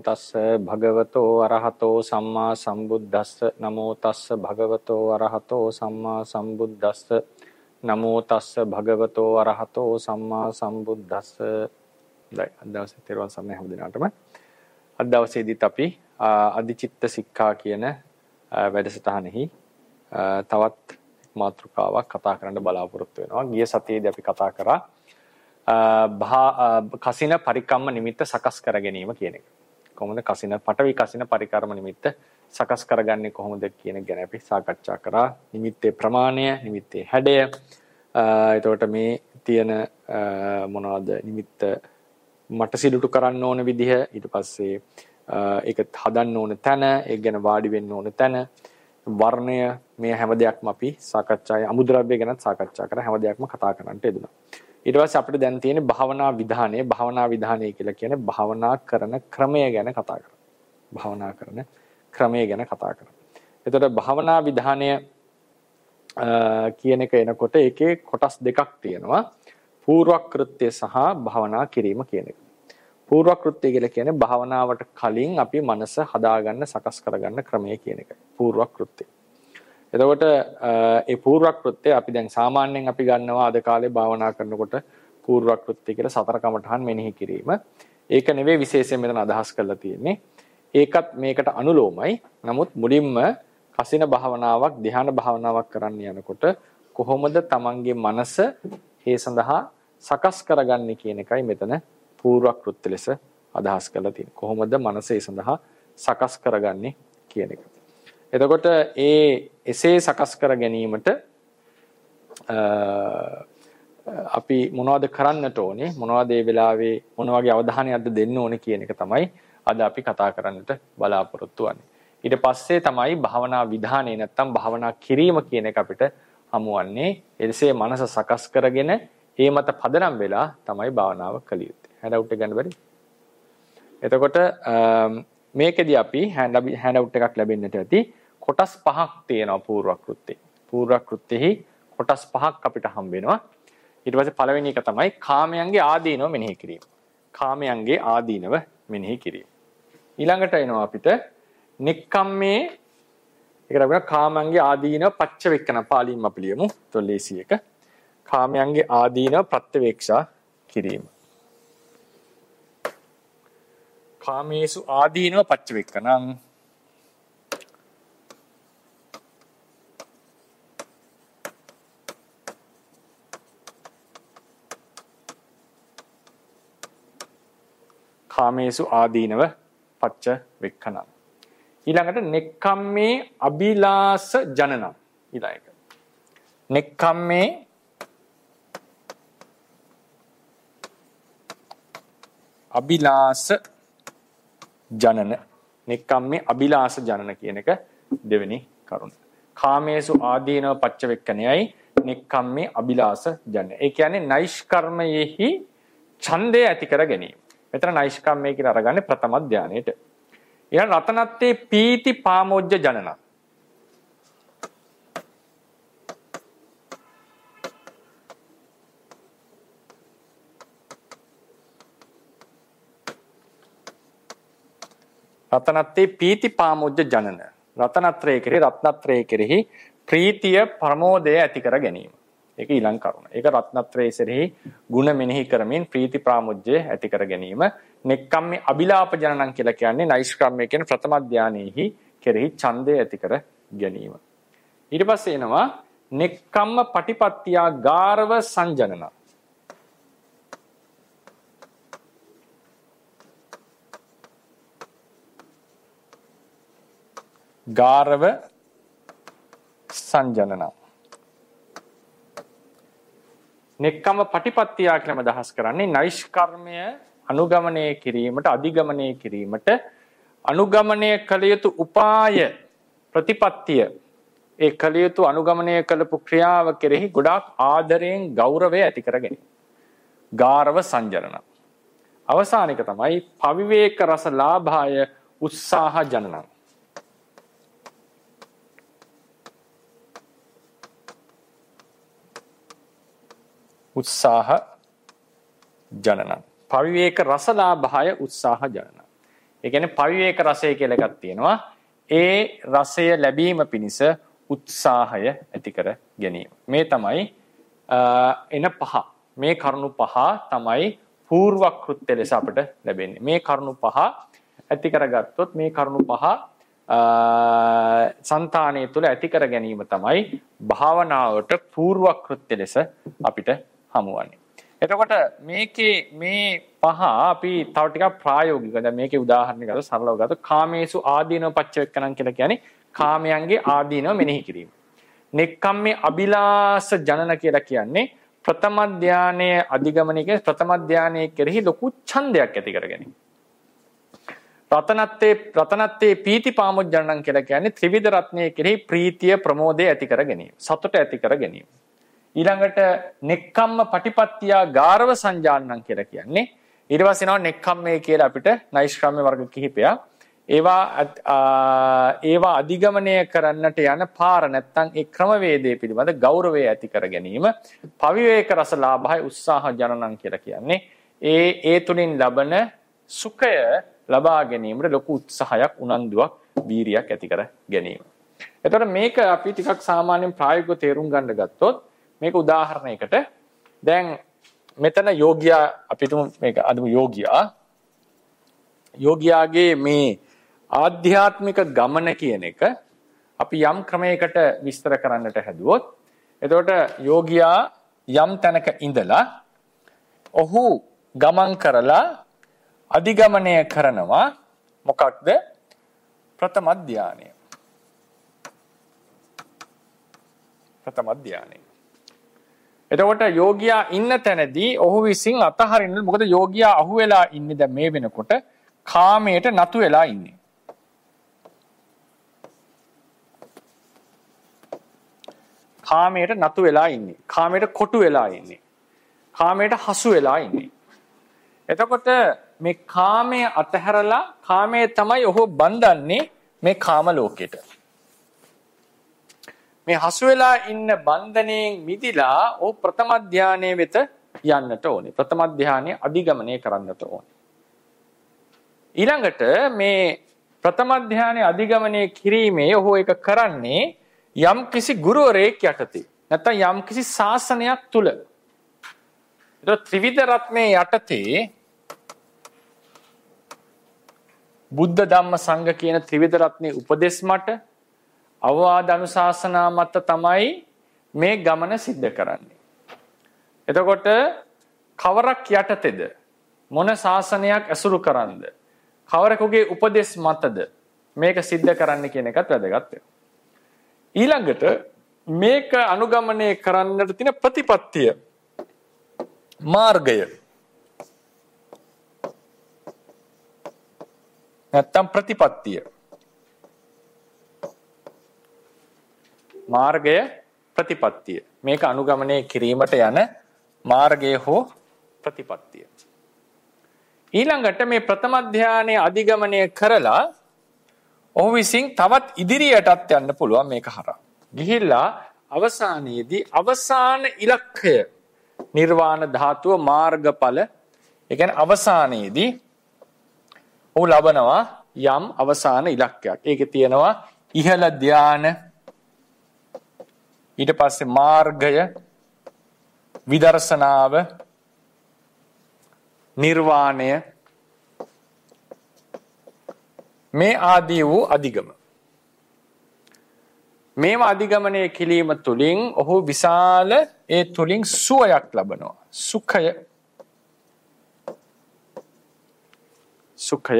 තස්ස භගවතෝ අරහතෝ සම්මා සම්බුද්දස්ස නමෝ තස්ස භගවතෝ අරහතෝ සම්මා සම්බුද්දස්ස නමෝ තස්ස භගවතෝ අරහතෝ සම්මා සම්බුද්දස්ස. දැන් අද දවසේ තෙරුවන් සරණයි හැම දිනකටම. අද දවසේදීත් අපි අධිචිත්ත සික්ඛා කියන වැඩසටහනෙහි තවත් මාතෘකාවක් කතා කරන්න බලාපොරොත්තු වෙනවා. ගිය සතියේදී අපි කතා කරා කසින පරිකම්ම නිමිත්ත සකස් කර ගැනීම කියන එක. කොහොමද පඨවි කසින පරිකර්ම නිමිත්ත සකස් කරගන්නේ කොහොමද කියන ගැන අපි සාකච්ඡා කරා. නිමිත්තේ ප්‍රමාණය, නිමිත්තේ හැඩය, එතකොට මේ තියෙන මොනවද නිමිත්ත මට සිදුටු කරන්න ඕන විදිහ, ඊට පස්සේ ඒක හදන්න ඕන තැන, ඒක ගැන වාඩි වෙන්න ඕන තැන, වර්ණය, මේ හැම දෙයක්ම අපි සාකච්ඡාවේ අමුද්‍රව්‍ය ගැනත් සාකච්ඡා කරා. හැම දෙයක්ම කතා කරන්නට යෙදුණා. ඊට පස්සේ අපිට දැන් තියෙන්නේ භාවනා විධානය. භාවනා විධානය කියලා කියන්නේ භාවනා කරන ක්‍රමය ගැන කතා කරා. භාවනා කරන ක්‍රමය ගැන කතා කරා. එතකොට භාවනා විධානය කියන එක එනකොට ඒකේ කොටස් දෙකක් තියෙනවා. පූර්වක්‍ෘත්‍ය සහ භාවනා කිරීම කියන එක. පූර්වක්‍ෘත්‍ය කියලා කියන්නේ භාවනාවට කලින් අපි මනස හදාගන්න, සකස් කරගන්න ක්‍රමය කියන එකයි පූර්වක්‍ෘත්‍ය. එතකොට ඒ පූර්වක්‍ෘත්‍ය අපි දැන් සාමාන්‍යයෙන් අපි ගන්නවා අද කාලේ භාවනා කරනකොට පූර්වක්‍ෘත්‍ය කියලා සතර කමඨහන් මෙනෙහි කිරීම. ඒක නෙවෙයි විශේෂයෙන් මෙතන අදහස් කරලා තියෙන්නේ. ඒකත් මේකට අනුලෝමයි. නමුත් මුලින්ම කසින භාවනාවක්, ධ්‍යාන භාවනාවක් කරන්න යනකොට කොහොමද තමන්ගේ මනස ඒ සඳහා සකස් කරගන්නේ කියන එකයි මෙතන පූර්වක්‍ෘත්‍ය ලෙස අදහස් කරලා තියෙන්නේ. කොහොමද මනස ඒ සඳහා සකස් කරගන්නේ කියන එක. එතකොට එසේ සකස් කර ගැනීමට අපි මොනවද කරන්නට ඕනේ, මොනවද මේ වෙලාවේ මොන වගේ අවධානයක්ද දෙන්න ඕනේ කියන එක තමයි අද අපි කතා කරන්නට බලාපොරොත්තු වෙන්නේ. ඊට පස්සේ තමයි භාවනා විධානය නැත්තම් භාවනා කිරීම කියන එක අපිට හමුවන්නේ. එසේ මනස සකස් කරගෙන ඒ මත පදනම් වෙලා තමයි භාවනාව කළ යුත්තේ. හෑන්ඩ් අවුට් එක ගන්න බැරි. එතකොට මේකෙදී අපි හෑන්ඩ් අවුට් එකක් ලැබෙන්නට ඇති. කොටස් පහක් තියෙනවා පූර්වක්‍ෘත්‍යේ. පූර්වක්‍ෘත්‍යෙහි කොටස් පහක් අපිට හම්බ වෙනවා. ඊට පස්සේ පළවෙනි එක තමයි කාමයන්ගේ ආදීනව මෙනෙහි කිරීම. කාමයන්ගේ ආදීනව මෙනෙහි කිරීම. ඊළඟට එනවා අපිට නික්කම්මේ, ඒකට අපි කාමයන්ගේ ආදීනව පච්චවෙක්කන පාලියෙන් අපි ලියමු. තොල්ලේසි එක. කාමයන්ගේ ආදීනව ප්‍රත්‍යවේක්ෂා කිරීම. කාමේසු ආදීනව පච්චවෙක්කනං කාමේසු ආදීනව පච්චවෙක්කනං. ඊළඟට නෙක්ඛම්මේ අභිලාෂ ජනනං. ඊළඟ එක. නෙක්ඛම්මේ අභිලාෂ ජනන. නෙක්ඛම්මේ අභිලාෂ ජනන කියන එක දෙවෙනි කරුණ. කාමේසු ආදීනව පච්චවෙක්කණයයි නෙක්ඛම්මේ අභිලාෂ ජනන. ඒ කියන්නේ නෛෂ්කර්මයෙහි ඡන්දය ඇති කර ගැනීම. මෙතන නෛෂ්කම්මය කියලා අරගන්නේ ප්‍රථම ධානයේට. ඊළඟ රතනත්තේ පීති පාමොජ්ජ ජනන. රතනත්තේ පීති පාමොජ්ජ ජනන. රතනත්‍රය කෙරෙහි ප්‍රීතිය ප්‍රමෝදය ඇති කර ගැනීම. ඒක ඊළඟ කරුණ. ඒක රත්නත්‍රයේ කෙරෙහි ಗುಣ මෙනෙහි කරමින් ප්‍රීති ප්‍රාමුජ්ජය ඇති කර ගැනීම. නෙක්ඛම්මේ අභිලාප ජනනං කියලා කියන්නේ නෛෂ්ක්‍රම්‍ය කියන ප්‍රථම ධානයේහි කෙරෙහි ඡන්දය ඇති කර ගැනීම. ඊට පස්සේ එනවා නෙක්ඛම්ම පටිපත්තියා ගාරව සංජනන. ගාරව සංජනන. නෙක්ඛම්ම පටිපත්තියා කියලාම අදහස් කරන්නේ නෛෂ්කර්මය අනුගමනය කිරීමට, අධිගමනය කිරීමට අනුගමනය කළ යුතු උපාය ප්‍රතිපත්තිය, ඒ කළ යුතු අනුගමනය කළපු ක්‍රියාව කෙරෙහි ගොඩාක් ආදරයෙන් ගෞරවය ඇති කර ගැනීම. ගාරව සංජනන. අවසාන එක තමයි පවිවේක රස ලාභාය උත්සාහ ජනනං. උත්සාහ ජනනං. පවිවේක රසලාභාය උත්සාහ ජනනං. ඒ කියන්නේ පවිවේක රසය කියලා එකක් තියෙනවා. ඒ රසය ලැබීම පිණිස උත්සාහය ඇති කර ගැනීම. මේ තමයි එන පහ. මේ කරුණු පහ තමයි పూర్ව කෘත්‍ය ලෙස අපිට ලැබෙන්නේ. මේ කරුණු පහ ඇති කරගත්තොත් මේ කරුණු පහ సంతානයේ තුල ඇති කර ගැනීම තමයි භාවනාවට పూర్ව කෘත්‍ය ලෙස අපිට හමුවන්නේ. එතකොට මේකේ මේ පහ අපි තව ටිකක් ප්‍රායෝගිකව දැන් මේකේ උදාහරණයක් ගත්තොත් සරලව ගත්තොත් කාමේසු ආදීනව පච්චවෙක්කණන් කියලා කියන්නේ කාමයන්ගේ ආදීනව මෙනෙහි කිරීම. නෙක්ඛම්මේ අභිලාෂ ජනන කියලා කියන්නේ ප්‍රථම ධානයේ අධිගමනයේ ප්‍රථම ධානයේ කෙරෙහි ලොකු ඡන්දයක් ඇති කර ගැනීම. රතනත්තේ පීති පාමුජ්ජණං කියලා කියන්නේ ත්‍රිවිධ රත්නයේ කෙරෙහි ප්‍රීතිය ප්‍රමෝදය ඇති කර ගැනීම. සතුට ඇති කර ගැනීම. ඊළඟට නෙක්ඛම්ම පටිපත්තිය ගාරව සංජානනං කියලා කියන්නේ ඊට පස්සේ එනවා නෙක්ඛම්මේ කියලා අපිට නෛෂ්ක්‍රම්‍ය වර්ග කිහිපයක්. ඒවා අධිගමනය කරන්නට යන පාර නැත්තම් ඒ ක්‍රමවේදයේ පිළිබඳ ගෞරවය ඇති කර ගැනීම. පවිවේක රස ලාභය උත්සාහ ජනනං කියලා කියන්නේ ඒ තුලින් ලබන සුඛය ලබා ගැනීමට ලොකු උත්සාහයක් උනන්දුවක් වීරියක් ඇති කර ගැනීම. එතකොට මේක අපි ටිකක් සාමාන්‍යයෙන් ප්‍රායෝගිකව තේරුම් ගන්න ගත්තොත් මේක උදාහරණයකට දැන් මෙතන යෝගියා අපිට මේක අදමු යෝගියාගේ මේ ආධ්‍යාත්මික ගමන කියන එක අපි යම් ක්‍රමයකට විස්තර කරන්නට හැදුවොත් එතකොට යෝගියා යම් තැනක ඉඳලා ඔහු ගමන් කරලා අධිගමනය කරනවා මොකක්ද ප්‍රථම ධානය. එතකොට යෝගියා ඉන්න තැනදී ඔහු විසින් අතහරින්න මොකද යෝගියා අහු වෙලා ඉන්නේ දැන් මේ වෙනකොට කාමයට නතු වෙලා ඉන්නේ. කාමයට නතු වෙලා ඉන්නේ. කාමයට කොටු වෙලා ඉන්නේ. කාමයට හසු වෙලා ඉන්නේ. එතකොට මේ කාමයේ අතහැරලා කාමයේ තමයි ඔහු බඳන්නේ මේ කාම ලෝකෙට. මේ හසු වෙලා ඉන්න බන්ධණයෙන් මිදිලා ඔහු ප්‍රථම ධානයේ වෙත යන්නට ඕනේ. ප්‍රථම ධානයේ අධිගමනය කරන්නට ඕනේ. ඊළඟට මේ ප්‍රථම ධානයේ අධිගමනය කිරීමේ ඔහු ඒක කරන්නේ යම් කිසි ගුරුවරයෙක් යටතේ. නැත්නම් යම් කිසි ශාසනයක් තුල. ඒක ත්‍රිවිධ රත්නයේ යටතේ බුද්ධ ධම්ම සංඝ කියන ත්‍රිවිධ රත්නයේ උපදෙස් මත අවවාද අනුශාසනා මත තමයි මේ ගමන සිද්ධ කරන්නේ. එතකොට කවරක් යටතේද මොන ශාසනයක් ඇසුරු කරන්ද කවරෙකුගේ උපදෙස් මතද මේක සිද්ධ කරන්න කියන එකත් වැදගත් වෙනවා. ඊළඟට මේක අනුගමනය කරන්නට තියෙන ප්‍රතිපත්තිය මාර්ගය නැත්තම් ප්‍රතිපත්තිය මාර්ගය ප්‍රතිපත්තිය මේක අනුගමනය කිරීමට යන මාර්ගය හෝ ප්‍රතිපත්තිය. ඊළඟට මේ ප්‍රථම ධානයේ අධිගමනය කරලා ඔහු විසින් තවත් ඉදිරියටත් යන්න පුළුවන් මේක හරහා. ගිහිල්ලා අවසානයේදී අවසාන ඉලක්කය නිර්වාණ ධාතුව මාර්ගඵල ඒ කියන්නේ අවසානයේදී ඔහු ලබනවා යම් අවසාන ඉලක්කයක්. ඒකේ තියෙනවා ඉහළ ධාන ඊට පස්සේ මාර්ගය විදර්ශනාව නිර්වාණය මේ ආදී වූ අධිගම. මේව අධිගමනය කිරීම තුළින් ඔහු විශාල ඒ තුළින් සුවයක් ලබනවා. සුඛය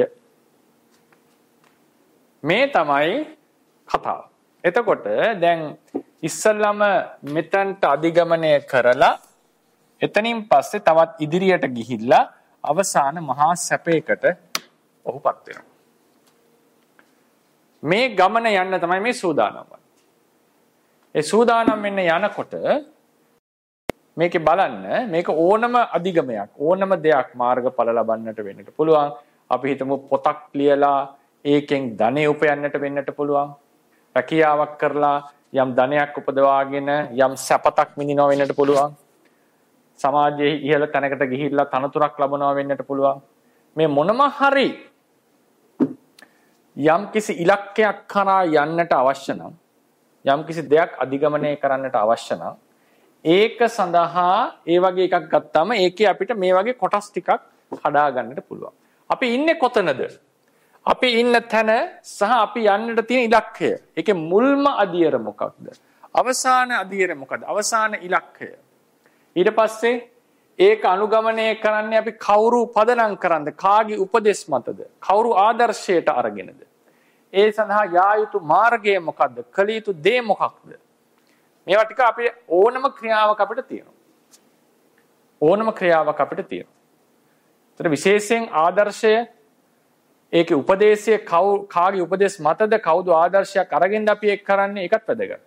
මේ තමයි කතාව. එතකොට දැන් ඉස්සල්ලාම මෙතනට අධිගමනය කරලා එතනින් පස්සේ තවත් ඉදිරියට ගිහිල්ලා අවසාන මහා සැපයකට ඔහුපත් වෙනවා. මේ ගමන යන්න තමයි මේ සූදානම්. ඒ සූදානම් වෙන්න යනකොට මේකේ බලන්න මේක ඕනම අධිගමයක් ඕනම දෙයක් මාර්ගඵල ලබන්නට වෙන්නට පුළුවන්. අපි හිතමු පොතක් ලියලා ඒකෙන් ධනෙ උපයන්නට වෙන්නට පුළුවන්. රැකියාවක් කරලා යම් ධනයක් උපදවාගෙන යම් සැපතක් විඳිනවා වෙන්නට පුළුවන්. සමාජයේ ඉහළ තැනකට ගිහිල්ලා තනතුරක් ලබනවා වෙන්නට පුළුවන්. මේ මොනම හරි යම් කිසි ඉලක්කයක් කරා යන්නට අවශ්‍ය නම් යම් කිසි දෙයක් අධිගමනය කරන්නට අවශ්‍ය නම් ඒක සඳහා ඒ වගේ එකක් ගත්තාම ඒකේ අපිට මේ වගේ කොටස් ටිකක් හදා ගන්නට පුළුවන්. අපි ඉන්නේ කොතනද? අපි ඉන්න තැන සහ අපි යන්නට තියෙන ඉලක්කය. ඒකේ මුල්ම අදියර මොකක්ද? අවසාන අදියර මොකක්ද? අවසාන ඉලක්කය. ඊට පස්සේ ඒක අනුගමනය කරන්නේ අපි කවුරු පදනම් කරන්ද? කාගේ උපදෙස් මතද? කවුරු ආදර්ශයට අරගෙනද? ඒ සඳහා යා යුතු මාර්ගය මොකක්ද? කළ යුතු දේ මොකක්ද? මේවා ටික අපේ ඕනම ක්‍රියාවක් අපිට තියෙනවා. ඕනම ක්‍රියාවක් අපිට තියෙනවා. ඒතර විශේෂයෙන් ආදර්ශය ඒකේ උපදේශය කාගේ උපදේශ මතද කවුද ආදර්ශයක් අරගෙනද අපි ඒක කරන්නේ ඒකත් වැදගත්.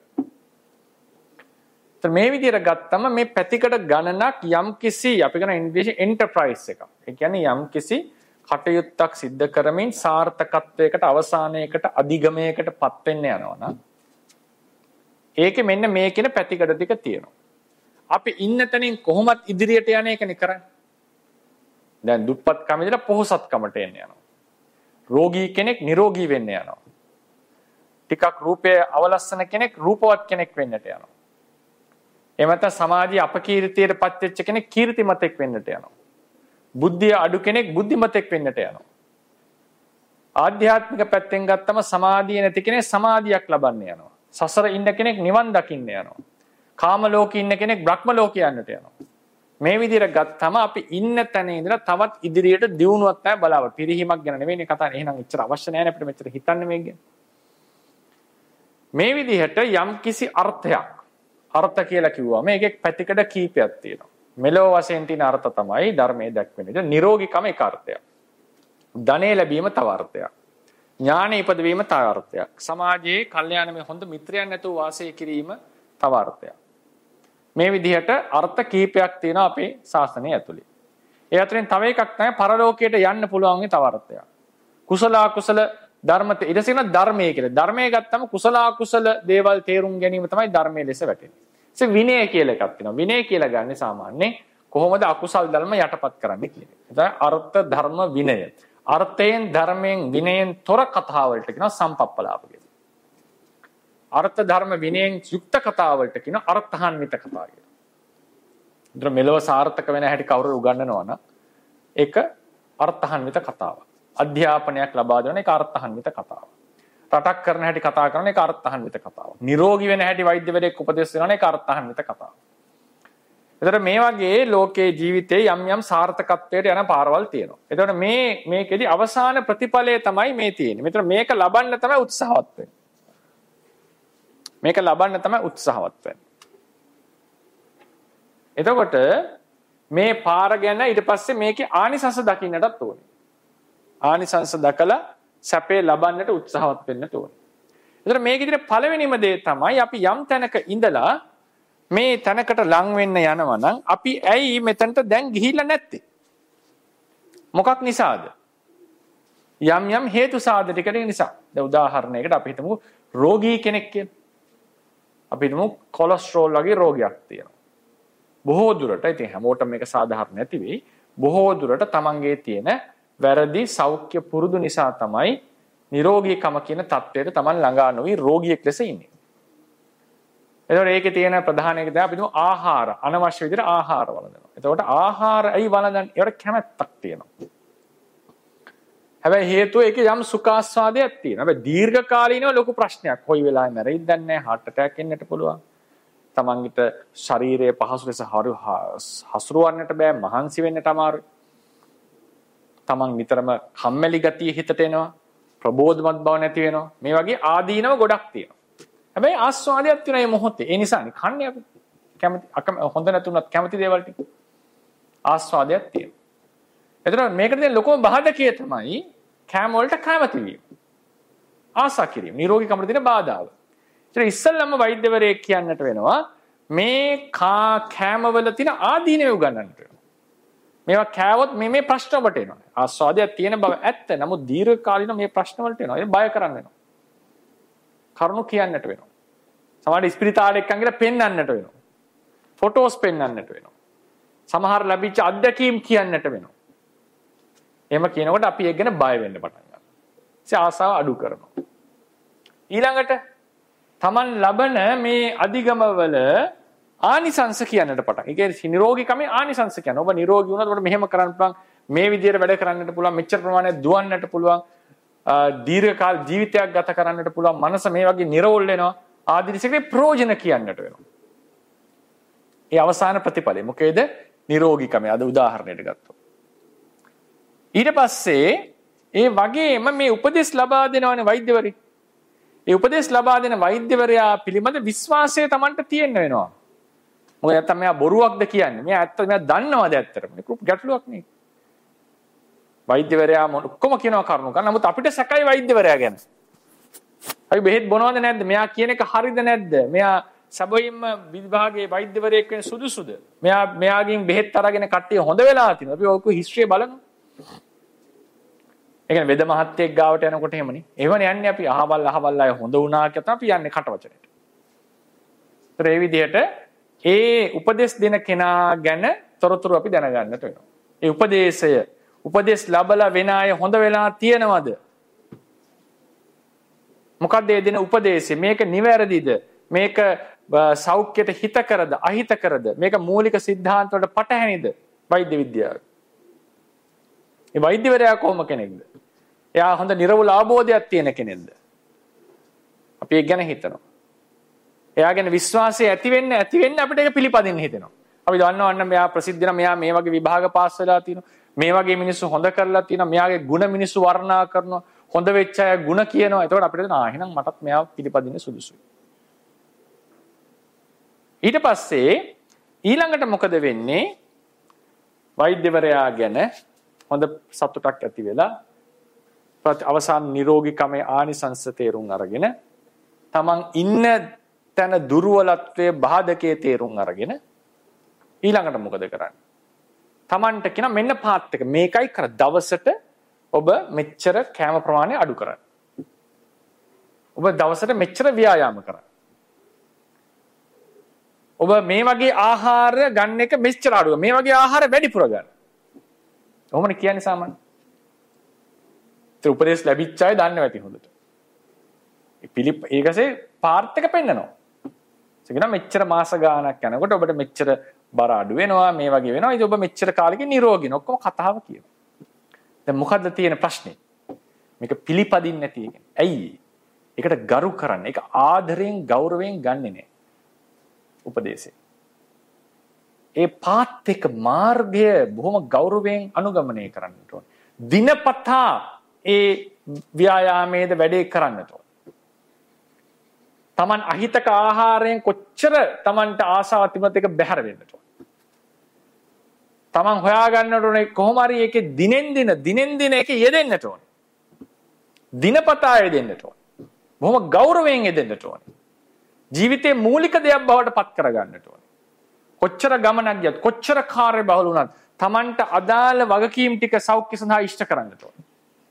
ඒතර මේ විදිහට ගත්තම මේ පැතිකඩ ගණනක් යම්කිසි අපි කියන ඉංග්‍රීසි එන්ටර්ප්‍රයිස් එකක්. ඒ කියන්නේ යම්කිසි කටයුත්තක් සිද්ධ කරමින් සාර්ථකත්වයකට අවසානයකට අධිගමයකටපත් වෙන්න යනවා නම් ඒකේ මෙන්න මේ කියන පැතිකඩ ටික තියෙනවා. අපි ඉන්න තැනින් කොහොමත් ඉදිරියට යන එකනේ කරන්නේ. දැන් දුප්පත්කම ඉඳලා පොහොසත්කමට එන්න යනවා. රෝගී කෙනෙක් නිරෝගී වෙන්න යනවා. ටිකක් රූපය අවලස්සන කෙනෙක් රූපවත් කෙනෙක් වෙන්නට යනවා. එහෙම නැත්නම් සමාජයේ අපකීර්තියට පත් වෙච්ච කෙනෙක් කීර්තිමතෙක් වෙන්නට යනවා. බුද්ධිය අඩු කෙනෙක් බුද්ධිමතෙක් වෙන්නට යනවා. ආධ්‍යාත්මික පැත්තෙන් ගත්තම සමාධිය නැති කෙනෙක් සමාධියක් ලබන්න යනවා. සසර ඉන්න කෙනෙක් නිවන් දකින්න යනවා. කාම ලෝකේ ඉන්න කෙනෙක් බ්‍රහ්ම ලෝකේ යන්නට යනවා. මේ විදිහට ගත්තම අපි ඉන්න තැන ඉඳලා තවත් ඉදිරියට දියුණුවක් තමයි බලාපොරොත්තු. පිරිහීමක් ගැන නෙවෙයි කතාව. එහෙනම් එච්චර අවශ්‍ය නැහැ නේ අපිට මෙච්චර හිතන්න මේක ගැන. මේ විදිහට යම්කිසි අර්ථ කියලා කිව්වම ඒකේ පැතිකඩ කීපයක් තියෙනවා. මෙලෝ වශයෙන් තියෙන අර්ථ තමයි ධර්මයේ දැක්වෙන්නේ. නිරෝගීකම එක අර්ථයක්. ධනෙ ලැබීම තව අර්ථයක්. ඥාන ඉපදවීම තව අර්ථයක්. සමාජයේ කල්යාණමය හොඳ මිත්‍රයන් නැතුව වාසය කිරීම තව අර්ථයක්. මේ විදිහට අර්ථ කීපයක් තියෙනවා අපේ ශාසනය ඇතුලේ. ඒ අතරින් තව එකක් තමයි පරලෝකයට යන්න පුළුවන් තව අර්ථයක්. කුසල අකුසල ධර්මත ඊටසින ධර්මයේ කියලා. ධර්මයේ ගත්තම කුසල අකුසල දේවල් තේරුම් ගැනීම තමයි ධර්මයේ ලෙස වැටෙන්නේ. ඒ විනය කියලා එකක් තියෙනවා. විනය කියලා ගන්නේ සාමාන්‍යයෙන් කොහොමද අකුසල් ධර්ම යටපත් කරන්නේ කියන එක. ඒ තමයි අර්ථ ධර්ම විනය. අර්ථයෙන් ධර්මයෙන් විනයෙන් තොර කතා වලට කියනවා සම්පප්පලාප කියලා. අර්ථ ධර්ම විනයෙන් යුක්ත කතා වලට කියනවා අර්ථාන්විත කතා කියලා. ඒතර මෙලව සාර්ථක වෙන හැටි කවුරු උගන්වනවා නම් ඒක අර්ථාන්විත කතාවක්. අධ්‍යාපනයක් ලබා දෙන එක අර්ථාන්විත කතාවක්. රටක් කරන හැටි කතා කරන එක අර්ථාන්විත කතාවක්. නිරෝගී වෙන හැටි වෛද්‍යවරයෙක් උපදෙස් දෙන එක අර්ථාන්විත කතාවක්. ඒතර මේ වගේ ලෝකේ ජීවිතේ යම් යම් සාර්ථකත්වයට යන පාරවල් තියෙනවා. ඒතකොට මේකෙදි අවසාන ප්‍රතිඵලය තමයි මේ තියෙන්නේ. මෙතන මේක ලබන්න තමයි උත්සාහවත් වෙන්නේ. මේක ලබන්න තමයි උත්සාහවත් වෙන්නේ. එතකොට මේ පාර ගැන ඊට පස්සේ මේකේ ආනිසංස දකින්නටත් ඕනේ. ආනිසංස දකලා සැපේ ලබන්නට උත්සාහවත් වෙන්න ඕනේ. ඒතර මේක ඉදිරියේ පළවෙනිම දේ තමයි අපි යම් තැනක ඉඳලා මේ තැනකට ලං වෙන්න යනවා නම් අපි ඇයි මෙතනට දැන් ගිහිල්ලා නැත්තේ? මොකක් නිසාද? යම් යම් හේතු සාධකයකට නිසා. දැන් උදාහරණයකට අපි හිතමු රෝගී කෙනෙක් කියලා. අපි හිතමු කොලෙස්ටරෝල් වගේ රෝගයක් තියෙනවා. බොහෝ දුරට ඉතින් හැමෝටම මේක සාධාරණ නැති වෙයි. බොහෝ දුරට තමන්ගේ තියෙන වැරදි සෞඛ්‍ය පුරුදු නිසා තමයි නිරෝගීකම කියන தത്വයට තමන් ළඟා නොවි රෝගියෙක් ලෙස ඉන්නේ. එතකොට ඒකේ තියෙන ප්‍රධාන එක තමයි අපි හිතමු ආහාර අනවශ්‍ය විදිහට ආහාර වළඳනවා. එතකොට ආහාර ඇයි වළඳන්නේ? ඒකට කැමැත්තක් තියෙනවා. හැබැයි හේතුව ඒකේ යම් සුඛාස්වාදයක් තියෙනවා. හැබැයි දීර්ඝ කාලීනව ලොකු ප්‍රශ්නයක්. කොයි වෙලාවෙ මැරෙයිද දන්නේ නැහැ. heart attack එන්නට පුළුවන්. තමන්ගිට ශරීරයේ පහසු ලෙස හසුරවන්නට බෑ. මහන්සි වෙන්නට අමාරුයි. තමන් නිතරම කම්මැලි ගතිය හිතට එනවා. ප්‍රබෝධමත් බව නැති වෙනවා. මේ වගේ ආදීනව ගොඩක් තියෙනවා. හැබැයි ආස්වාදයක් තියෙනවා මේ මොහොතේ. ඒ නිසානේ කන්නේ අපි. කැමති හොඳ නැතුණත් කැමති දේවල් ටික. ආස්වාදයක් තියෙනවා. එතකොට මේකට තියෙන ලොකම බාධකය තමයි කැම වලට කැමති වීම. ආසා කිරීම. නිරෝගීකමට තියෙන බාධාව. ඒතර ඉස්සල්ලාම වෛද්‍යවරයෙක් කියන්නට වෙනවා මේ කැම වල තියෙන ආදීනව උගන්නන්නට වෙනවා. මේවා කෑවොත් මේ ප්‍රශ්න වලට එනවා. ආස්වාදයක් තියෙන බව ඇත්ත. නමුත් දීර්ඝ කාලින මේ ප්‍රශ්න වලට එනවා. ඒක බය කරන්න වෙනවා. කරුණු කියන්නට වෙනවා. සමහර ස්පිරිතාලෙක් අංගිලා පෙන්වන්නට වෙනවා. ෆොටෝස් පෙන්වන්නට වෙනවා. සමහර ලැබිච්ච අත්දැකීම් කියන්නට වෙනවා. එහෙම කියනකොට අපි ඒක ගැන බය වෙන්න පටන් ගන්නවා. ආසාව අඩු කරනවා. ඊළඟට Taman ලබන මේ අධිගමවල ආනිසංශ කියන්නට පටන්. ඒ කියන්නේ නිරෝගීකමේ ආනිසංශ කියන. ඔබ නිරෝගී වුණොත් ඔබට මෙහෙම කරන්න පුළුවන්, මේ විදිහට වැඩ කරන්නට පුළුවන්, මෙච්චර ප්‍රමාණයක් දුවන්නට පුළුවන්, දීර්ඝ කාල ජීවිතයක් ගත කරන්නට පුළුවන්, මනස මේ වගේ නිරවුල් වෙනවා. ආදිනිසකේ ප්‍රයෝජන කියන්නට වෙනවා. ඒ අවසාන ප්‍රතිඵලය මොකේද? නිරෝගීකමේ. අද උදාහරණයක් ගත්තොත්. ඊට පස්සේ ඒ වගේම මේ උපදෙස් ලබා දෙනවනේ වෛද්‍යවරයෙක්. ඒ උපදෙස් ලබා දෙන වෛද්‍යවරයා පිළිබඳ විශ්වාසය Tamanට තියෙන්න වෙනවා. මොකද නැත්තම් මෙයා බොරුවක්ද කියන්නේ? මෙයා ඇත්ත මෙයා දන්නවද ඇත්තටම? මේක ගැටලුවක් නේ. වෛද්‍යවරයා ඔක්කොම කියනවා කරුණු ගන්න. නමුත් අපිට සැකයි වෛද්‍යවරයා ගැන. අපි බෙහෙත් බොනවද නැද්ද? මෙයා කියන එක හරිද නැද්ද? මෙයා සබයින්ම විභාගයේ වෛද්‍යවරයෙක් වෙන සුදුසුද? මෙයාගෙන් බෙහෙත් අරගෙන කට්ටිය හොඳ වෙලා තිනවා. අපි ඔක හිස්ටරි බලමු. ඒ කියන්නේ වෙද මහත්තයෙක් ගාවට යනකොට එහෙමනේ. එහෙමනේ යන්නේ අපි අහවල් අය හොඳ වුණා කියලා අපි යන්නේ කටවචනට. ඒතර ඒ විදිහට ඒ උපදේශ දෙන කෙනා ගැන තොරතුරු අපි දැනගන්නට වෙනවා. ඒ උපදේශ ලැබලා වෙන අය හොඳ වෙලා තියෙනවද? මොකක්ද ඒ දෙන උපදේශය? මේක නිවැරදිද? මේක සෞඛ්‍යයට හිත කරද අහිත කරද? මේක මූලික સિદ્ધාන්ත වලට පටහැනිද? වෛද්‍ය විද්‍යාව. ඒ වෛද්‍යවරයා කොහොම කෙනෙක්ද? එයා හොඳ නිර්වෘල අවබෝධයක් තියෙන කෙනෙක්ද? අපි ඒක ගැන හිතනවා. එයා ගැන විශ්වාසය ඇති වෙන්න අපිට ඒක පිළිපදින්න හිතෙනවා. අපි දන්නවා අන්න මෙයා ප්‍රසිද්ධ වෙන මෙයා මේ වගේ විභාග පාස් වෙලා තිනවා. මේ වගේ මිනිස්සු හොඳ කරලා තිනවා. මෙයාගේ ಗುಣ මිනිස්සු වර්ණනා කරනවා. හොඳ වෙච්ච අය ಗುಣ කියනවා. එතකොට අපිට දැන් එහෙනම් මටත් මෙයා පිළිපදින්න සුදුසුයි. ඊට පස්සේ ඊළඟට මොකද වෙන්නේ? වෛද්‍යවරයා ගැන හොඳ සතුටක් ඇති වෙලා අවසාන නිරෝගීකමේ ආනිසංස තේරුම් අරගෙන තමන් ඉන්න තැන දුර්වලත්වයේ බාධකයේ තේරුම් අරගෙන ඊළඟට මොකද කරන්නේ? තමන්ට කියන මෙන්න පාත් එක මේකයි කර දවසට ඔබ මෙච්චර කැම ප්‍රමාණය අඩු කරන්න. ඔබ දවසට මෙච්චර ව්‍යායාම කරන්න. ඔබ මේ වගේ ආහාර ගන්න එක මෙච්චර අඩුව. මේ වගේ ආහාර වැඩිපුර ගන්න. ඔහොමනේ කියන්නේ සාමාන්‍ය. ඒ උපදේශ ලැබිච්ච අය දන්නවා ඇති හොඳට. ඒකසේ පාර්ත් එක පෙන්නනවා. ඒකනම් මෙච්චර මාස ගාණක් යනකොට ඔබට මෙච්චර බර අඩු වෙනවා මේ වගේ වෙනවා. ඉතින් ඔබ මෙච්චර කාලෙකින් නිරෝගී වෙනවා. ඔක්කොම කතාව කියනවා. දැන් මොකද්ද තියෙන ප්‍රශ්නේ? මේක පිළිපදින්නේ නැති එක. ඇයි? ඒකට ගරු කරන්න. ඒක ආදරයෙන් ගෞරවයෙන් ගන්නෙ නෑ. උපදේශය. ඒ පාත් එක මාර්ගය බොහොම ගෞරවයෙන් අනුගමනය කරන්නට ඕනේ. දිනපතා ඒ ව්‍යායාමයේද වැඩේ කරන්නට ඕනේ. Taman අහිතක ආහාරයෙන් කොච්චර Tamanට ආසාව තිබුණත් ඒක බැහැර වෙන්නට ඕනේ. Taman හොයා ගන්නට ඕනේ කොහොම හරි ඒකේ දිනෙන් දින ඒකේ යෙදෙන්නට ඕනේ. දිනපතා යෙදෙන්නට ඕනේ. බොහොම ගෞරවයෙන් යෙදෙන්නට ඕනේ. ජීවිතේ මූලික දෙයක් බවට පත් කරගන්නට ඕනේ. කොච්චර ගමනක් ගියත් කොච්චර කාර්ය බහුල වුණත් Tamanට අදාළ වගකීම් ටික සෞඛ්‍ය සඳහා ඉෂ්ට කරන්නට ඕනේ.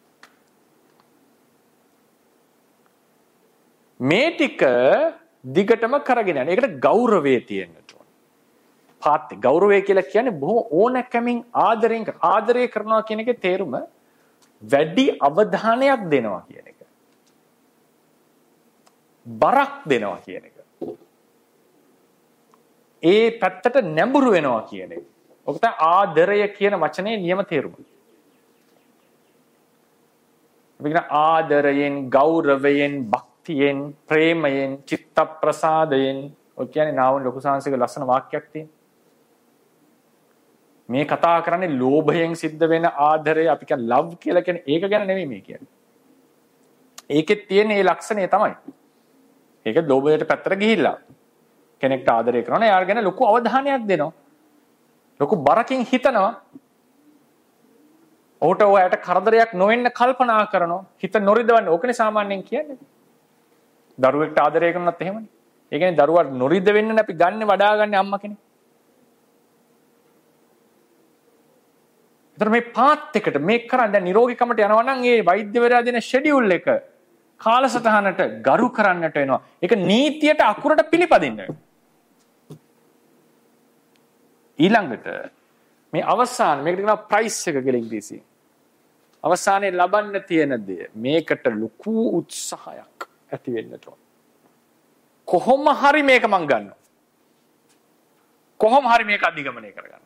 මේ ටික දිගටම කරගෙන යන්න. ඒකට ගෞරවය තියෙන්නට ඕනේ. පාත් ගෞරවය කියලා කියන්නේ බොහොම ඕනකමින් ආදරය කරනවා කියන එකේ තේරුම වැඩි අවධානයක් දෙනවා කියන එක. බරක් දෙනවා කියන එක. ඒ පැත්තට නැඹුරු වෙනවා කියන එක. ඔක තමයි ආදරය කියන වචනේ නියම තේරුම. අපි කියන ආදරයෙන්, ගෞරවයෙන්, භක්තියෙන්, ප්‍රේමයෙන්, චිත්ත ප්‍රසාදයෙන් ඔය කියන්නේ නාවුන් ලොකු සාංශික ලස්සන වාක්‍යයක් තියෙනවා. මේ කතා කරන්නේ ලෝභයෙන් සිද්ධ වෙන ආදරය අපි කියන ලව් කියලා කියන්නේ ඒක ගැන නෙමෙයි මේ කියන්නේ. ඒකෙත් තියෙන මේ ලක්ෂණය තමයි. ඒක ලෝභයට පැත්තට ගිහිල්ලා කෙනෙක්ට ආදරය කරනවා එයාට ගැන ලොකු අවධානයක් දෙනවා. ලොකු බරකින් හිතනවා. ඔහුට කරදරයක් නොවෙන්න කල්පනා කරනවා. හිත නොරිදවන්න. ඕකනේ සාමාන්‍යයෙන් කියන්නේ. දරුවෙක්ට ආදරය කරනවත් එහෙමනේ. ඒ කියන්නේ දරුවාට නොරිද වෙන්න අපි ගන්න වඩා ගන්න අම්මා කෙනෙක්. ඒතර මේ පාත් එකට මේක කරන් දැන් නිරෝගීකමට යනවා නම් ඒ වෛද්‍යවරයා දෙන ෂෙඩියුල් එක කාලසටහනට ගරු කරන්නට වෙනවා. ඒක නීතියට අකුරට පිළිපදින්න වෙනවා. ඊළඟට මේ අවසාන මේකට කියනවා ප්‍රයිස් එක කියලා ඉංග්‍රීසියෙන්. අවසානයේ ලබන්න තියෙන දේ මේකට ලොකු උත්සාහයක් ඇති වෙන්න ඕන. කොහොම හරි මේක මං ගන්නවා. කොහොම හරි මේක අධිගමනය කරගන්න.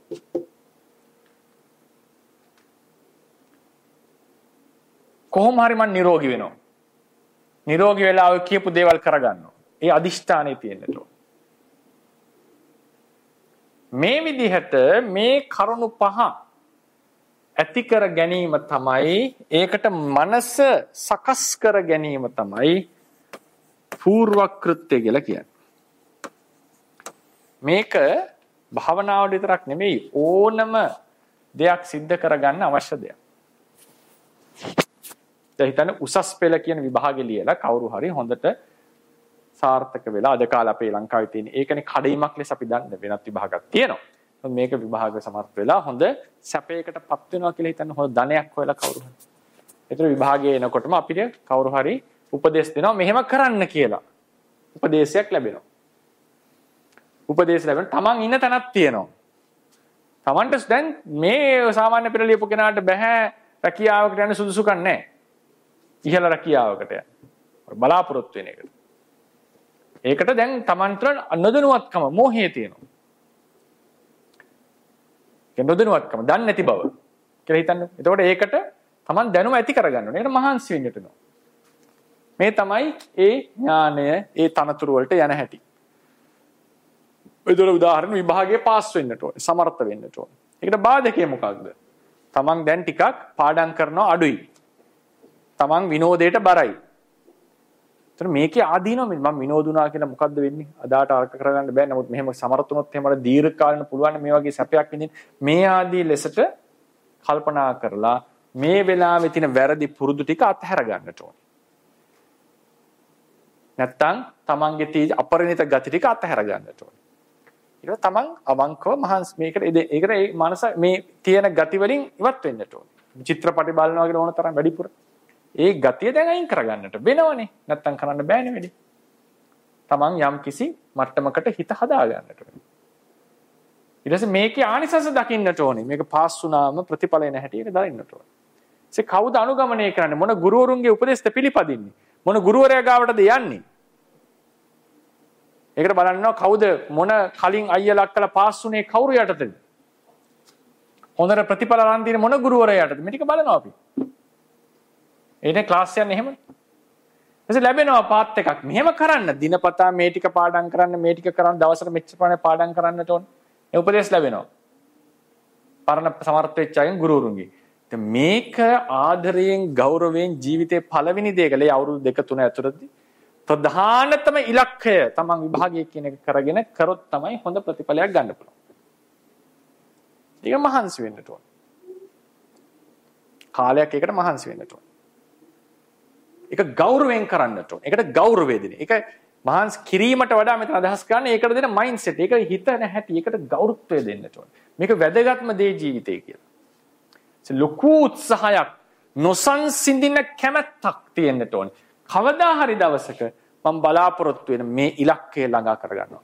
කොහොම හරි මං නිරෝගී වෙනවා. නිරෝගී වෙලා ඔය කියපු දේවල් කරගන්නවා. ඒ අදිෂ්ඨානේ තියෙන්නට ඕන. මේ විදිහට මේ කරුණු පහ ඇති කර ගැනීම තමයි ඒකට මනස සකස් කර ගැනීම තමයි පූර්වක්‍ෘත්‍ය කියලා කියන්නේ. මේක භාවනාවට විතරක් නෙමෙයි ඕනම දෙයක් සිද්ධ කරගන්න අවශ්‍ය දෙයක්. දැන් හිතන්න උසස් පෙළ කියන විභාගෙ ලියලා කවුරු හරි හොඳට සාර්ථක වෙලා අද කාලේ අපේ ලංකාවේ තියෙන ඒකනේ කඩයිමක් ලෙස අපි දන්න වෙනත් විභාගයක් තියෙනවා. මේක විභාග සමර්ථ වෙලා හොඳ සැපයකටපත් වෙනවා කියලා හිතන්න හොඳ ධනයක් හොයලා කවුරු හරි. ඒතර විභාගයේ එනකොටම අපිට කවුරු හරි උපදෙස් දෙනවා මෙහෙම කරන්න කියලා. උපදේශයක් ලැබෙනවා. උපදේශ ලැබෙන තමන් ඉන්න තැනක් තියෙනවා. තමන්ට දැන් මේ සාමාන්‍ය පෙළ ලියපු කෙනාට බෑ රැකියාවකට යන්න සුදුසුකම් නැහැ. ඉහළ රැකියාවකට යන්න. බලාපොරොත්තු වෙන එකට. ඒකට දැන් තමන් තුළ නොදැනුවත්කම මෝහය තියෙනවා. නොදැනුවත්කම දන්නේ නැති බව කියලා හිතන්න. එතකොට ඒකට තමන් දැනුම ඇති කරගන්න ඕනේ. ඒකට මහන්සි වෙන්න වෙනවා. මේ තමයි ඒ ඥානය ඒ තනතුරු වලට යන හැටි. ඒතර උදාහරණ විභාගයේ පාස් වෙන්නට ඕනේ. සමර්ථ වෙන්නට ඕනේ. ඒකට බාධකය මොකක්ද? තමන් දැන් ටිකක් පාඩම් කරනවා අඩුයි. තමන් විනෝදයට බරයි. ඒතර මේකේ ආදීනව මම විනෝදුනා කියලා මොකද්ද වෙන්නේ? අදාට අර්ථ කරගන්න බෑ. නමුත් මෙහෙම සමර්ථ වුණොත් එහෙම අර දීර්ඝ කාලින පුළුවන් මේ වගේ සැපයක් විඳින්න. මේ ආදී ලෙසට කල්පනා කරලා මේ වෙලාවේ තියෙන වැරදි පුරුදු ටික අත්හැර ගන්නට ඕනේ. නැත්තම් තමන්ගේ තියෙන අපරිණිත ගති ටික අත්හැර ගන්නට ඕනේ. ඊට තමන් අවංකව මහන්සි මේකට ඒකට ඒ මනස මේ තියෙන ගති වලින් ඉවත් වෙන්නට ඕනේ. චිත්‍රපටි බලනවා කියලා ඕන තරම් වැඩිපුර ඒ ගතිය දැන් අයින් කරගන්නට වෙනවනේ. නැත්තම් කරන්න බෑනේ වැඩි. තමන් යම් කිසි මට්ටමකට හිත හදා ගන්නට ඕනේ. ඊට පස්සේ මේකේ ආනිසංස දකින්නට ඕනේ. මේක පාස් වුණාම ප්‍රතිඵල එන හැටි ඒක දකින්නට ඕනේ. ඒ කවුද අනුගමනය කරන්නේ? මොන ගුරුවරුන්ගේ උපදෙස්ද පිළිපදින්නේ? මොන ගුරුවරයා ගාවටද යන්නේ? ඒකට බලන්න කවුද මොන කලින් අයියලා අක්කලා පාස් වුණේ කවුරු යටතද? හොඳට ප්‍රතිඵල අරන් තියෙන මොන ගුරුවරයා යටතද? මේ ටික බලනවා අපි. එනේ ක්ලාස් යන්නේ එහෙමද? ඊට ලැබෙනවා පාත් එකක්. මෙහෙම කරන්න දිනපතා මේ ටික පාඩම් කරන්න මේ ටික කරන්න දවසට මෙච්චර ප්‍රමාණය පාඩම් කරන්නට ඕන. ඒ උපදේශ ලැබෙනවා. පරණ සමර්ථ වෙච්ච අයන් ගුරුවරුන්ගේ. මේක ආදරයෙන් ගෞරවයෙන් ජීවිතේ පළවෙනි දේ කලේ අවුරුදු 2-3 ඇතුළතදී ප්‍රධානතම ඉලක්කය තමන් විභාගයේ කියන එක කරගෙන කරොත් තමයි හොඳ ප්‍රතිඵලයක් ගන්න පුළුවන්. ඒක මහන්සි වෙන්න ඕන. කාලයක් ඒකට මහන්සි වෙන්න ඕන. ඒක ගෞරවයෙන් කරන්නට ඕන. ඒකට ගෞරවය දෙන. ඒක මහන්සි කිරීමට වඩා මෙතන අදහස් කරන්නේ ඒකට දෙන මයින්ඩ්සෙට්. ඒක හිතන හැටි. ඒකට ගෞරවත්වය දෙන්නට ඕන. මේක වැදගත්ම දේ ජීවිතේ කියලා. ලොකු උත්සාහයක් නොසන්සිඳින කැමැත්තක් තියෙන්නට ඕන. කවදා හරි දවසක මම බලාපොරොත්තු වෙන මේ ඉලක්කය ළඟා කරගන්නවා.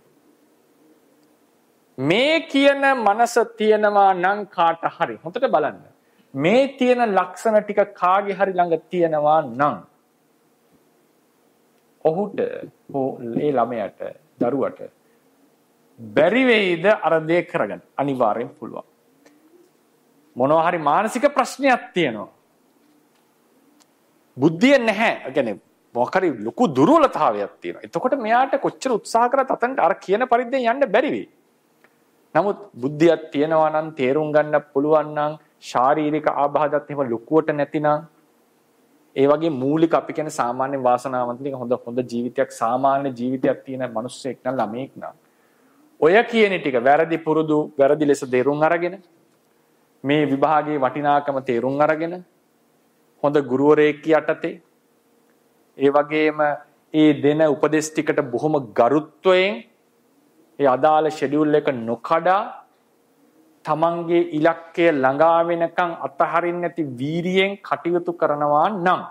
මේ කියන මනස තියෙනවා නම් කාට හරි හොඳට බලන්න. මේ තියෙන ලක්ෂණ ටික කාගේ හරි ළඟ තියෙනවා නම් ඔහුට ඒ ළමයට දරුවට බැරි වෙයිද අර දේ කරගන්න? අනිවාර්යෙන් පුළුවන්. මොනවා හරි මානසික ප්‍රශ්නයක් තියෙනවා. බුද්ධිය නැහැ. ඒ කියන්නේ මොකරි ලොකු දුර්වලතාවයක් තියෙනවා. එතකොට මෙයාට කොච්චර උත්සාහ කරත් අතන්ට අර කියන පරිද්දෙන් යන්න බැරි වෙයි. නමුත් බුද්ධියක් තියෙනවා නම් තේරුම් ගන්න පුළුවන් නම් ශාරීරික ආබාධات එහෙම ලොකුවට නැතිනම් ඒ වගේ මූලික අපි කියන සාමාන්‍ය වාසනාවන්ත හොඳ ජීවිතයක් සාමාන්‍ය ජීවිතයක් තියෙන මිනිස්සෙක් නම් ළමෙක් නම් ඔය කියන ටික වැරදි පුරුදු වැරදි ලෙස තේරුම් අරගෙන මේ විභාගයේ වටිනාකම තේරුම් අරගෙන හොඳ ගුරුවරයෙක් යටතේ ඒ වගේම ඒ දෙන උපදෙස් ටිකට බොහොම ගරුත්වයෙන් ඒ අදාළ ෂෙඩියුල් එක නොකඩා තමන්ගේ ඉලක්කය ළඟා වෙනකන් අතහරින්න නැති වීරියෙන් කටයුතු කරනවා නම්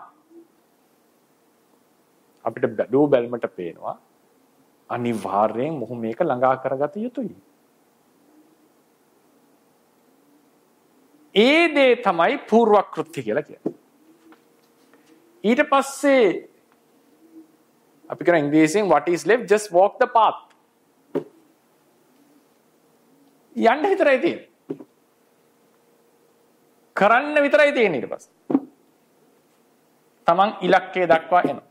අපිට බැලූ බැල්මට පේනවා අනිවාර්යෙන් මොහු මේක ළඟා කරගත යුතුයි. ඒ දේ තමයි පූර්වක්‍ෘත්‍ය කියලා කියන්නේ. ඊට පස්සේ අපි කියන ඉංග්‍රීසියෙන් what is left just walk the path. යන්න විතරයි තියෙන්නේ. කරන්න විතරයි තියෙන්නේ ඊට පස්සේ. තමන් ඉලක්කය දක්වා එනවා.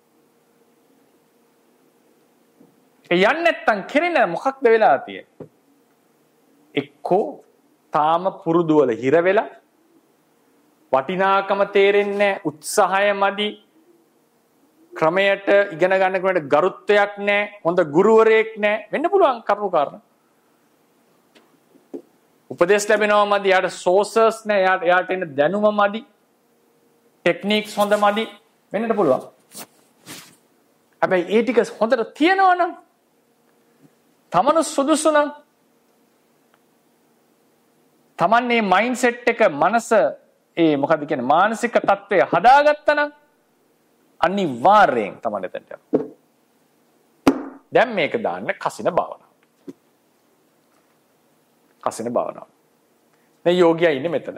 ඒ යන්නේ නැත්තම් කෙරෙන මොකක්ද වෙලා තියෙන්නේ? එක්කෝ තාම පුරුදු වල හිර වෙලා වටිනාකම තේරෙන්නේ උත්සාහය මදි ක්‍රමයට ඉගෙන ගන්න කෙනෙකුට ගරුත්වයක් නැහැ හොඳ ගුරුවරයෙක් නැහැ වෙන්න පුළුවන් කරුණු කාරණා උපදේශ ලැබෙනවා මදි යාට සෝසර්ස් නැහැ යාට එන දැනුම මදි ටෙක්නික්ස් හොඳ මදි වෙන්නත් පුළුවන් හැබැයි ඒ ටික හොඳට තියෙනවා නම් තමනු සුදුසු නම් තමන්නේ මයින්ඩ්සෙට් එක මනස ඒ මොකද කියන්නේ මානසික තත්ත්වය හදාගත්තා නම් අනිවාර්යෙන් තමයි එතනට යනවා. දැන් මේක දාන්න කසින භාවනාව. කසින භාවනාව. දැන් යෝගියා ඉන්නේ මෙතන.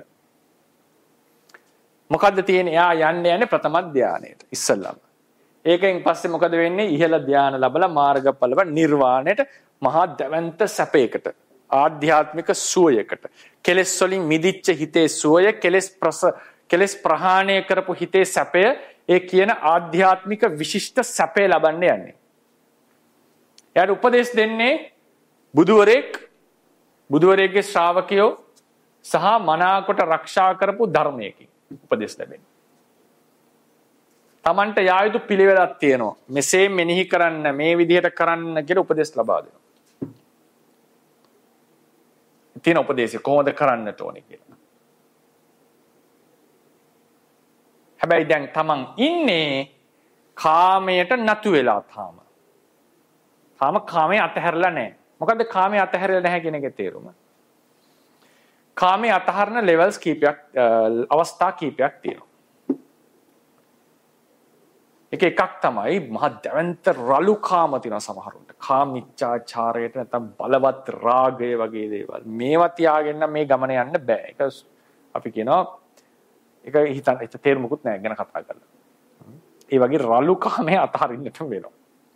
මොකද්ද තියෙන්නේ? එයා යන්නේ ප්‍රථම ධානයට ඉස්සල්ලාම. ඒකෙන් පස්සේ මොකද වෙන්නේ? ඉහළ ධාන ලැබලා මාර්ගඵලව නිර්වාණයට මහා දැවැන්ත සැපයකට ආධ්‍යාත්මික සුවයකට කෙලෙස් වලින් මිදිච්ච හිතේ සුවය කෙලෙස් ප්‍රහාණය කරපු හිතේ සැපය ඒ කියන ආධ්‍යාත්මික විශිෂ්ට සැපය ලබන්න යන්නේ. එයාට උපදේශ දෙන්නේ බුදුවරයෙක්ගේ ශ්‍රාවකයෝ සහ මනාකොට ආරක්ෂා කරපු ධර්මයකින් උපදේශ ලැබෙන්නේ. Tamanට යා යුතු පිළිවෙලක් තියෙනවා. මෙසේ මෙනෙහි කරන්න මේ විදිහට කරන්න කියලා උපදේශ ලබා දෙනවා. තියෙන උපදේශය කොහොමද කරන්නට ඕනේ කියලා. හැබැයි දැන් තමන් ඉන්නේ කාමයට නතු වෙලා තාම කාමයේ අතහැරලා නැහැ. මොකද්ද කාමයේ අතහැරලා නැහැ කියන එකේ තේරුම? කාමයේ අතහරන ලෙවල්ස් කීපයක් අවස්ථා කීපයක් තියෙනවා. එකක් තමයි මහ දැවැන්ත රළු කාම තියෙනවා සමහරුන්ට. කාමීච්ඡාචාරයට නැත්නම් බලවත් රාගය වගේ දේවල්. මේවා තියාගෙන මේ ගමන යන්න බෑ. ඒක අපි කියනවා ඒක හිත තේරුමකුත් නැහැ ගැන කතා කරලා. ඒ වගේ රළු කාමයේ අතහරින්නට වෙනවා.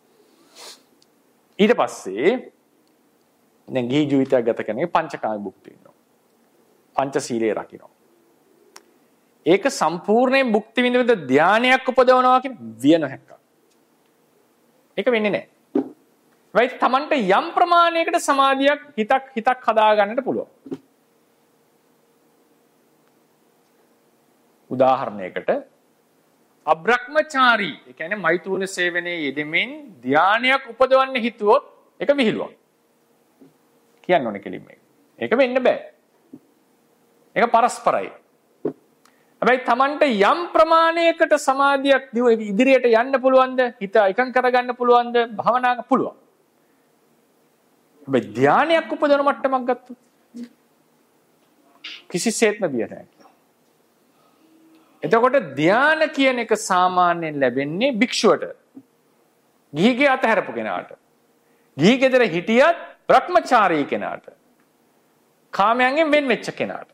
ඊට පස්සේ දැන් ගිහි ජීවිතයක් ගත කරන පංචකාම භුක්ති විඳිනවා. පංචශීලයේ රකින්නවා. ඒක සම්පූර්ණයෙන් භුක්ති විඳින ධානයක් උපදවනවා කියන විය නොහැක්ක. ඒක වෙන්නේ නැහැ. වෙයි තමන්ට යම් ප්‍රමාණයකට සමාධියක් හිතක් හදා ගන්නට පුළුවන්. උදාහරණයකට අබ්‍රහ්මචාරී ඒ කියන්නේ මෛතුන සේවනයේ යෙදෙමින් ධානයක් උපදවන්න හිතුවොත් ඒක විහිළුවක්. කියන්න ඕනේ කෙලින්ම. ඒක වෙන්න බෑ. ඒක පරස්පරයි. හැබැයි තමන්ට යම් ප්‍රමාණයකට සමාධියක් ඉදිරියට යන්න පුළුවන්ද? හිත එකඟ කරගන්න පුළුවන්ද? භවනාක පුළුවන්. හැබැයි ධානයක් උපදවන මට්ටමක් ගත්තොත් කිසිසේත්ම බිය නැහැ. එතකොට ධාන කියන එක සාමාන්‍යයෙන් ලැබෙන්නේ භික්ෂුවට. ගිහිගේ අතහැරපු කෙනාට. ගිහි ගෙදර හිටියත් බ්‍රහ්මචාරී කෙනාට. කාමයන්ගෙන් වෙන් වෙච්ච කෙනාට.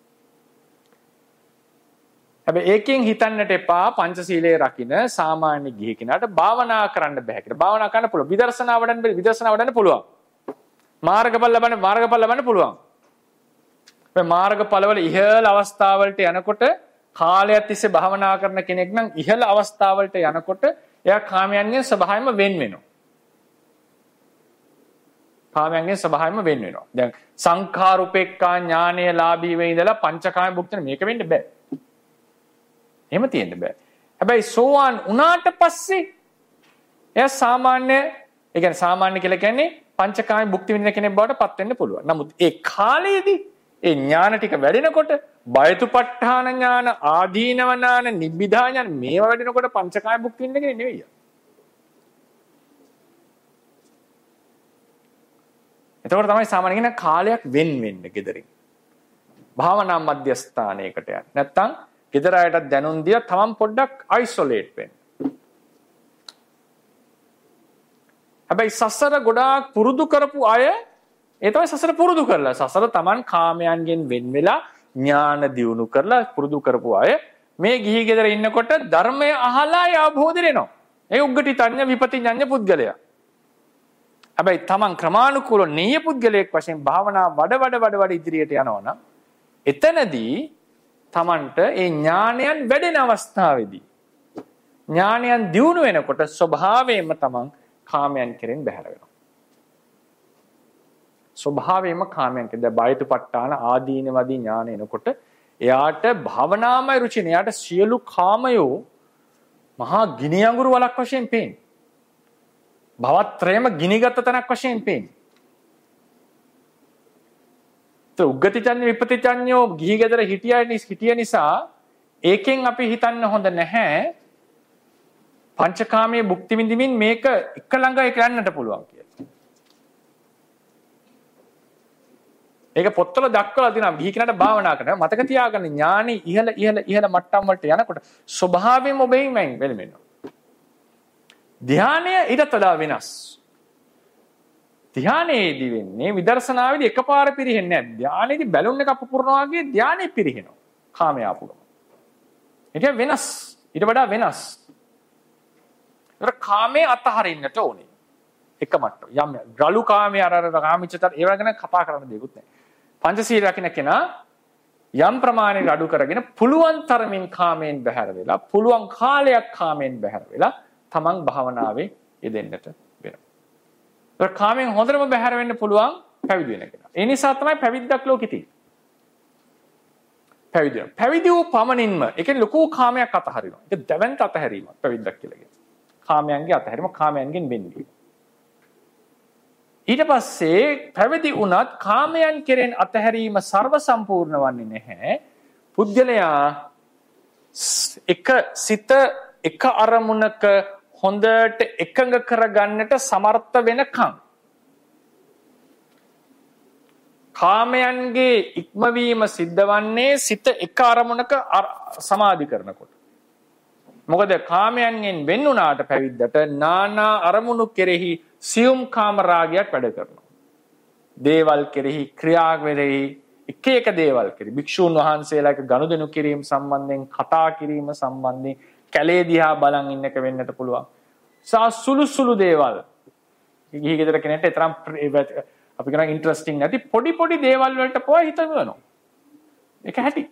හැබැයි ඒකෙන් හිතන්නට එපා පංචශීලයේ රකින්න සාමාන්‍ය ගිහි කෙනාට භාවනා කරන්න බෑ කියලා. භාවනා කරන්න පුළුවන්. විදර්ශනා වඩන්න පුළුවන්. මාර්ගඵල ලබන්න පුළුවන්. මේ මාර්ගඵලවල ඉහළ අවස්ථාවලට යනකොට කාලයක් තිස්සේ භාවනා කරන කෙනෙක් නම් ඉහළ අවස්ථාවලට යනකොට එයා කාමයන්ගෙන් ස්වභාවයෙන්ම වෙන් වෙනවා. දැන් සංඛාරුපේක්ඛා ඥානයලාභී වේ ඉඳලා පංචකාම භුක්තිය මේක වෙන්න බෑ. එහෙම තියෙන්න බෑ. හැබැයි සෝවාන් උනාට පස්සේ එයා සාමාන්‍ය කියලා කියන්නේ පංචකාම භුක්ති විඳින කෙනෙක් බවට පත් වෙන්න පුළුවන්. නමුත් ඒ කාලයේදී ඒ ඥාන ටික වැඩෙනකොට බයතුපට්ඨාන ඥාන, ආදීනව ඥාන, නිබ්බිදා ඥාන මේවා වැඩෙනකොට පංචකාම භුක්ති විඳින කෙනෙක් නෙවෙයි. එතකොට තමයි සාමාන්‍ය කෙනෙක් කාලයක් වෙන් වෙන්නේ gederin. භාවනා මධ්‍යස්ථානයකට යන්න. නැත්තම් ගෙදර අයටත් දැනුම් දියා තමන් පොඩ්ඩක් අයිසොලේට් වෙන්න. හැබැයි සසර ගොඩාක් පුරුදු කරපු අය ඒ තමයි සසර පුරුදු කරලා සසර තමන් කාමයන්ගෙන් වෙන් වෙලා ඥාන දියුණු කරලා පුරුදු කරපු අය මේ ගිහි ගෙදර ඉන්නකොට ධර්මය අහලා අවබෝධ වෙනවා. ඒ උග්ගටිතඤ්ඤ විපටිඤ්ඤ පුද්ගලයා. හැබැයි තමන් ක්‍රමානුකූලව නෙය පුද්ගලයෙක් වශයෙන් භාවනා වඩ ඉදිරියට යනවනම් එතනදී තමන්ට ඒ ඥානයන් වැඩෙන අවස්ථාවේදී ඥානයන් දියුණු වෙනකොට ස්වභාවයෙන්ම තමන් කාමයන් කෙරෙන් බැහැර වෙනවා. ස්වභාවයෙන්ම කාමයන් කෙරෙන් බයතුපට්ඨාන ආදීනවදී ඥාන එනකොට එයාට භවනාමය රුචින එයාට සියලු කාමයෝ මහා ගිනි අඟුරු වලක් වශයෙන් පේන්නේ. භවත්‍රයම ගිනිගත් තැනක් වශයෙන් පේන්නේ. તો උග්ගටිචඤ්ඤ විපටිචඤ්ඤෝ ගිහි ගෙදර හිටිය නිසා ඒකෙන් අපි හිතන්න හොඳ නැහැ පංචකාමයේ භුක්ති විඳින්මින් මේක එක ළඟ යන්නට පුළුවන් කියලා. ඒක පොත්වල දක්වලා තියෙනවා ගිහි කෙනාට භාවනා කරනවා. මතක තියාගන්න ඥානෙ ඉහළ මට්ටම් වලට යනකොට ස්වභාවයෙන්ම ඔබෙන් වෙලෙනවා. ධානය ඊටත් වඩා වෙනස්. ධානයේදී වෙන්නේ විදර්ශනාවේදී එකපාර පිරෙන්නේ නැහැ. ධානයේදී බැලුන් එකක් පුපුරනවා වගේ ධානය පිරෙනවා. කාමය ආපුවම. ඒක වෙනස්. ඊට වඩා වෙනස්. ඒතර කාමයේ අතහරින්නට ඕනේ. එක මට්ටම. යම් ගලු කාමයේ අර කාමීච්ඡතර ඒව ගැන කතා කරන්න දෙයක්වත් නැහැ. පංචශීල රකින්න කෙනා යම් ප්‍රමාණයකට අඩු කරගෙන පුළුවන් තරමින් කාමයෙන් බැහැර වෙලා පුළුවන් කාලයක් කාමයෙන් බැහැර වෙලා තමන් භාවනාවේ යෙදෙන්නට වෙනවා. ඒක කාමෙන් හොඳටම බැහැර වෙන්න පුළුවන් පැවිදි වෙන කෙනා. ඒ නිසා තමයි පැවිද්දක් ලෝකෙ තියෙන්නේ. පැවිදි වූ පමණින්ම ඒ කියන්නේ ලොකු කාමයක් අතහරිනවා. ඒක දැවැන්ත අතහැරීමක් පැවිද්දක් කියලා කියනවා. කාමයන්ගේ අතහැරීම කාමයන්ගෙන් වෙන්නේ. ඊට පස්සේ පැවිදි වුණත් කාමයන් කෙරෙන් අතහැරීම ਸਰව සම්පූර්ණ වන්නේ නැහැ. පුද්ගලයා එක සිත එක අරමුණක හොඳට එකඟ කරගන්නට සමර්ථ වෙනකම් කාමයන්ගේ ඉක්මවීම සිද්ධ වන්නේ සිත එක අරමුණක සමාධි කරනකොට. මොකද කාමයන්ගෙන් වෙන් වුණාට පැවිද්දට නානා අරමුණු කෙරෙහි සියුම් කාම රාගයක් වැඩ කරනවා. දේවල් කෙරෙහි ක්‍රියා කෙරෙහි එක දේවල් කෙරෙහි භික්ෂූන් වහන්සේලා එක ගනුදෙනු කිරීම සම්බන්ධයෙන් කතා කිරීම සම්බන්ධයෙන් කැලේ දිහා බලන් ඉන්න එක වෙන්නට පුළුවන්. සුළු දේවල්. ගිහි ගෙදර කෙනෙක්ට තරම් අපි කියන ඉන්ටරෙස්ටිං නැති පොඩි දේවල් වලට පොය හිතනවා. ඒක ඇති.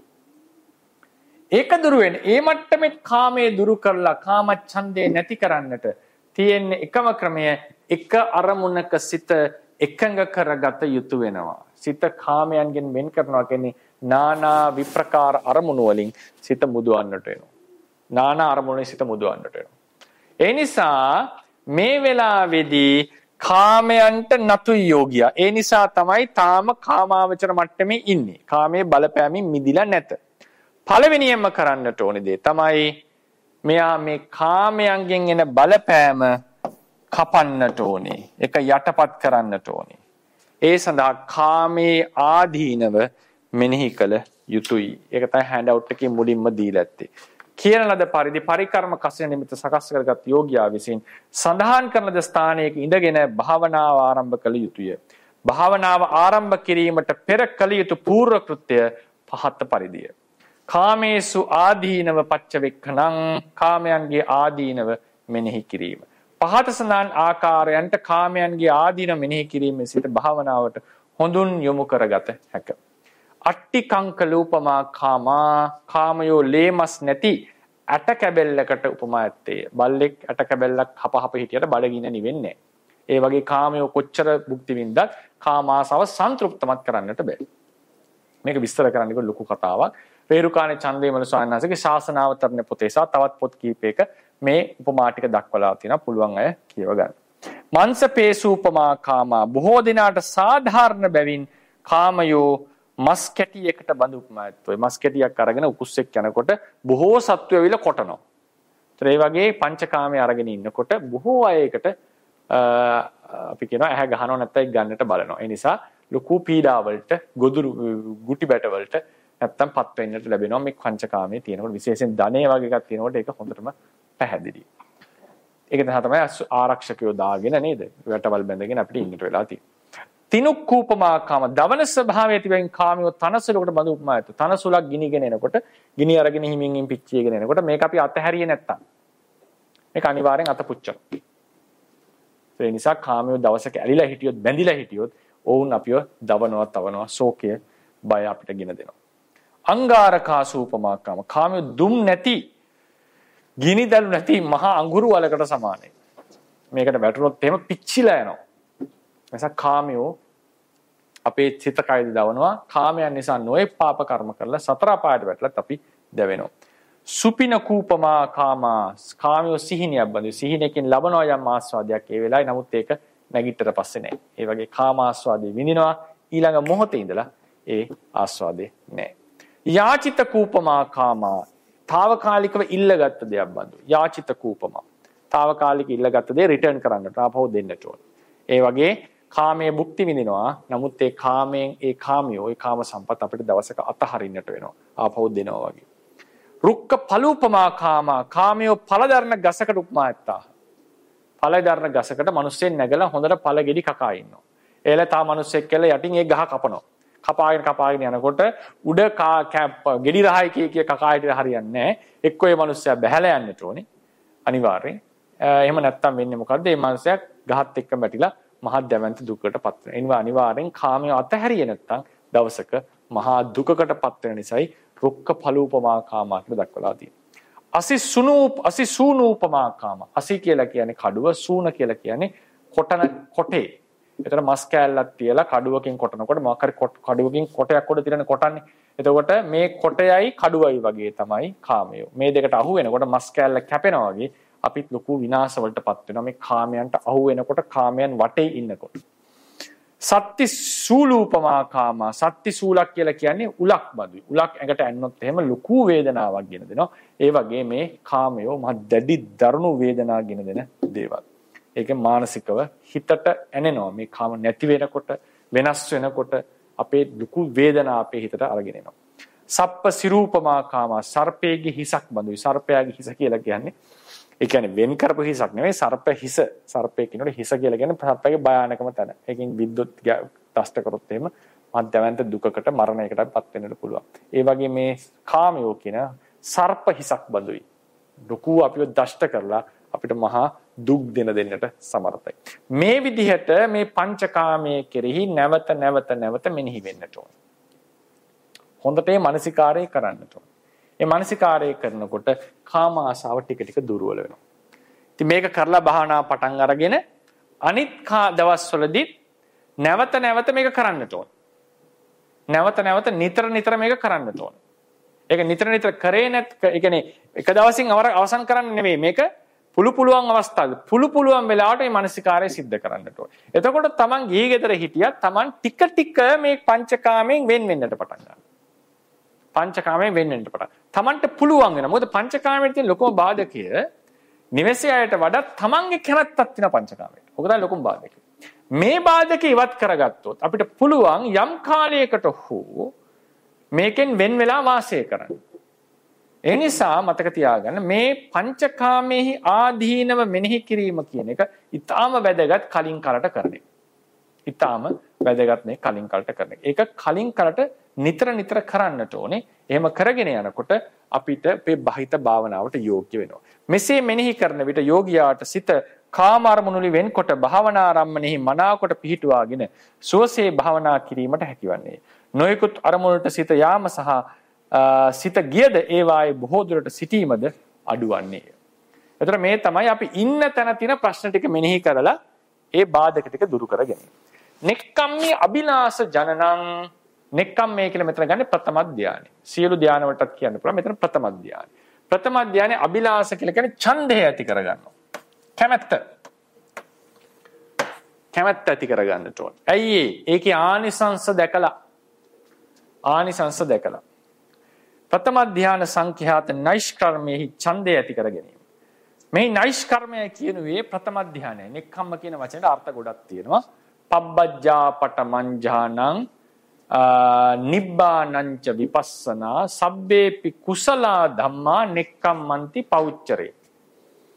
ඒක දුරු වෙන. ඒ මට්ටමේ කාමයේ දුරු කරලා කාම ඡන්දේ නැති කරන්නට තියෙන එකම ක්‍රමය එක අරමුණක සිත එකඟ කරගත යුතු වෙනවා. සිත කාමයන්ගෙන් වෙන් කරනවා කියන්නේ නානා විප්‍රකාර අරමුණු වලින් සිත මුදවන්නට වෙනවා. නානා අරමුණේ සිත මුදවන්නට වෙනවා. ඒ නිසා මේ වෙලාවේදී කාමයන්ට නතු යෝගියා. ඒ නිසා තමයි තාම කාමාවචර මට්ටමේ ඉන්නේ. කාමයේ බලපෑමින් මිදිලා නැත. පළවෙනියෙන්ම කරන්නට ඕනේ දේ තමයි මෙයා මේ කාමයන්ගෙන් එන බලපෑම කපන්නට ඕනේ. ඒක යටපත් කරන්නට ඕනේ. ඒ සඳහා කාමයේ ආදීනව මෙනෙහි කළ යුතුයි. ඒක තමයි හෑන්ඩ් අවුට් එකේ මුලින්ම දීලා ඇත්තේ. කියන ලද පරිදි පරිකර්ම කසින නිමිත්ත සකස් කරගත් යෝගියා විසින් සඳහන් කරන ද ස්ථානයක ඉඳගෙන භාවනාව ආරම්භ කළ යුතුය. භාවනාව ආරම්භ කිරීමට පෙර කළ යුතු පූර්ව කෘත්‍ය පහත් පරිදිය. කාමේසු ආදීනව පච්චවෙක්ඛනං කාමයන්ගේ ආදීනව මෙනෙහි කිරීම. පහත සඳහන් ආකාරයන්ට කාමයන්ගේ ආදීනව මෙනෙහි කිරීමෙන් සිට භාවනාවට හොඳුන් යොමු කරගත හැක. අට්ටි කංකලූපමා කාමා කාමයෝ ලේමස් නැති ඇට කැබෙල්ලකට උපමා ඇත්තේ. බල්ලෙක් ඇට කැබෙල්ලක් හප හිටියට බඩගින්න නිවෙන්නේ. ඒ වගේ කාමයෝ කොච්චර භුක්ති විඳත් කාමාසාව සන්තුෂ්ටමත් කරන්නට බෑ. මේක විස්තර කරන්නක ලොකු කතාවක්. රේරුකාණේ චන්දේමල ස්වාමීන් වහන්සේගේ ශාසනාවතරණ පොතේ සහ තවත් පොත් කීපයක මේ උපමා ටික දක්වලා තියෙනවා. පුළුවන් අය කියව ගන්න. මංසපේසූපමා කාමා බොහෝ දිනාට සාධාරණ බැවින් කාමයෝ මස් කැටියකට බඳු උපමාවයි. මස් කැටියක් අරගෙන උකුස්සෙක් යනකොට බොහෝ සත්වය ඇවිල්ලා කොටනවා. ඒ වගේ පංචකාමයේ අරගෙන ඉන්නකොට බොහෝ අයකට අපි කියනවා ඇහැ ගහනව නැත්නම් ගන්නට බලනවා. ඒ නිසා ලොකු පීඩාවලට ගොදුරු ගුටි බැට වලට නැත්තම් පත් වෙන්නට ලැබෙනවා මේ පංචකාමයේ තියෙනකොට. විශේෂයෙන් ධනෙ වගේ එකක් තියෙනකොට ඒක හොඳටම පැහැදිලියි. ඒක තමයි ආරක්ෂකයෝ දාගෙන නේද? වැටවල් බැඳගෙන අපිට ඉන්නට වෙලා තියෙන්නේ. තිනුක්කූපමාකාම දවන ස්වභාවය තිබෙන කාමියෝ තනසලකට බඳු උපමා ඇත. තනසුලක් ගිනිගෙන එනකොට ගිනි අරගෙන හිමින් පිච්චියගෙන එනකොට මේක අපි අතහැරියේ නැත්තම් මේක අනිවාර්යෙන් අතපුච්චන. ඒ නිසා කාමියෝ දවසක ඇලිලා හිටියොත් බැඳිලා හිටියොත් ඔවුන් අපිව දවනවා තවනවා ශෝකය බය අපිට ගෙන දෙනවා. අංගාරකාසූපමාකාම කාමියෝ දුම් නැති ගිනි දළු නැති මහා අඟුරු වලකට සමානයි. මේකට වැටුනොත් එහෙම පිච්චිලා යනවා. නිසා කාමියෝ අපේ චිත්ත කයද දවනවා. කාමයන් නිසා නොයේ පාප කර්ම කරලා සතර අපායට වැටලත් අපි දැවෙනවා. සුපින කූපමා කාමා කාමියෝ සිහිනියක් බඳු සිහිනකින් ලබනවා යම් ආස්වාදයක් ඒ වෙලාවේ. නමුත් ඒක නැගිටතර පස්සේ නෑ. ඒ වගේ කාම ආස්වාදේ විඳිනවා ඊළඟ මොහොතේ ඉඳලා ඒ ආස්වාදේ නෑ. යාචිත කූපමා කාමා తాවකාලිකව ඉල්ලගත්ත දෙයක් බඳු. යාචිත කූපමා తాවකාලික ඉල්ලගත්ත දේ රිටර්න් කරන්නට ආපහු දෙන්නට ඕන. ඒ වගේ කාමයේ භුක්ති විඳිනවා. නමුත් ඒ කාමයෙන් ඒ කාමියෝ ඒ කාම සම්පත් අපිට දවසක අතහරින්නට වෙනවා. ආපහු දෙනවා වගේ. රුක්ක පලූපමා කාමා කාමියෝ පළදරන ගසකට උපමා ඇත්තා. පළදරන ගසකට මිනිස්සෙන් නැගලා හොඳට පළ ගෙඩි කකා ඉන්නවා. ඒල තා මිනිස්සෙක් කියලා යටින් ඒ ගහ කපනවා. කපාගෙන යනකොට උඩ ගෙඩි රහයි කිය කකා හිටියට හරියන්නේ නැහැ. එක්කෝ ඒ මිනිස්සයා බැහැලා යන්නට ඕනේ. අනිවාර්යෙන්. එහෙම නැත්තම් වෙන්නේ මොකද්ද? මේ මිනිස්සයා ගහත් එක්ක බැටිලා මහත් දැවැන්ත දුකකටපත් වෙනවා. එනිසා අනිවාර්යෙන් කාමයේ අතහැරියේ නැත්තම් දවසක මහා දුකකටපත් වෙන නිසායි රුක්ක පලූපමා කාමා කියලා දක්වලා තියෙනවා. අසිසූනූපමා කාම. අසි කියලා කියන්නේ කඩුව, සූන කියලා කියන්නේ කොටේ. එතන මස් කෑල්ලක් තියලා කඩුවකින් කොටනකොට මොකක් හරි කඩුවකින් කොටයක් උඩ තිරන කොටන්නේ. එතකොට මේ කොටයයි කඩුවයි වගේ තමයි කාමය. මේ දෙකට අහු වෙනකොට මස් කෑල්ල කැපෙනවා වගේ අපිත් ලොකු විනාශ වලටපත් වෙනවා මේ කාමයන්ට අහු වෙනකොට කාමයන් වටේ ඉන්නකොට. සත්‍ති සූලූපමා කාමා සත්‍ති සූලක් කියලා කියන්නේ උලක් බඳුයි. උලක් ඇඟට ඇන්නොත් එහෙම ලොකු වේදනාවක් ගෙන දෙනවා. ඒ වගේ මේ කාමයෝ මහ දැඩි දරුණු වේදනා ගෙන දෙන දේවල්. ඒක මානසිකව හිතට ඇනෙනවා. මේ කාම නැති වෙනකොට වෙනස් වෙනකොට අපේ ලොකු වේදනා අපේ හිතට අරගෙන එනවා. සප්ප සිරූපමා කාමා සර්පයේ හිසක් බඳුයි. සර්පයාගේ හිස කියලා කියන්නේ ඒ කියන්නේ වෙන් කරපු හිසක් නෙවෙයි සර්ප හිස. සර්පයේ කියනකොට හිස කියලා කියන්නේ සර්පයේ භයානකම තැන. ඒකෙන් විද්‍යුත් දෂ්ට කරොත් එහෙම මධ්‍යවන්ත දුකකට මරණයකටපත් වෙන්නට පුළුවන්. ඒ වගේ මේ කාමයෝ කියන සර්ප හිසක් බඳුයි. දුක අපිව දෂ්ට කරලා අපිට මහා දුක් දෙන්නට සමර්ථයි. මේ විදිහට මේ පංචකාමයේ කෙරෙහි නැවත මෙනෙහි වෙන්නට ඕන. හොඳට මේ මානසිකාරය කරන්නට ඕන. මේ මානසිකාරය කරනකොට කාම ආශාව ටික ටික දුර්වල වෙනවා. ඉතින් මේක කරලා භාවනා පටන් අරගෙන අනිත් දවස්වලදී නැවත මේක කරන්නට ඕන. නැවත නිතර මේක කරන්නට ඕන. ඒක නිතර කරේ ඒ කියන්නේ එක දවසින් අවසන් කරන්න නෙවෙයි මේක පුළුවන් අවස්ථාවල පුළුවන් වෙලාවට මේ මානසිකාරය සිද්ධ කරන්නට ඕන. එතකොට තමන් ගිහි ගෙදර හිටියත් තමන් ටික මේ පංචකාමයෙන් වෙන් වෙන්නට පටන් ගන්නවා. පංචකාමයෙන් වෙන් වෙන්නට පටන්. තමන්ට පුළුවන් වෙනවා. මොකද පංචකාමයේ තියෙන ලොකම බාධකය නිවසේ අයට වඩා තමන්ගේ කැමැත්තක් තියෙන පංචකාමයට. ඔක තමයි ලොකුම බාධකය. මේ බාධක ඉවත් කරගත්තොත් අපිට පුළුවන් යම් කාලයකට හෝ මේකෙන් වෙන් වෙලා වාසය කරන්න. ඒ නිසා මතක තියාගන්න මේ පංචකාමයේ ආදීනව මෙනෙහි කිරීම කියන එක ඊටාම වැදගත් කලින් කරට කරන එක. ඊටාම වැදගත් මේ කලින් කරට කරන එක. ඒක කලින් කරට නිතර කරන්නට ඕනේ. එහෙම කරගෙන යනකොට අපිට මේ බහිත භාවනාවට යෝග්‍ය වෙනවා. මෙසේ මෙනෙහි කරන විට යෝගියාට සිත කාම අරමුණුලි වෙන්කොට භාවනා ආරම්මණෙහි මනාකොට පිහිටුවාගෙන සුවසේ භාවනා කිරීමට හැකිවන්නේ. නොයෙකුත් අරමුණට සිත යාම සහ සිත ගියද ඒවායේ බොහෝ දුරට සිටීමද අඩුවන්නේ. එතකොට මේ තමයි අපි ඉන්න තැන තියෙන ප්‍රශ්න ටික මෙනෙහි කරලා ඒ බාධක ටික දුරු කරගෙන. නෙක්ඛම්මී අබිලාස ජනනං නෙක්ඛම්මේ කියලා මෙතන ගන්නේ ප්‍රථම ධානය. සියලු ධාන වලටත් කියන්න පුළුවන් මෙතන ප්‍රථම ධානය. ප්‍රථම ධානයේ අබිලාස කියලා කියන්නේ ඡන්දය ඇති කරගන්නවා. කැමැත්ත ඇති කරගන්නට ඕන. ඇයි ඒකේ ආනිසංස දැකලා ප්‍රථම ධාන සංඛ්‍යාත නෛෂ්කර්මයේ ඡන්දය ඇති කර ගැනීම. මේ නෛෂ්කර්මය කියනුවේ ප්‍රථම ධානය. නෙක්ඛම්ම කියන වචනේට අර්ථ ගොඩක් තියෙනවා. පබ්බජ්ජා පටමංජානං නිබ්බානංච විපස්සනා සබ්බේපි කුසලා ධම්මා නෙක්ඛම්මන්ති පෞච්චරේ.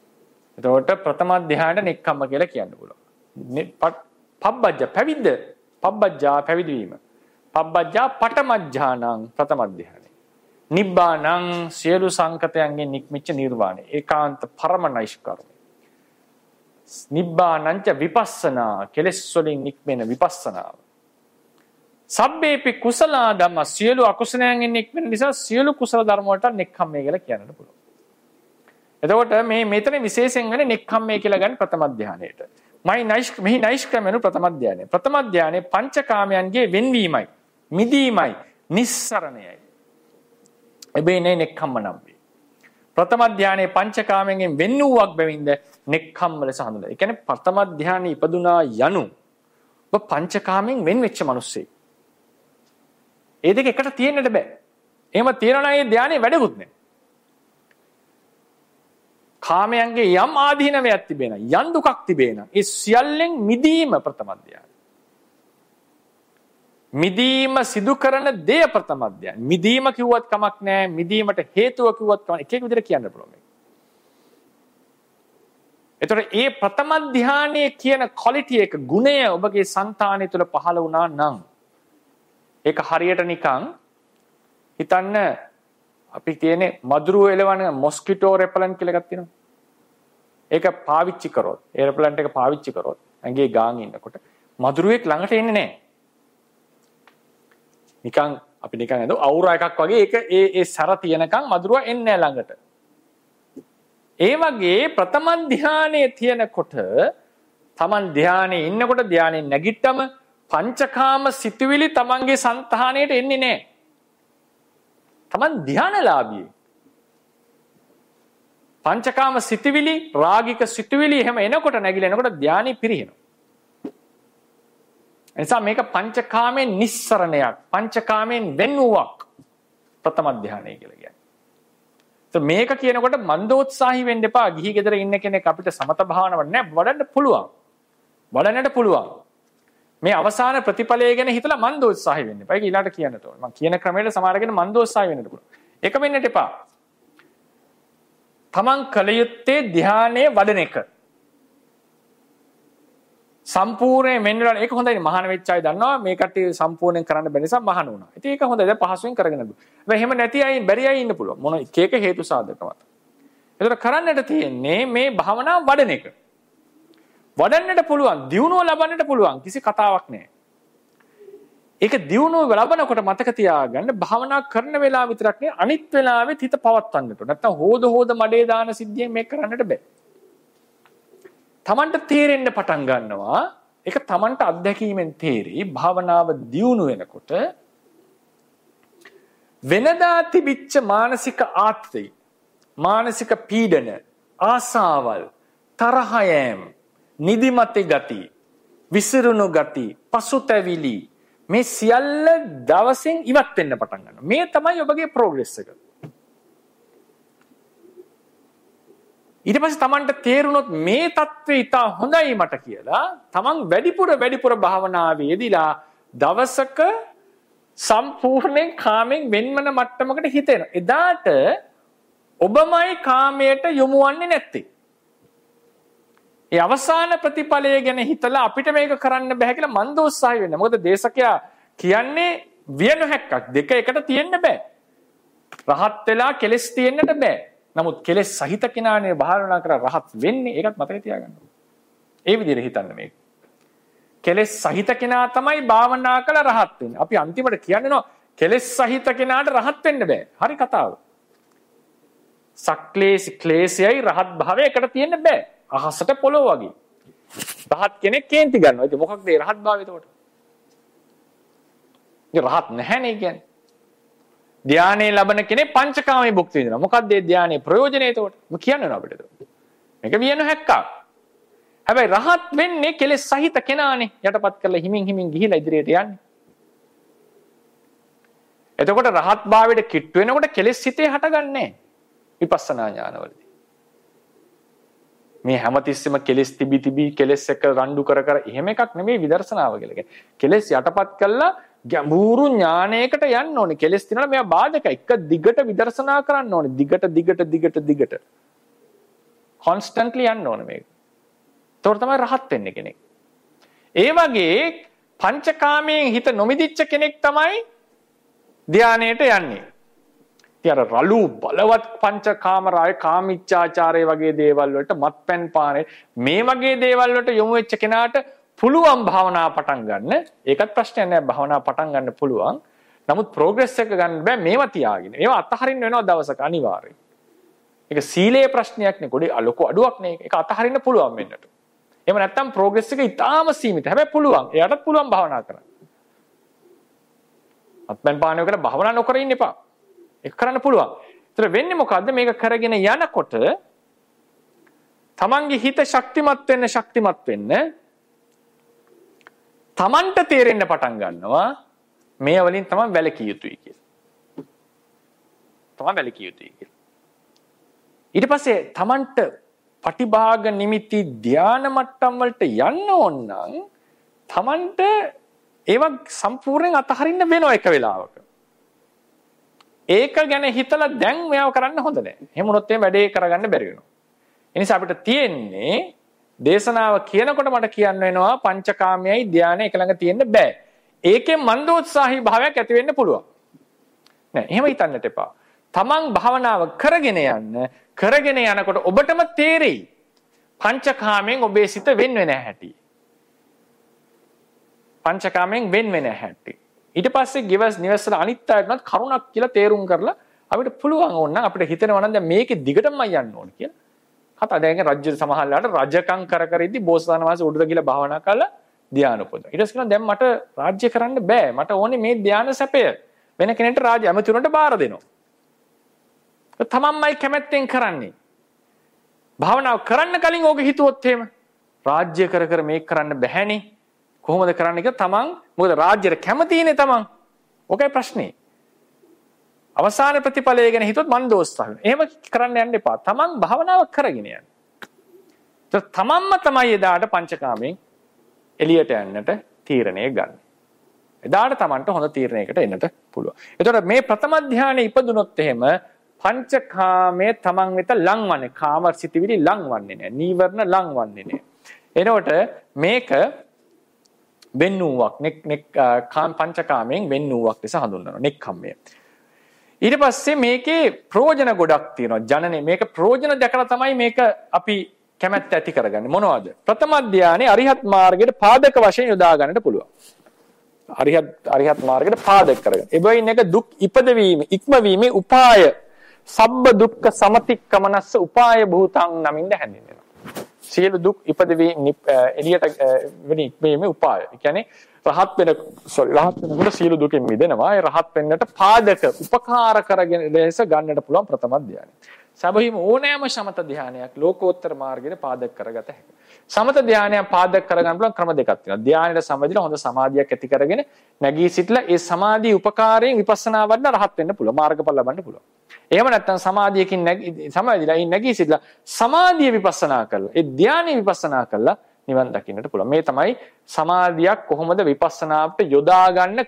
එතකොට ප්‍රථම ධානයට නෙක්ඛම්ම කියලා කියන්න පුළුවන්. පබ්බජ්ජ පැවිද්ද පබ්බජ්ජා පැවිදි වීම. පබ්බජ්ජා පඨමඥානං ප්‍රථම ධ්‍යානෙ. නිබ්බානං සියලු සංකතයන්ගෙන් නික්මිච්ච නිර්වාණය. ඒකාන්ත පරම නෛෂ්කර්මය. නිබ්බානං ච විපස්සනා කෙලෙස් වලින් නික්මෙන විපස්සනාව. සබ්බේපි කුසල ධම්ම සියලු අකුසලයන්ගෙන් නික්මෙන නිසා සියලු කුසල ධර්ම වලට නෙක්ඛම්මය කියලා කියන්නට පුළුවන්. එතකොට මේ මෙතන විශේෂයෙන් ගන්නේ නෙක්ඛම්මය කියලා ගන්න ප්‍රථම ධානයේට. මෙහි නෛෂ්ක්‍රමයන් ප්‍රථම ධානය. ප්‍රථම ධානයේ පංචකාමයන්ගේ වෙන්වීමයි, මිදීමයි, නිස්සරණයයි. එබැවින් නෙක්ඛම්ම නම් වේ. ප්‍රථම ධානයේ පංචකාමයෙන් වෙන් වූවක් බැවින්ද නෙක්ඛම්ම ලෙස හඳුන්වනවා. ඒ කියන්නේ ප්‍රථම ධානයේ ඉපදුනා යනු ඔබ පංචකාමයෙන් වෙන් වෙච්ච මිනිස්සෙක්. ඒ දෙක එකට තියෙන්නට බෑ. එහෙම තියනවා නම් ඒ ධානයේ වැඩකුත් නැහැ. කාමයන්ගේ යම් ආධිනවයක් තිබේන, යම් දුකක් තිබේන, ඒ සියල්ලෙන් මිදීම ප්‍රථම ධානය. මිදීම සිදු කරන දේ ප්‍රථම ධානය. මිදීම කිව්වත් කමක් නැහැ, මිදීමට හේතුව කිව්වත් කමක්. එක එක විදිහට කියන්න පුළුවන් මේක. එතකොට ඒ ප්‍රථම ධානයේ කියන ක්වොලිටි එක, ගුණය ඔබගේ సంతානය තුළ පහළ වුණා නම් ඒක හරියට නිකන් හිතන්න අපි තියෙන්නේ මදුරුව එලවන මොස්කිටෝ රෙපලන්ට් කියලා එකක් තියෙනවා. ඒක පාවිච්චි කරොත්, ඒ රෙපලන්ට් එක පාවිච්චි කරොත් ඇඟේ ගාන් ඉන්නකොට මදුරුවෙක් ළඟට එන්නේ නැහැ. නිකන් අපි නිකන් නේද අවුරා එකක් වගේ ඒක ඒ සැර තියනකම් මදුරුවා එන්නේ නැහැ ළඟට. ඒ වගේ ප්‍රථම ධානයේ තියනකොට Taman ධානයේ ඉන්නකොට ධානයේ නැගිට්ටම පංචකාම සිතුවිලි Tamanගේ సంతාණයට එන්නේ නැහැ. Taman ධානලාභී. පංචකාම සිතුවිලි, රාගික සිතුවිලි එහෙම එනකොට නැగిලා එනකොට ධානය පිරිහෙනවා. එනිසා මේක පංචකාමෙන් නිස්සරණයක්, පංචකාමෙන් වෙන්වුවක් ප්‍රථම ධානය කියලා කියන්නේ. මේක කියනකොට මන්දෝත්සාහී වෙන්න එපා. ගිහි ගෙදර ඉන්න කෙනෙක් අපිට සමත භාවනාවක් නැහැ, වඩන්න පුළුවන්. වඩන්නට පුළුවන්. මේ අවසාන ප්‍රතිඵලය ගැන හිතලා මන්දෝත්සාහී වෙන්න එපා. ඒක ඊළාට කියන්නට ඕනේ. මම කියන ක්‍රමයට සමහරගෙන මන්දෝත්සාහී වෙන්නට පුළුවන්. ඒක වෙන්නට එපා. තමන් කල යුත්තේ ධානයේ වඩන එක. සම්පූර්ණයෙන් වෙන්න වෙලා ඒක හොඳයි. මහාන වෙච්ච අය දන්නවා මේ කට්ටිය සම්පූර්ණයෙන් කරන්න බැරි නිසා මහාන වුණා. ඉතින් ඒක හොඳයි. දැන් පහසුවෙන් කරගෙන යන්න. හැබැයි එහෙම නැති අය බැරි අය ඉන්න පුළුවන්. මොන එක හේතු සාධක මත. ඒතර කරන්නට තියෙන්නේ මේ භාවනාව වඩන එක. වඩන්නට පුළුවන්, දියුණුව ලබන්නට පුළුවන්, කිසි කතාවක් නැහැ. ඒක දියුණුව ලබනකොට මතක තියාගන්න භාවනා කරන වෙලාව විතරක් නෙවෙයි අනිත් වෙලාවෙත් හිත පවත්වන්නට ඕන. නැත්තම් හොද මඩේ දාන සිද්ධියෙන් මේක කරන්නට බෑ. තමන්ට තේරෙන්න පටන් ගන්නවා. ඒක තමන්ට අත්දැකීමෙන් තේරෙයි භාවනාව දියුණු වෙනකොට වෙනදා තිබිච්ච මානසික ආතති, මානසික පීඩන, ආසාවල්, තරහ යෑම, නිදිමත ගති, විසිරුණු ගති, පසුතැවිලි මේ සියල්ල දවසින් ඉවත් වෙන්න පටන් ගන්නවා. මේ තමයි ඔබගේ ප්‍රෝග්‍රස් එක. ඊට පස්සේ Tamanට තේරුණොත් මේ தત્ත්වය ඉතා හොඳයි මට කියලා Taman වැඩිපුර භාවනාවේ යෙදিলা දවසක සම්පූර්ණයෙන් කාමෙන් වෙන්මන මට්ටමකට හිතෙන. එදාට ඔබමයි කාමයට යොමු වන්නේ නැත්තේ. ඒ අවසාන ප්‍රතිඵලය ගැන හිතලා අපිට මේක කරන්න බෑ කියලා මන්දෝත්සාහය වෙන්න. මොකද දේශකයා කියන්නේ විය නොහැක්කක්. දෙක එකට තියෙන්න බෑ. රහත් වෙලා කෙලස් තියෙන්නට බෑ. නමුත් කෙලස් සහිත කෙනානේ භාවනා කරලා රහත් වෙන්නේ. ඒකත් මතක තියාගන්න. ඒ විදිහට හිතන්න මේක. කෙලස් සහිත කෙනා තමයි භාවනා කරලා රහත් වෙන්නේ. අපි අන්තිමට කියන්නේ නෝ කෙලස් සහිත කෙනාට රහත් වෙන්න බෑ. හරි කතාව. ක්ලේශයයි රහත් භාවයකට තියෙන්න බෑ. අහසට පොළොව වගේ. රහත් කෙනෙක් කේන්ති ගන්නවා. ඉතින් මොකක්ද ඒ රහත් භාවය එතකොට? ඒ රහත් නැහැනේ කියන්නේ. ධානයේ ලබන කෙනෙක් පංචකාමයේ භුක්ති විඳිනවා. මොකක්ද ඒ ධානයේ ප්‍රයෝජනය එතකොට? මොක කියන්නේ අපිට එතකොට? මේක වියන හැක්කක්. හැබැයි රහත් වෙන්නේ කෙලෙස් සහිත කෙනානේ. යටපත් කරලා හිමින් ගිහිලා ඉදිරියට යන්නේ. එතකොට රහත් භාවයට කිට්ටු වෙනකොට කෙලෙස් හිතේ හටගන්නේ විපස්සනා ඥානවලදී. මේ හැමතිස්සෙම කෙලෙස් තිබි කෙලෙස් එක රණ්ඩු කර එහෙම එකක් නෙමෙයි විදර්ශනාව කියලා කියන්නේ. කෙලෙස් යටපත් කළා ගැඹුරු ඥානයකට යන්න ඕනේ. කෙලෙස් තියනවා මෙයා බාධක. එක දිගට විදර්ශනා කරන්න ඕනේ. දිගට. කොන්ස්ටන්ට්ලි යන්න ඕනේ මේක. ඒතකොට තමයි රහත් වෙන්නේ කෙනෙක්. ඒ වගේ පංචකාමයෙන් හිත නොමිදිච්ච කෙනෙක් තමයි ධානයට යන්නේ. ඉතින් අර රළු බලවත් පංචකාම රාය කාමීච්ඡාචාරය වගේ දේවල් වලට මත්පැන් පානේ මේ වගේ දේවල් වලට යොමු වෙච්ච කෙනාට පුළුවන් භාවනා පටන් ගන්න. ඒකත් ප්‍රශ්නයක් නෑ, භාවනා පටන් ගන්න පුළුවන්. නමුත් ප්‍රෝග්‍රස් එක ගන්න බෑ මේවා තියාගෙන. ඒවා අතහරින්න වෙනවා දවසක අනිවාර්යයෙන්. ඒක සීලයේ ප්‍රශ්නයක් නේ, පොඩි ලොකු අඩුවක් නේ. ඒක අතහරින්න පුළුවන් වෙන්නට. එහෙම නැත්නම් ප්‍රෝග්‍රස් එක ඉතාම සීමිතයි. හැබැයි පුළුවන්. එයාටත් පුළුවන් භාවනා කරන්න. මත්පැන් පානය කරලා භාවනා නොකර ඉන්න එපා. ඒක කරන්න පුළුවන්. ඒතර වෙන්නේ මොකද්ද? මේක කරගෙන යනකොට තමන්ගේ හිත ශක්තිමත් වෙන්න තමන්ට තේරෙන්න පටන් ගන්නවා මේ වලින් තමයි වැළකී යුතුයි කියලා. ඊට පස්සේ තමන්ට පටිභාග නිමිති ධාන මට්ටම් වලට යන්න ඕන නම් තමන්ට ඒවා සම්පූර්ණයෙන් අතහරින්න වෙනවා එක වෙලාවක. ඒක ගැන හිතලා දැන් මේව කරන්න හොඳ නැහැ. එහෙම වුණොත් මේ වැඩේ කරගන්න බැරි වෙනවා. ඒ නිසා අපිට තියෙන්නේ දේශනාව කියනකොට මට කියන්න වෙනවා පංචකාමයයි ධානය එක ළඟ තියෙන්න බෑ. ඒකෙන් මන්දෝත්සාහී භාවයක් ඇති වෙන්න පුළුවන්. නෑ, එහෙම හිතන්නට එපා. තමන් භාවනාව කරගෙන යනකොට ඔබටම තේරෙයි පංචකාමයෙන් ඔබේ සිත වෙන් වෙන හැටි. ඊට පස්සේ ගිවස් නිවසල අනිත් අයටත් කරුණක් කියලා තේරුම් කරලා අපිට පුළුවන් ඕන අපිට හිතෙනවා නම් දැන් මේකේ දිගටම යන්න ඕන කියලා. කතා දැන් රජ්‍ය සමහරලාට රජකම් කර ඉද්දි බෝසතාණන් වහන්සේ උඩට ගිහලා භාවනා කරලා ධානය උපදවනවා. ඊට පස්සේ කියනවා දැන් මට රාජ්‍ය කරන්න බෑ. මට ඕනේ මේ ධානය සැපය. වෙන කෙනෙක්ට රාජ්‍ය ඇමතුරන්ට බාර දෙනවා. තමන්මයි කැමැත්තෙන් කරන්නේ. භාවනාව කරන්න කලින් ඕක හිතුවොත් එහෙම රාජ්‍ය කර මේක කරන්න බැහැනේ. කොහොමද කරන්න කියලා තමන් මොකද රාජ්‍යයට කැමතිනේ තමන්. ඕකයි ප්‍රශ්නේ. අවසාන ප්‍රතිඵලය ගැන හිතුවොත් මන් දෝස්තහ වෙනවා. එහෙම කරන්න යන්න එපා. තමන් භාවනාව කරගෙන යන්න. තමන්ම තමයි එදාට පංචකාමයෙන් එළියට යන්නට තීරණය ගන්න. එදාට තමන්ට හොඳ තීරණයකට එන්නට පුළුවන්. එතකොට මේ ප්‍රථම ධානයේ ඉපදුනොත් එහෙම පංචකාමයේ තමන් වෙත ලංවන්නේ කාම සිතිවිලි ලංවන්නේ නැහැ. නීවරණ ලංවන්නේ නැහැ. එනකොට මේක වෙන්නුවක් කාම පංචකාමයෙන් වෙන්නුවක් ලෙස හඳුන්වනවා. නෙක්ඛම්මය. ඊට පස්සේ මේකේ ප්‍රයෝජන ගොඩක් තියෙනවා. ජනනේ මේක ප්‍රයෝජන දැකලා තමයි මේක අපි කැමැත්ත ඇති කරගන්නේ. මොනවද? ප්‍රථම ධානයේ අරිහත් මාර්ගයට පාදක වශයෙන් යොදා ගන්නට පුළුවන්. අරිහත් මාර්ගයට පාදක කරගන්න. එබැවින් එක දුක් ඉපදවීම ඉක්මවීමේ උපාය සබ්බ දුක්ඛ සමතික්කමනස්ස උපාය භූතං නමින්ද හැඳින්වෙනවා. සියලු දුක් ඉපදවීම එළියට වෙන ඉක්මීමේ උපාය. ඒ කියන්නේ රහත් වෙනකොට සියලු දුකෙන් මිදෙනවා. ඒ රහත් වෙන්නට පාදක උපකාර කරගෙන ලෙස ගන්නට පුළුවන් ප්‍රථම ධානය. සබහිම ඕනෑම සමත ධානයක් ලෝකෝත්තර මාර්ගයට පාදක කරගත හැකියි. සමත ධානයක් පාදක කරගන්න පුළුවන් ක්‍රම දෙකක් තියෙනවා. ධානයට සමවැදිලා හොඳ සමාධියක් ඇති කරගෙන නැගී සිටලා ඒ සමාධි උපකාරයෙන් විපස්සනා වඩන රහත් වෙන්න පුළුවන්. මාර්ගඵල ලබන්න පුළුවන්. එහෙම නැත්නම් සමාධියකින් සමාධියලා නැගී සිටලා සමාධිය විපස්සනා කරලා ඒ ධානය විපස්සනා කරලා නිවන් දකින්නට පුළුවන්. මේ තමයි සමාධියක් කොහොමද විපස්සනාවට යොදා ගන්න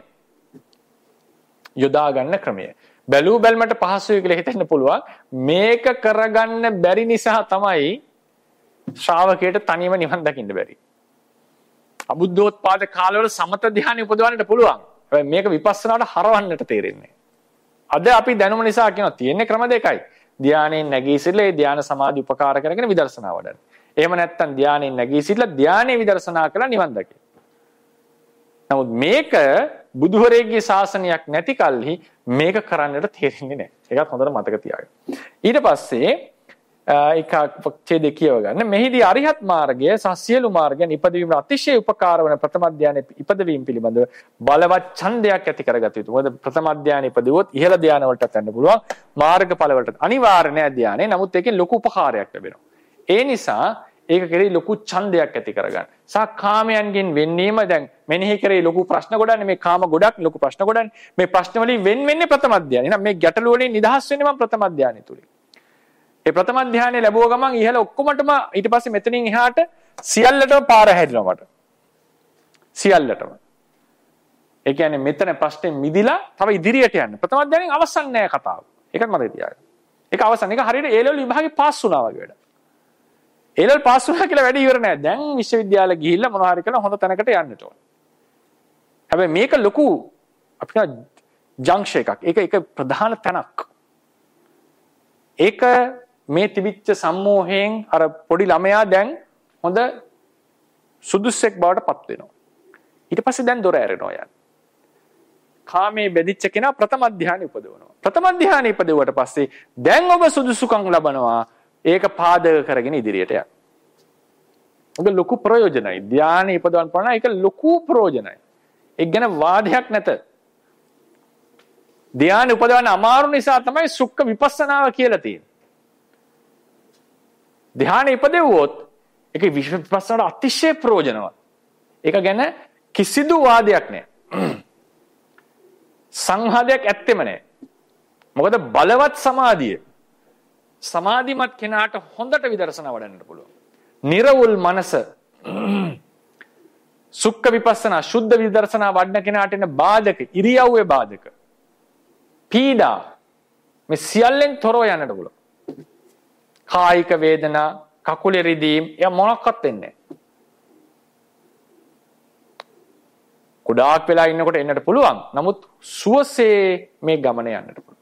ක්‍රමය. බැලූ බැල්මට පහසුයි කියලා හිතෙන්න පුළුවන්. මේක කරගන්න බැරි නිසා තමයි ශ්‍රාවකයට තනියම නිවන් දකින්න බැරි. අබුද්ධෝත්පාද කාලවල සමත ධානය උපදවන්නට පුළුවන්. හැබැයි මේක විපස්සනාට හරවන්නට තේරෙන්නේ නැහැ. අද අපි දැනුම නිසා කියනවා තියෙන්නේ ක්‍රම දෙකයි. ධානයෙන් නැගී සිටලා ඒ ධාන සමාධි උපකාර කරගෙන විදර්ශනා වඩන්න. එහෙම නැත්නම් ධානයෙන් නැගී සිටලා ධානයේ විදර්ශනා කරලා නිවන් දකින්න. නමුත් මේක බුදුහරේගේ ශාසනයක් නැති කල්හි මේක කරන්නට තේරෙන්නේ නැහැ. ඒකත් හොඳට මතක තියාගන්න. ඊට පස්සේ එක ඡේදේ කියව ගන්න. මෙහිදී අරිහත් මාර්ගය සහ සියලු මාර්ගයන් ඉපදවීමට අතිශය උපකාර වන ප්‍රථම ධානයේ ඉපදවීම පිළිබඳව බලවත් ඡන්දයක් ඇති කරගත යුතුයි. මොකද ප්‍රථම ධානයේ ඉපදුවොත් ඉහළ ධාන වලටත් යන්න පුළුවන්. මාර්ගඵල වලට අනිවාර්ය නෑ ධානය. නමුත් ඒකෙන් ලොකු උපකාරයක් ලැබෙනවා. ඒ නිසා ඒක කෙරෙහි ලොකු ඡන්දයක් ඇති කරගන්න. සා කාමයන්ගෙන් වෙන්නේම දැන් මෙනෙහි කරේ ලොකු ප්‍රශ්න ගොඩන්නේ මේ කාම ගොඩක් ලොකු ප්‍රශ්න ගොඩන්නේ. මේ ප්‍රශ්න වලින් වෙන්නේ ප්‍රථම ධානය. එහෙනම් මේ ගැටලු වලින් නිදහස් වෙන්නේ මම ප්‍රථම ධානය තුලින්. ඒ ප්‍රථම ධානය ලැබුව ගමන් ඉහළ ඔක්කොමටම ඊට පස්සේ මෙතනින් එහාට සියල්ලටම පාර හැදෙනවා මට. සියල්ලටම. ඒ කියන්නේ මෙතන ප්‍රශ්නේ මිදිලා තව ඉදිරියට යන්න. ප්‍රථම ධානයෙන් අවසන් නෑ කතාව. ඒකත් මතක තියාගන්න. ඒක අවසන්. ඒක හරියට A level විභාගේ පාස් වුණා වගේ වැඩ. A level පාස් වුණා කියලා වැඩි ඉවර නෑ. දැන් විශ්වවිද්‍යාලෙ ගිහිල්ලා මොනවා හරි කරලා හොඳ තැනකට යන්නට ඕන. හැබැයි මේක ලොකු අපි කියන ජංක්ෂ එකක්. ඒක ප්‍රධාන තැනක්. ඒක මේ තිබිච්ච සම්මෝහයෙන් අර පොඩි ළමයා දැන් හොඳ සුදුස්සෙක් බවට පත් වෙනවා. ඊට පස්සේ දැන් දොර ඇරෙනවා යන්නේ. කාමයේ බෙදිච්ච කෙනා ප්‍රථම ධානය උපදවනවා. ප්‍රථම ධානය ඉපදුවට පස්සේ දැන් ඔබ සුදුසුකම් ලබනවා. ඒක පාදක කරගෙන ඉදිරියට යන්න. ඔබ ලොකු ප්‍රයෝජනයි. ධානය ඉපදවන්න පුළුවන්. ඒක ලොකු ප්‍රයෝජනයි. ඒක ගැන වාදයක් නැත. ධානය උපදවන්න අමාරු නිසා තමයි සුඛ විපස්සනාව කියලා තියෙන්නේ. ධානය ඉපදෙව්වොත් ඒක විපස්සනාට අතිශය ප්‍රයෝජනවත්. ඒක ගැන කිසිදු වාදයක් නැහැ. සංවාදයක් ඇත්තෙම නැහැ. මොකද බලවත් සමාධිය සමාධිමත් කෙනාට හොඳට විදර්ශනා වඩන්නට පුළුවන්. නිර්වුල් මනස සුඛ විපස්සනා සුද්ධ විදර්ශනා වඩන කෙනාට එන බාධක ඉරියව්වේ බාධක පීඩා මේ සියල්ලෙන් තොරව යන්නට පුළුවන්. කායික වේදනා කකුලේ රිදීම් එය මොනක්වත් වෙන්නේ නැහැ. ගොඩාක් වෙලා ඉන්නකොට එන්නට පුළුවන්. නමුත් සුවසේ මේ ගමන යන්නට පුළුවන්.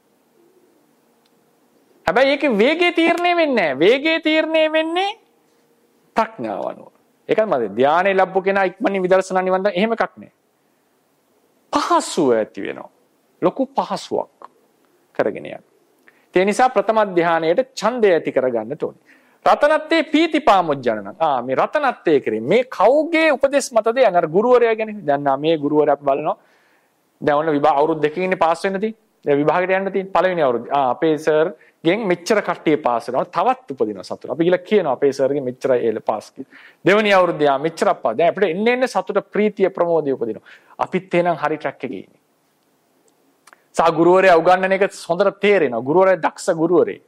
හැබැයි ඒකේ වේගය තීරණය වෙන්නේ නැහැ. වේගය තීරණය වෙන්නේ ප්‍රඥාව අනුව. ඒකයි මම ධානය ලැබපු කෙනා ඉක්මනින් විදර්ශනා නිවන් දා එහෙම එකක් නැහැ. පහසුව ඇති වෙනවා. ලොකු පහසුවක් කරගෙන යන්න. ඒ නිසා ප්‍රථම ධානයේට ඡන්දය ඇති කරගන්නට ඕනේ. රතනත්තේ පීතිපාමුජ්ජනන. මේ රතනත්තේ කරේ මේ කවුගේ උපදේශ මතද යන අර ගුරුවරයා ගැන. දැන් මේ ගුරුවරයා අපි බලනවා. දැන් ඔන්න විභාග අවුරුදු දෙකකින් ඉන්නේ පාස් වෙන්න තියෙන්නේ. දැන් විභාගයට යන්න තියෙන්නේ පළවෙනි අවුරුද්ද. අපේ සර් ගෙන් මෙච්චර කට්ටිය පාස් වෙනවා. තවත් උපදිනවා සතුට. අපි ගිහලා කියනවා අපේ සර් ගෙන් මෙච්චර ඒල පාස් කියලා. දෙවෙනි අවුරුද්ද මෙච්චර අප්පා. දැන් අපිට එන්න සතුට ප්‍රීතිය ප්‍රමෝදය උපදිනවා. අපිත් එනං හරි ට්‍රැක් එකේ ඉන්නේ. සා ගුරුවරයා උගන්වන එක හොඳට තේරෙනවා. ගුරුවරයා දක්ෂ ගුරුවරයෙක්.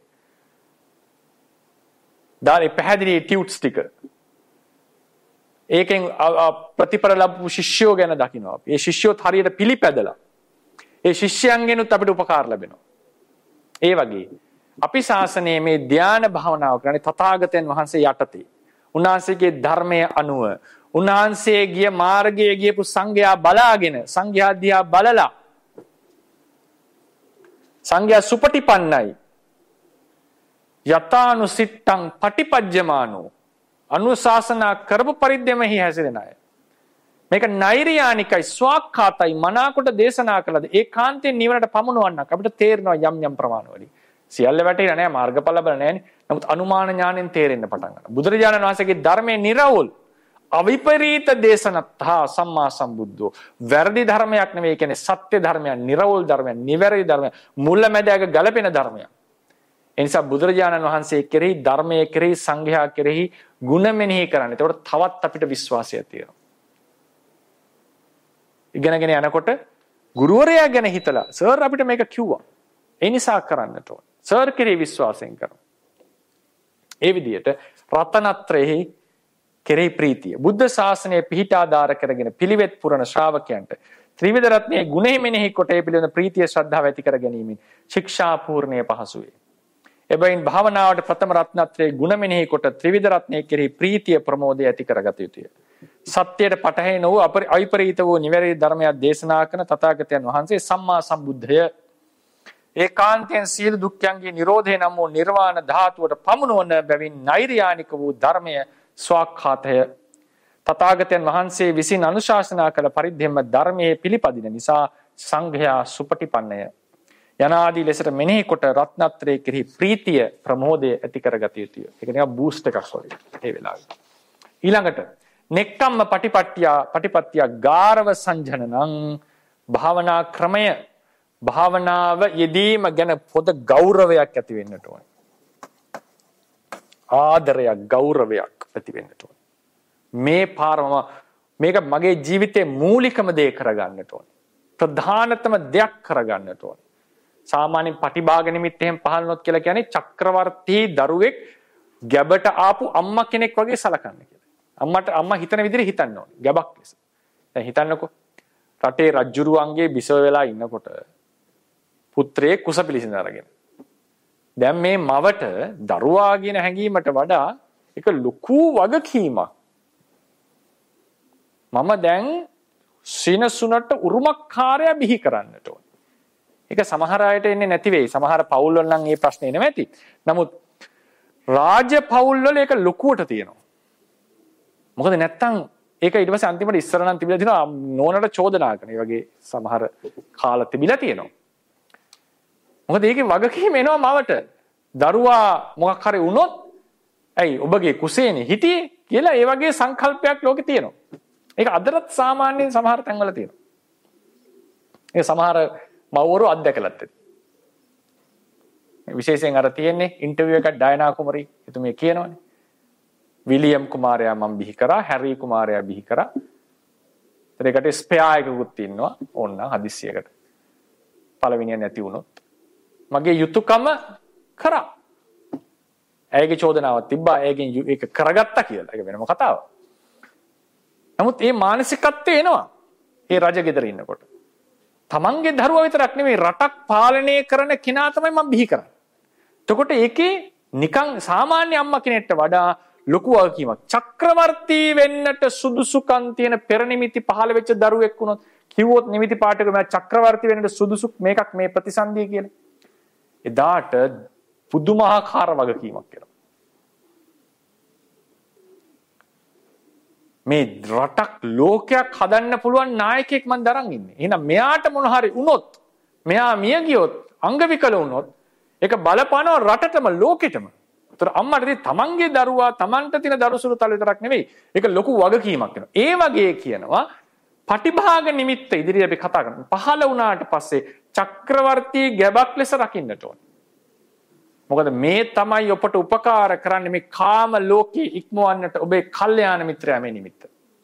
දානේ පැහැදිලි ටියුට්ස් ටික. ඒකෙන් ප්‍රතිඵල ලැබපු ශිෂ්‍යයෝ ගැන දකිනවා. ඒ ශිෂ්‍යයොත් හරියට පිළිපැදලා. ඒ ශිෂ්‍යයන්ගෙනුත් අපිට උපකාර ලැබෙනවා. ඒ වගේ අපි ශාසනයේ මේ ධාන භාවනාව කරන්නේ තථාගතයන් වහන්සේ යටතේ. උන්වහන්සේගේ ධර්මයේ අනුව උන්වහන්සේ ගිය මාර්ගයේ ගියපු සංඝයා බලාගෙන සංඝයා දිහා බලලා සංඝයා සුපටිපන්නයි යතානුසිට්ටං පටිපජ්ජමානෝ අනුශාසනා කරපු පරිද්දෙමෙහි හැසිරෙන අය. මේක නෛර්යානිකයි ස්වාක්ඛාතයි මනාකොට දේශනා කළද ඒකාන්තයෙන් නිවනට පමුණවන්නක් අපිට තේරෙනවා යම් යම් ප්‍රමාණවලින්. සියල්ල වැටෙන්නේ නැහැ මාර්ගඵල බල නැහැනේ. නමුත් අනුමාන ඥාණයෙන් තේරෙන්න පටන් ගන්නවා. බුදුරජාණන් වහන්සේගේ ධර්මයේ නිර්වුල් අවිපරීත දේශනත්හා සම්මා සම්බුද්ධෝ. වැරදි ධර්මයක් නෙවෙයි කියන්නේ සත්‍ය ධර්මයක්, නිර්වුල් ධර්මයක්, නිවැරදි ධර්මයක්, මුලැමැදාග ගලපෙන ධර්මයක්. ඒ නිසා බුදුරජාණන් වහන්සේ කෙරෙහි ධර්මයේ කෙරෙහි සංඝයා කෙරෙහි ගුණ මෙනෙහි කරන්න. ඒකට තවත් අපිට විශ්වාසය තියෙනවා. ඉගෙනගෙන යනකොට ගුරුවරයා ගැන හිතලා සර් අපිට මේක කිව්වා. ඒ නිසා කරන්නට ඕන. සර් කෙරෙහි විශ්වාසයෙන් කරමු. ඒ විදිහට රතනත්‍රයෙහි කෙරෙහි ප්‍රීතිය. බුද්ධ ශාසනය පිහිටාදාර කරගෙන පිළිවෙත් පුරන ශ්‍රාවකයන්ට ත්‍රිවිධ රත්නයේ ගුණෙහි මෙනෙහි කොට ඒ පිළිබඳ ප්‍රීතිය ශ්‍රද්ධාව ඇති කර ගැනීමෙන් ශික්ෂා පූර්ණයේ පහසු වේ. එබැවින් භාවනාවට ප්‍රථම රත්නත්‍රයේ ගුණ මෙනෙහි කොට ත්‍රිවිධ රත්නයේ කෙරෙහි ප්‍රීතිය ප්‍රමෝදය ඇති කරගත යුතුය. සත්‍යයට පටහැනි වූ අවිපරීත වූ නිවැරදි ධර්මයක් දේශනා කරන තථාගතයන් වහන්සේ සම්මා සම්බුද්ධය ඒකාන්තයෙන් සීල දුක්ඛයන්ගේ නිරෝධය නම් වූ නිර්වාණ ධාතුවට පමුණවන බැවින් නෛර්යානික වූ ධර්මය ස්වාක්ඛාතය තථාගතයන් වහන්සේ විසින් අනුශාසනා කළ පරිද්දෙම ධර්මයේ පිළිපදින නිසා සංඝයා සුපටිපන්නය යනාදී ලෙසට මෙනෙහි කොට රත්නත්‍රයේ කෙරෙහි ප්‍රීතිය ප්‍රමෝදය ඇති කරගත යුතුය. ඒක නිකන් බූස්ට් එකක් වගේ ඒ වෙලාවේ. ඊළඟට නෙක්ඛම්ම පටිපත්‍ය ගාරව සංජනනං භාවනා ක්‍රමය භාවනාව යෙදීම ගැන පොද ගෞරවයක් ඇති වෙන්නට ඕන. ආදරයක් ගෞරවයක් ඇති වෙන්නට ඕන. මේ පාරම මේක මගේ ජීවිතේ මූලිකම දේ කරගන්නට ඕන. ප්‍රධානතම දෙයක් කරගන්නට ඕන. සාමාන්‍යයෙන් පටිභාග නිමිත්ත එහෙම පහළනොත් කියලා කියන්නේ චක්‍රවර්ති දරුවෙක් ගැබට ආපු අම්මා කෙනෙක් වගේ සලකන්න කියලා. අම්මා හිතන විදිහට හිතන්න ඕනේ. ගැබක් ලෙස. දැන් හිතන්නකෝ රටේ රජුරුවන්ගේ බිසව වෙලා ඉන්නකොට පුත්‍රයෙක් කුස පිළිසිඳ අරගෙන. දැන් මේ මවට දරුවා කියන හැඟීමට වඩා ඒක ලොකු වගකීමක්. මම දැන් සිනසුනට උරුමකාරය බිහි කරන්නට ඕන. ඒක සමහර අයට එන්නේ නැති වෙයි. සමහර පවුල් වල නම් මේ ප්‍රශ්නේ එනවා ඇති. නමුත් රාජ්‍ය පවුල් වල ඒක ලොකුවට තියෙනවා. මොකද නැත්තම් ඒක ඊට පස්සේ අන්තිමට ඉස්සර නම් තිබිලා තියෙනවා නෝනට චෝදනා කරන. ඒ වගේ සමහර කාල තිබිලා තියෙනවා. මොකද ඒකේ වගකීම එනවා මවට. දරුවා මොකක් හරි වුණොත් ඇයි ඔබගේ කුසේනේ හිටියේ කියලා ඒ වගේ සංකල්පයක් ලෝකේ තියෙනවා. ඒක අදටත් සාමාන්‍යයෙන් සමහර තැන්වල තියෙනවා. ඒ සමහර මව්වරු අත්දැකලත් ඇති. විශේෂයෙන් අර තියෙන්නේ ඉන්ටර්විව් එකක් ඩයනා කුමරි එතුමිය කියනවානේ. විලියම් කුමාරයා මම බිහි කරා, හැරි කුමාරයා බිහි කරා. ඒකට ස්පෙයා එකකුත් ඉන්නවා ඕන්න හදිස්සියකට. පළවෙනිය නැති වුණොත් මගේ යුතුයකම කරා. ඇයගේ චෝදනාවක් තිබ්බා. ඇයගෙන් ඒක කරගත්තා කියලා. ඒක වෙනම කතාවක්. නමුත් මේ මානසිකත්වය එනවා. ඒ රජගෙදර ඉන්නකොට. තමන්ගේ දරුවා විතරක් නෙමෙයි රටක් පාලනය කරන කෙනා තමයි මම බිහි කරන්නේ. එතකොට ඒකේ නිකන් සාමාන්‍ය අම්මා කෙනෙක්ට වඩා ලොකු වගකීමක්. චක්‍රවර්ති වෙන්නට සුදුසුකම් තියෙන පෙරනිමිති පහළ වෙච්ච දරුවෙක් වුණොත් කිව්වොත් නිමිති පාටක මම චක්‍රවර්ති වෙන්නට සුදුසු මේකක් මේ ප්‍රතිසන්දිය කියලා. එදාට පුදුමාකාර වගකීමක් වෙනවා. මේ රටක් ලෝකයක් හදන්න පුළුවන් නායකයෙක් මන් දරන් ඉන්නේ. එහෙනම් මෙයාට මොන හරි වුණොත්, මෙයා මිය ගියොත්, අංග විකල වුණොත් ඒක බලපානවා රටටම ලෝකෙටම. ඒතර අම්මට තමන්ගේ දරුවා තමන්ට තියෙන දරුසුළු තල විතරක් නෙවෙයි. ඒක ලොකු වගකීමක් වෙනවා. ඒ වගේ කියනවා පටිභාග නිමිත්ත ඉදිරියේ අපි කතා කරනවා. පහළ වුණාට පස්සේ චක්‍රවර්ති ගැබක් ලෙස රකින්නට ඕනේ. මොකද මේ තමයි ඔබට උපකාර කරන්නේ මේ කාම ලෝකේ ඉක්මවන්නට ඔබේ කල්යාණ මිත්‍රයා මේ නිමිත්ත.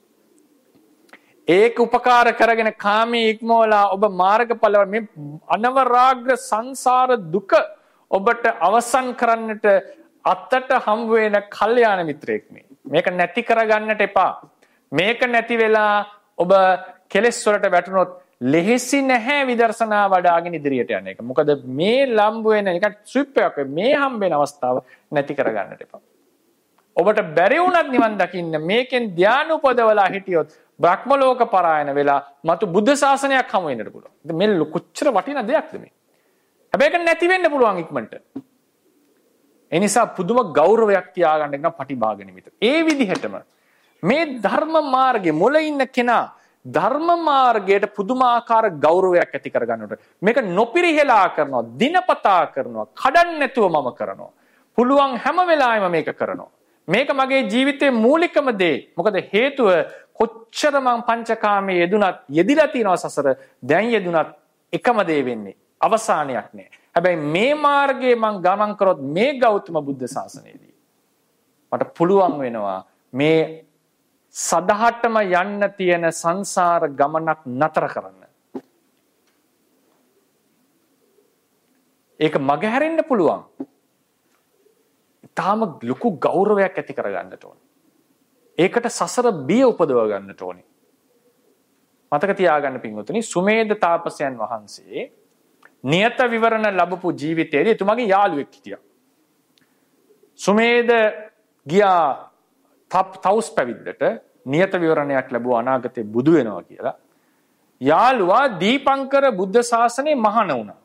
ඒක උපකාර කරගෙන කාමී ඉක්මවලා ඔබ මාර්ගඵල මේ අනවරාග්‍ර සංසාර දුක ඔබට අවසන් කරන්නට අත්තට හම් වෙන කල්යාණ මිත්‍රයෙක් මේ. මේක නැති කරගන්නට එපා. මේක නැති වෙලා ඔබ කෙලෙස් වලට වැටුනොත් ලෙහෙසි නැහැ විදර්ශනා වඩාගෙන ඉදිරියට යන එක. මොකද මේ ලම්බ වෙන නිකන් ස්විප් එකක් මේ හම්බෙන අවස්ථාව නැති කරගන්නට එපා. ඔබට බැරි වුණත් නිවන් දකින්න මේකෙන් ධානය උපදවලා හිටියොත් බ්‍රහ්ම ලෝක පරායන වෙලා මතු බුද්ධ ශාසනයක් හමු වෙන්නට පුළුවන්. මේ කොච්චර වටිනා දෙයක්ද මේ. හැබැයි ඒක නැති වෙන්න පුළුවන් ඉක්මනට. ඒ නිසා පුදුම ගෞරවයක් තියාගන්න එක පටිභාග නිමිත. ඒ විදිහටම මේ ධර්ම මාර්ගේ මුල ඉන්න කෙනා ධර්ම මාර්ගයට පුදුමාකාර ගෞරවයක් ඇති කරගන්නට මේක නොපිරිහෙලා කරනවා, දිනපතා කරනවා, කඩන්න නැතුව මම කරනවා. පුළුවන් හැම වෙලාවෙම මේක කරනවා. මේක මගේ ජීවිතයේ මූලිකම දේ. මොකද හේතුව කොච්චර මං පංචකාමයේ යෙදුනත් යෙදිලා තියෙනවා සසර දැන් යෙදුනත් එකම දේ වෙන්නේ. අවසානයක් නෑ. හැබැයි මේ මාර්ගයේ මං ගමන් කරොත් මේ ගෞතම බුද්ධ ශාසනයේදී මට පුළුවන් වෙනවා මේ සදහටම යන්න තියෙන සංසාර ගමනක් නතර කරන්න. ඒක මගහැරෙන්න පුළුවන්. තාම ලොකු ගෞරවයක් ඇති කරගන්නට ඕනේ. ඒකට සසර බිය උපදව ගන්නට ඕනේ. මතක තියාගන්න පින්වතුනි සුමේද තාපසයන් වහන්සේ නියත විවරණ ලැබපු ජීවිතයේදී එතුමාගේ යාළුවෙක් හිටියා. සුමේද ගියා තවුස් පැවිද්දට නියත විවරණයක් ලැබුවා අනාගතේ බුදු වෙනවා කියලා. යාළුවා දීපංකර බුද්ධ ශාසනයේ මහාන වුණා.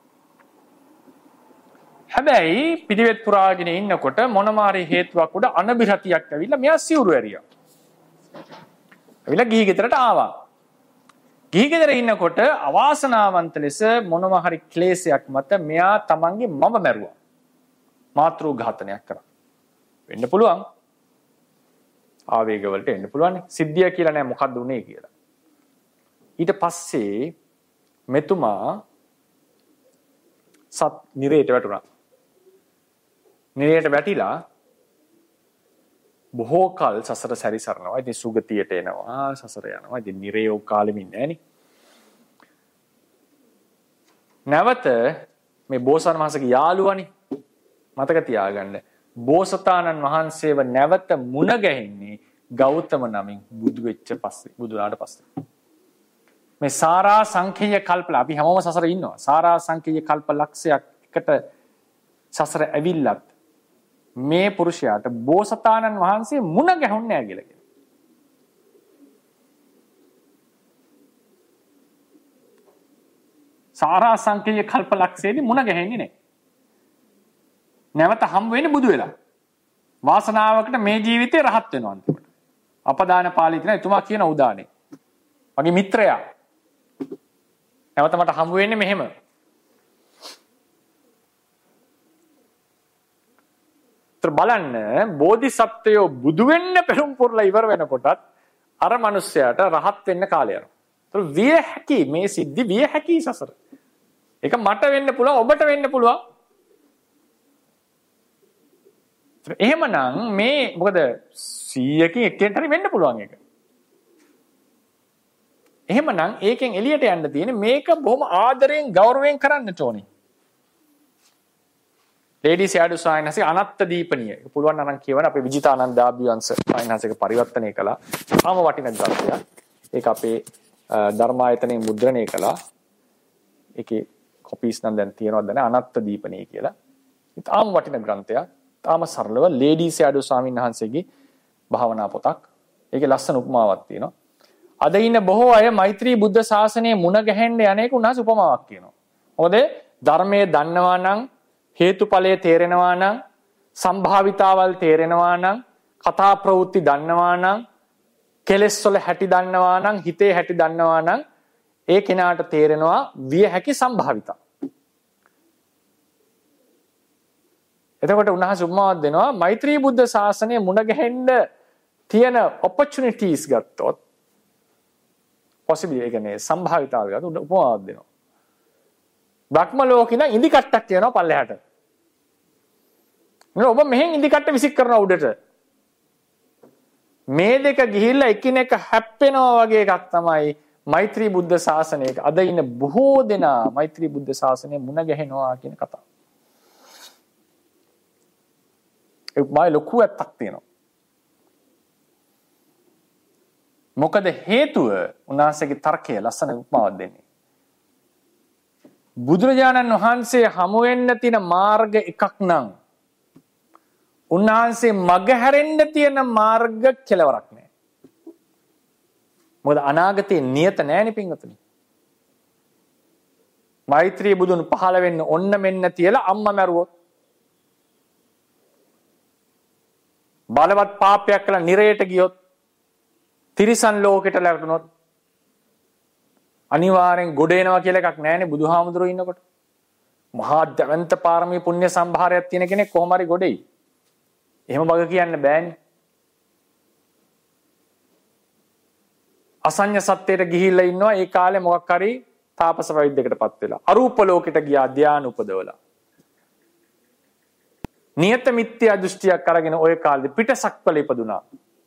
හැබැයි පිළිවෙත් පුරාගෙන ඉන්නකොට මොනමාරි හේතුවක් උඩ අනබිරතියක් ඇවිල්ලා මෙයා සිවුරු ඇරියා. ඇවිල්ලා ගිහි ගෙදරට ආවා. ගිහි ගෙදර ඉන්නකොට අවාසනාවන්ත ලෙස මොනවා හරි ක්ලේශයක් මත මෙයා තමන්ගේ මව මැරුවා. මාතෘ ඝාතනයක් කරා. වෙන්න පුළුවන්. ආවේග වලට එන්න පුළුවන්. සිද්ධිය කියලා නෑ මොකද්ද උනේ කියලා. ඊට පස්සේ මෙතුමා නිරේට වැටුණා. නිරේට වැටිලා බොහෝ කල් සසර සැරිසරනවා. ඉතින් සුගතියට එනවා, සසර යනවා. ඉතින් නිරේ කාලෙම ඉන්නේ නෑනේ. නැවත මේ බෝසතාණන් වහන්සේගේ යාළුවනේ මතක තියාගන්න. බෝසතාණන් වහන්සේව නැවත මුණ ගැහෙන්නේ ගෞතම නමින් බුදු වෙච්ච පස්සේ, බුදු වුණාට පස්සේ. මේ සාරා සංඛේය කල්ප අපි හැමෝම සසර ඉන්නවා. සාරා සංඛේය කල්ප ලක්ෂයක් එකට සසර ඇවිල්ලත් මේ පුරුෂයාට බෝසතාණන් වහන්සේ මුණ ගැහුන්නේ නැහැ කියලා කියනවා. සාරාංශකයේ කල්පලක්ෂයේදී මුණ ගැහෙන්නේ නැහැ. නැවත හම් වෙන්නේ බුදු වෙලා. වාසනාවකට මේ ජීවිතේ රහත් වෙනවා අන්තිමට. අපදාන පාළි තියෙන එතුමා කියන උදානේ. මගේ මිත්‍රයා. නැවත මට හම් වෙන්නේ මෙහෙම. බලන්න බෝධිසත්වයෝ බුදු වෙන්න පෙරම් පුරලා ඉවර වෙනකොටත් අර මිනිස්සයාට රහත් වෙන්න කාලය යනවා. ඒතර විය හැකි මේ සිද්ධි විය හැකි සසර. ඒක මට වෙන්න පුළුවන් ඔබට වෙන්න පුළුවන්. එහෙමනම් මේ මොකද 100කින් එකෙන් හරි වෙන්න පුළුවන් ඒක. එහෙමනම් ඒකෙන් එළියට යන්න තියෙන්නේ මේක බොහොම ආදරයෙන් ගෞරවයෙන් කරන්න ඕනේ. ලේඩි සෑඩු සායනසේ අනත්ත දීපණිය. පුළුවන් නම් කියවන අපේ විජිතානන්ද ආභිවංශ සායනසේක පරිවර්තනය කළා. තාම වටින ග්‍රන්ථයක්. ඒක අපේ ධර්මායතනයේ මුද්‍රණය කළා. ඒකේ කොපීස් නම් දැන් තියෙනවද නැහැ අනත්ත දීපණිය කියලා. තාම වටින ග්‍රන්ථයක්. තාම සරලව ලේඩි සෑඩු ස්වාමීන් වහන්සේගේ භාවනා පොතක්. ඒකේ ලස්සන උපමාවක් තියෙනවා. අද ඉන්න බොහෝ අය මෛත්‍රී බුද්ධ ශාසනයේ මුණ ගැහෙන්න යන්නේක උන්වහන්සේ උපමාවක් කියනවා. මොකද ධර්මයේ දන්නවා නම් හේතුඵලයේ තේරෙනවා නම් සම්භාවිතාවල් තේරෙනවා නම් කතා ප්‍රවෘත්ති දන්නවා නම් කෙලෙස් වල හැටි දන්නවා නම් හිතේ හැටි දන්නවා නම් ඒ කෙනාට තේරෙනවා විය හැකි සම්භාවිතා. එතකොට උන්වහන්සේ උපමාවක් දෙනවා මෛත්‍රී බුද්ධ ශාසනයේ මුණ ගැහෙන්න තියෙන opportunities ගත්තොත් possibility කියන්නේ සම්භාවිතාව ගත්තොත් උපමාවක් දෙනවා. බ්‍රහ්ම ලෝකින ඉදි කට්ටක් කියනවා පල්ලෙහාට. නේ ඔබ මෙහෙන් ඉදි කට්ට විසික් කරන උඩට. මේ දෙක ගිහිල්ලා එකිනෙක හැප්පෙනවා වගේ එකක් තමයි මෛත්‍රී බුද්ධ ශාසනයක. අද ඉන්න බොහෝ දෙනා මෛත්‍රී බුද්ධ ශාසනය මුණ ගැහෙනවා කියන කතාව. ඒ මයි ලොකු ඇත්තක් තියෙනවා. මොකද හේතුව උන්වහන්සේගේ තර්කය ලස්සන උපමාවක් දෙන්නේ. බුදුරජාණන් වහන්සේ හමු වෙන්න තියෙන මාර්ග එකක් නම් උන්වහන්සේ මග හැරෙන්න තියෙන මාර්ග කෙලවරක් නෑ. මොකද අනාගතේ නියත නෑනේ පින්වතුනි. මෛත්‍රී බුදුන් පහළ වෙන්න ඔන්න මෙන්න තියලා අම්මා මැරුවොත් බලවත් පාපයක් කළා නිරයට ගියොත් තිරිසන් ලෝකෙට ලැබුණොත් අනිවාර්යෙන් ගොඩ එනවා කියලා එකක් නැහැනේ බුදුහාමුදුරුවෝ ඉන්නකොට. මහා දවන්ත පාරමී පුණ්‍ය සම්භාරයක් තියෙන කෙනෙක් කොහොම හරි ගොඩෙයි. එහෙම බග කියන්න බෑනේ. අසඤ්ඤ සත්‍යයට ගිහිල්ලා ඉන්නවා ඒ කාලේ මොකක් හරි තාපස වෛද්‍යකටපත් වෙලා. අරූප ලෝකෙට ගියා ධානය උපදවලා. නියත මිත්‍යා දෘෂ්ටියක් අරගෙන ওই කාලේ පිටසක්වල ඉපදුනා.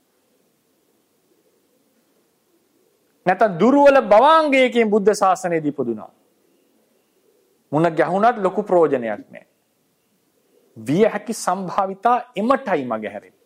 නැත්නම් දුර්වල භවාංගයකින් බුද්ධ ශාසනයේදී ඉපදුනා. මුණ ගැහුණත් ලොකු ප්‍රයෝජනයක් නැහැ. විය හැකි සම්භාවිතා එමටයි මග හැරෙන්නේ.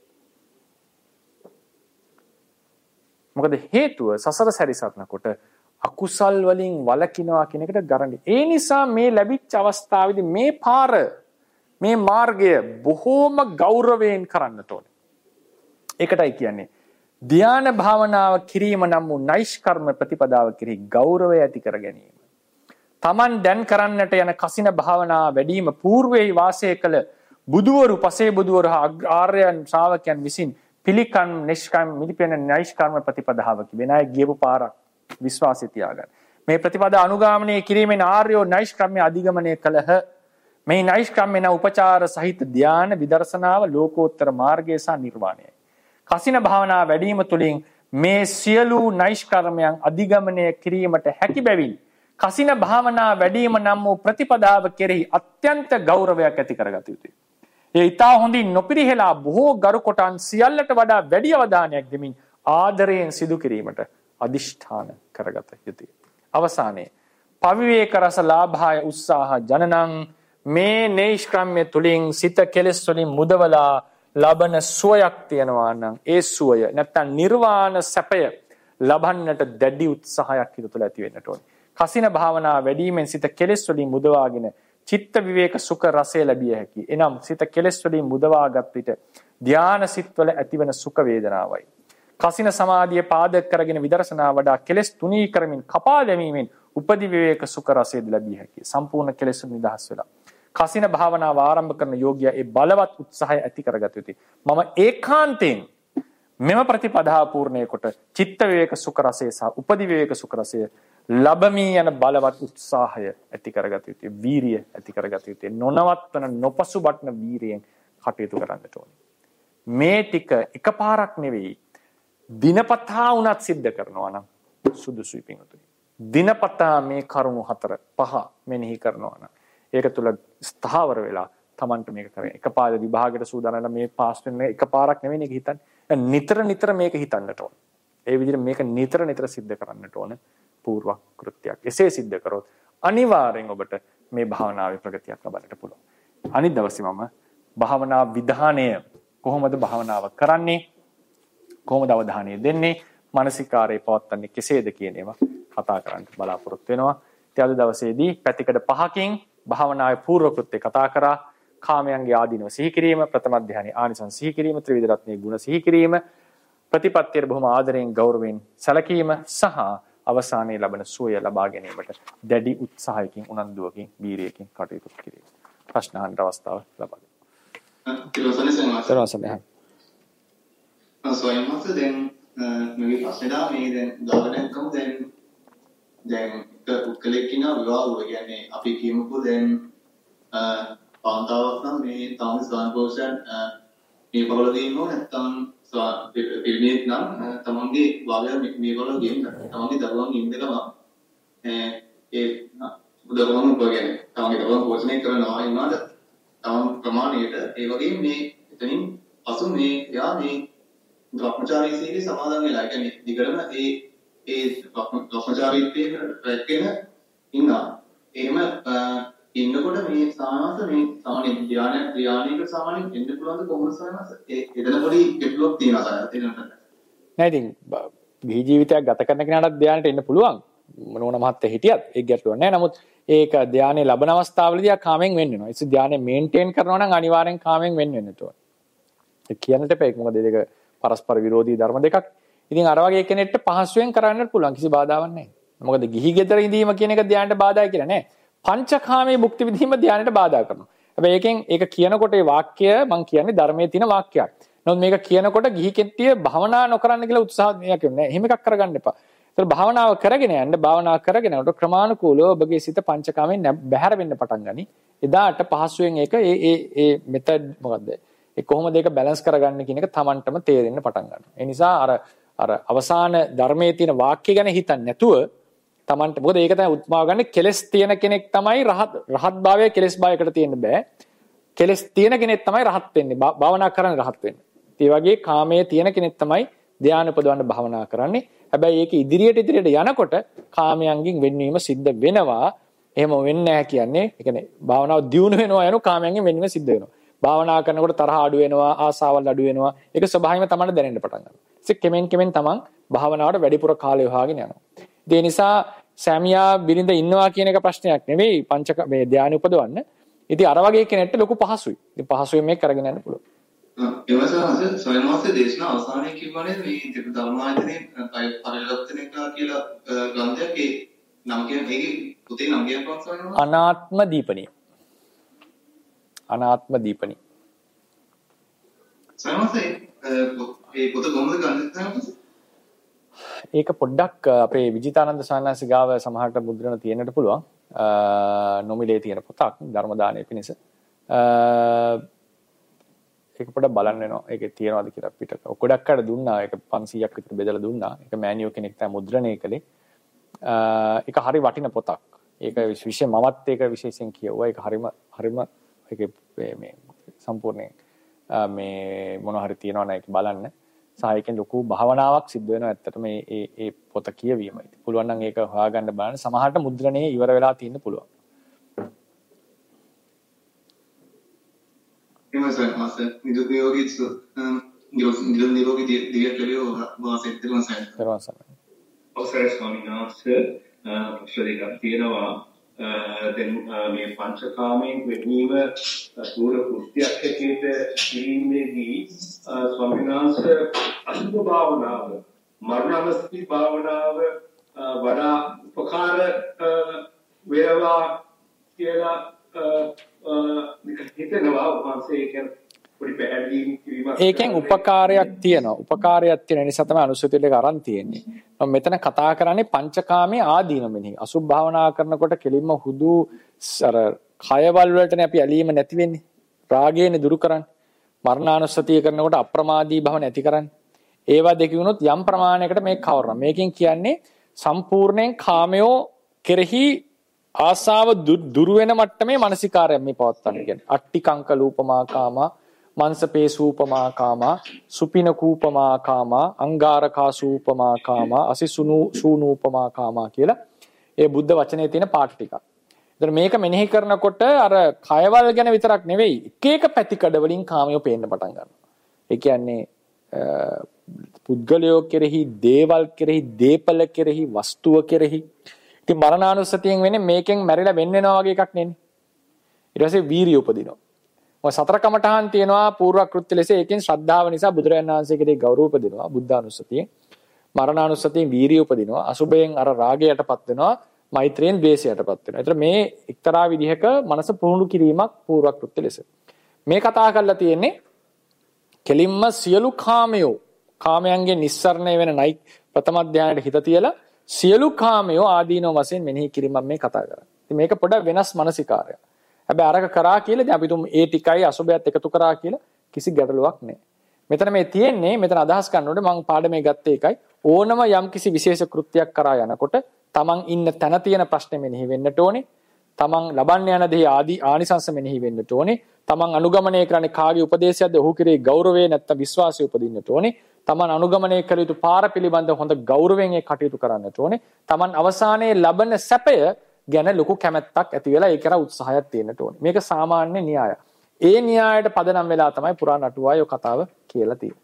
මොකද හේතුව සසර සැරිසරනකොට අකුසල් වලින් වළකිනවා කියන එකට ගරන්නේ. ඒ නිසා මේ ලැබිච්ච අවස්ථාවේදී මේ පාර මේ මාර්ගය බොහෝම ගෞරවයෙන් කරන්නට ඕනේ. ඒකටයි කියන්නේ ධ්‍යාන භාවනාව කිරීම නම් වූ නෛෂ්කර්ම ප්‍රතිපදාව කිරී ගෞරවය ඇති කර ගැනීම. Taman දැන් කරන්නට යන කසින භාවනාව වැඩිම పూర్වයේ වාසය කළ බුදුවරු පසේ බුදුවරු ආර්යයන් ශ්‍රාවකයන් විසින් පිළිකන් නිෂ්කර්ම මිලිපෙන නෛෂ්කර්ම ප්‍රතිපදාවකි. වෙන අය ගියපු පාරක් විශ්වාසය තියාගන්න. මේ ප්‍රතිපදා අනුගාමනය කිරීමෙන් ආර්යෝ නෛෂ්කර්මයේ අධිගමනය කළහ. මේ නෛෂ්කර්මේන උපචාර සහිත ධ්‍යාන විදර්ශනාව ලෝකෝත්තර මාර්ගය සහ නිර්වාණයයි. කසින භාවනා වැඩිම තුලින් මේ සියලු නෛෂ්කර්මයන් අධිගමනය කිරීමට හැකි බැවින් කසින භාවනා වැඩිම නම් වූ ප්‍රතිපදාව කෙරෙහි අත්‍යන්ත ගෞරවයක් ඇති කරගත යුතුයි. ඒ ඊතා හොඳින් නොපිරිහෙලා බොහෝ ගරු කොටන් සියල්ලට වඩා වැඩි අවධානයක් දෙමින් ආදරයෙන් සිදු කිරීමට අදිෂ්ඨාන කරගත යුතුයි. අවසානයේ පවිවේක රස ලාභාය උත්සාහ ජනනං මේ නෛෂ්ක්‍රම්‍ය තුලින් සිත කෙලෙස් වලින් මුදවලා ලබන සුවයක් තියනවා නම් ඒ සුවය නැත්තම් නිර්වාණ සැපය ලබන්නට දැඩි උත්සාහයක් හිත තුළ ඇති වෙන්නට ඕනේ. කසින භාවනා වැඩිමෙන් සිත කෙලෙස් වලින් මුදවාගෙන චිත්ත විවේක සුඛ රසය ලැබිය හැකියි. එනම් සිත කෙලෙස් වලින් මුදවාගත් විට ධානා සිත්වල ඇතිවන සුඛ වේදනාවයි. කසින සමාධිය පාදක කරගෙන විදර්ශනා වඩා කෙලෙස් තුනී කරමින් කපා දැමීමෙන් උපදි විවේක සුඛ රසයද ලැබිය හැකියි. සම්පූර්ණ කෙලෙස් නිදහස් වෙලා. කසින භාවනාව ආරම්භ කරන යෝගියා ඒ බලවත් උත්සාහය ඇති කරගත යුතුයි. මම ඒකාන්තයෙන් මෙම ප්‍රතිපදාව පූර්ණේ කොට චිත්ත විවේක සුඛ රසය සහ උපදි විවේක සුඛ රසය ලැබමී යන බලවත් උත්සාහය ඇති කරගත යුතුයි. වීරිය ඇති කරගත යුතුයි. නොනවත්වන නොපසුබටන වීරියෙන් කටයුතු කරන්නට ඕනේ. මේ ටික එකපාරක් නෙවෙයි දිනපතා උනත් සිද්ධ කරනවා නම් සුදුසුයි පිටුතුයි. දිනපතා මේ කරුණු 4 5 මෙනෙහි කරනවා නම් ඒක තුල ස්ථාවර වෙලා Tamanට මේක කරේ. එකපාර විභාගයට සූදානම් මේ පාස් වෙන එකපාරක් නෙවෙයි මේක හිතන්නේ. නිතර මේක හිතන්නට ඕන. ඒ විදිහට මේක නිතර සිද්ධ කරන්නට ඕන පූර්ව කෘත්‍යයක්. එසේ සිද්ධ කරොත් අනිවාර්යෙන් ඔබට මේ භාවනාවේ ප්‍රගතියක් ලබන්නට පුළුවන්. අනිත් දවසේ මම භාවනා විධානය කොහොමද භාවනාව කරන්නේ? කොහොමද අවධානය දෙන්නේ? මානසිකාරයේ පවත්න්නේ කෙසේද කියන ඒවා කතා කරන්න බලාපොරොත්තු වෙනවා. ඉතින් අද දවසේදී පැතිකඩ 5කින් භාවනාවේ පූර්ව කෘත්‍ය කතා කරා. කාමයන්ගේ ආදීනව සිහි කිරීම, ප්‍රථම ධානයේ ආනිසංස සිහි කිරීම, ත්‍රිවිධ රත්නයේ ගුණ සිහි කිරීම, ප්‍රතිපත්තියට බොහොම ආදරයෙන් ගෞරවයෙන් සැලකීම සහ අවසානයේ ලබන සුවය ලබා ගැනීමට දැඩි උත්සාහයකින් උනන්දුවකින් වීරියකින් කටයුතු කිරීම. ප්‍රශ්න අහන්න අවස්ථාව ලබා දෙන්න. සොයන්මස දැන් මගේ ප්‍රශ්නේදා මේ දැන් ගාවඩන්කම දැන් උත්කලෙක් ඉන්නවා විවාහ වුණා කියන්නේ අපි කියමුකෝ දැන් පාන්තාවක් නම් මේ තාම ස්වාමිපෝෂණ මේ බවල දෙන්නෝ නැත්නම් පිළිමේත් නම් තමන්ගේ වාගය මේ බවල දෙන්න තමන්ගේ දරුවන් ඉන්නකම ඒ දරුවන් උපගෙන තමන්ගේ දරුවන් පෝෂණය කරනවා එනවාද තම ප්‍රමාණයට ඒ වගේ මේ එතනින් අසු මේ යා මේ භ්‍රමචාරී සීලේ සමාදන් වෙලා කියන්නේ දිගටම ඒ භ්‍රමචාරීත්වයේ රැකගෙන ඉන්නවා. එහෙම ඉන්නකොට මේ සාමාස මේ සාමාන්‍ය ධානයක සාමාන්‍ය එන්න පුළුවන් කොහොමද සාමාස එතන පොඩි ගැටලුවක් තියෙනවා සාමාන්‍යයෙන්. නෑ ඉතින් ගිහි ජීවිතයක් ගත කරන කෙනාට ධානයට එන්න පුළුවන්. මොන මහත්තයා හිටියත් ඒක ගැටලුවක් නෑ. නමුත් ඒක ධානයේ ලබන අවස්ථාවලදී කාමෙන් වෙන්න වෙනවා. ඒ ධානය මේන්ටේන් කරනවා නම් අනිවාර්යෙන් කාමෙන් වෙන්න ඕන. ඒ කියන්නට එපා. ඒක මොකද දෙක පරස්පර විරෝධී ධර්ම දෙකක්. ඉතින් අර වගේ කෙනෙක්ට පහසුවෙන් කරන්නත් පුළුවන්. කිසි බාධාවක් නැහැ. මොකද ගිහි ගෙදර ඉඳීම කියන එක ධානයට බාධායි කියලා නෑ. පංචකාමයේ භුක්ති විඳීම ධානයට බාධා කරනවා. හැබැයි ඒකෙන් ඒක කියනකොට ඒ වාක්‍ය මම කියන්නේ ධර්මයේ තියෙන වාක්‍යයක්. නමුත් මේක කියනකොට ගිහි කෙට්ටිය භවනා නොකරන්න කියලා උත්සාහයක් නෑ. එහෙම එකක් කරගන්න එපා. ඒතර භවනාව කරගෙන යන්න භවනා කරගෙන යනකොට ක්‍රමානුකූලව ඔබගේ සිත පංචකාමයෙන් බැහැර වෙන්න පටන් ගනි. එදාට පහසුවෙන් ඒක ඒ මෙතඩ් මොකද්ද? ඒ කොහොමද ඒක බැලන්ස් කරගන්න කියන එක Tamanටම තේරෙන්න පටන් ගන්නවා. ඒ නිසා අර අවසාන ධර්මයේ තියෙන වාක්‍ය ගැන හිතන්නේ නැතුව Tamanට මොකද ඒක තමයි උත්මාව ගන්න කෙලස් තියෙන කෙනෙක් තමයි රහත් භාවය කෙලස් භාවයකට තියෙන්න බෑ. කෙලස් තියෙන කෙනෙක් තමයි රහත් වෙන්නේ. භාවනා කරන්න රහත් වෙන්නේ. ඒ වගේ කාමයේ තියෙන කෙනෙක් තමයි ධානය උපදවන්න භාවනා කරන්නේ. හැබැයි ඒක ඉදිරියට යනකොට කාමයන්ගෙන් වෙන්වීම සිද්ධ වෙනවා. එහෙම වෙන්නේ නැහැ කියන්නේ. ඒ කියන්නේ භාවනාව දියුණු වෙනවා යනු කාමයන්ගෙන් වෙන්වීම සිද්ධ වෙනවා. භාවනා කරනකොට තරහ අඩු වෙනවා, ආසාවල් අඩු වෙනවා. ඒක ස්වභාවයෙන්ම තමයි දැනෙන්න පටන් ගන්නවා. ඒක කෙමෙන් තමන් භාවනාවට වැඩිපුර කාලය වහගෙන යනවා. ඒ නිසා සෑමියා බිරිඳ ඉන්නවා කියන එක ප්‍රශ්නයක් නෙවෙයි පංචක මේ ධානය උපදවන්න. ඉතින් අර වගේ කෙනෙක්ට ලොකු පහසුයි. ඉතින් පහසුවෙන් මේක කරගෙන යන්න පුළුවන්. එවසාරස සොයන්වාසේ දේශනා අවසානයේ කිව්වනේ මේ ධර්මායතනේ පරිලෝකනක කියලා ග්‍රන්ථයක් ඒ නම් කියන්නේ ඒකේ පුතේ නම් කියනකොට සොයන්වා අනාත්ම දීපණිය. අනාත්ම දීපණිය. සොයන්වාසේ ඒ පොත කොහොමද ගන්නේ? ඒක පොඩ්ඩක් අපේ විජිතානන්ද සානන්ස ගාව සමහරට මුද්‍රණ තියෙන්නට පුළුවන්. නොමිලේ තියෙන පොතක් ධර්ම දානයේ පිණිස. ඒක පොඩ්ඩක් බලන්න වෙනවා. ඒකේ තියනවාද කියලා අපිට. ගොඩක් අය දුන්නා. ඒක 500ක් විතර බෙදලා දුන්නා. ඒක මෑනියෝ කෙනෙක් තමයි මුද්‍රණය කළේ. ඒක හරි වටින පොතක්. ඒක විශේෂයෙන් මමත් ඒක විශේෂයෙන් කියුවා. ඒක හරිම ඒක මේ සම්පූර්ණයෙන් මේ මොන හරි තියනවා නේද බලන්න. සායකෙන් ලොකු භාවනාවක් සිද්ධ වෙනවා ඇත්තටම මේ පොත කියවීම. පුළුවන් නම් ඒක හොයාගන්න බලන්න. සමහරට මුද්‍රණයේ ඉවර වෙලා තියෙන්න පුළුවන්. එමසන් මාස නිරෝගී දිගටලිය වාසෙත් අවසරයි ස්වාමීන් වහන්සේ ප්‍රශ්නයක් තියෙනවා. දැන් මේ පංචකාමයෙන් වෙනීම පූර්ව කෘත්‍යයක් හැටියට කිරීමේදී ස්වාමීන් වහන්සේ අසුභ භාවනාව, මරණාසති භාවනාව වඩා උපකාර වේවා කියලා හිතනවා වහන්සේ කියන්නේ පොඩි පැහැදිලි කිරීමක්. ඒකෙන් උපකාරයක් තියෙනවා. උපකාරයක් තියෙන නිසා තමයි අනුස්සතිය දෙක අරන් තියෙන්නේ. මම මෙතන කතා කරන්නේ පංචකාමයේ ආදීන මෙනෙහි. අසුභ භාවනා කරනකොට කෙලින්ම හුදු අර කයවල වලටනේ අපි ඇලීම නැති වෙන්නේ. රාගයනේ දුරු කරන්නේ. මරණානුස්සතිය කරනකොට අප්‍රමාදී භව නැති කරන්නේ. ඒවා දෙක වුණොත් යම් ප්‍රමාණයකට මේක කවරනවා. මේකෙන් කියන්නේ සම්පූර්ණයෙන් කාමයෝ කෙරෙහි ආසාව දුරු වෙන මට්ටමේ මානසිකාරයක් මේ පවත්තන්න කියන්නේ. අට්ටිකංක ලූපමා කාමා, මංසපේසූපමා කාමා, සුපින කූපමා කාමා, අංගාරකා සූපමා කාමා, අසිසුනු සූනූපමා කාමා කියලා ඒ බුද්ධ වචනේ තියෙන පාඩ ටිකක්. ඒතර මේක මෙනෙහි කරනකොට අර කයවල් ගැන විතරක් නෙවෙයි එක එක පැතිකඩ වලින් කාමයෝ පේන්න පටන් ගන්නවා. ඒ කියන්නේ පුද්ගලයෝ කෙරෙහි, දේවල් කෙරෙහි, දීපල කෙරෙහි, වස්තුව කෙරෙහි. ඉතින් මරණානුස්සතියෙන් වෙන්නේ මේකෙන් මැරිලා වෙන්න වෙනවා වගේ එකක් නෙන්නේ. ඊට පස්සේ වීරිය උපදිනවා. ඔය සතර කමඨහන් තියෙනවා පූර්ව කෘත්‍ය ලෙස. ඒකෙන් ශ්‍රද්ධාව නිසා බුදුරජාණන් වහන්සේ කෙරෙහි ගෞරව උපදිනවා. බුද්ධානුස්සතියෙන් මරණානුස්සතියෙන් වීරිය උපදිනවා. අසුභයෙන් අර රාගයටපත් වෙනවා. මෛත්‍රියෙන් ද්වේෂයටපත් වෙනවා. ඒතර මේ එක්තරා විදිහක මනස පුහුණු කිරීමක් පූර්ව කෘත්‍ය ලෙස. මේ කතා කරලා තියෙන්නේ කෙලින්ම සියලු කාමයෝ කාමයන්ගේ නිස්සරණය වෙන නයි ප්‍රථම ධානයට හිත තියලා සියලු කාමයෝ ආදීනව වශයෙන් මෙනෙහි කිරීමක් මේ කතා කරන්නේ. ඉතින් මේක පොඩක් වෙනස් මානසිකාරයක්. හැබැයි අරක කරා කියලා දැන් අපි තුමු ඒ ටිකයි අසුබයත් එකතු කරා කියලා කිසි ගැටලුවක් නැහැ. මෙතන මේ තියෙන්නේ මෙතන අදහස් ගන්නකොට මම පාඩමේ ගත්තේ එකයි ඕනම යම් කිසි විශේෂ කෘත්‍යයක් කරා යනකොට තමන් ඉන්න තැන තියෙන ප්‍රශ්නේ මෙනෙහි වෙන්නට ඕනේ. තමන් ලබන්න යන දේ ආනිසංස මෙනෙහි වෙන්නට ඕනේ. තමන් අනුගමනය කරන්නේ කාගේ උපදේශයක්ද ඔහු කෙරෙහි ගෞරවය නැත්නම් විශ්වාසය උපදින්නට ඕනේ. තමන් අනුගමනය කළ යුතු පාර පිළිබඳ හොඳ ගෞරවයෙන් ඒ කටයුතු කරන්නට ඕනේ. තමන් අවසානයේ ලබන සැපය ගැන ලොකු කැමැත්තක් ඇති වෙලා ඒ කරා උත්සාහයක් තියෙන්නට ඕනේ. මේක සාමාන්‍ය න්‍යාය. ඒ න්‍යායයට පදනම් වෙලා තමයි පුරාණ අටුවාවේ කතාව කියලා තියෙන්නේ.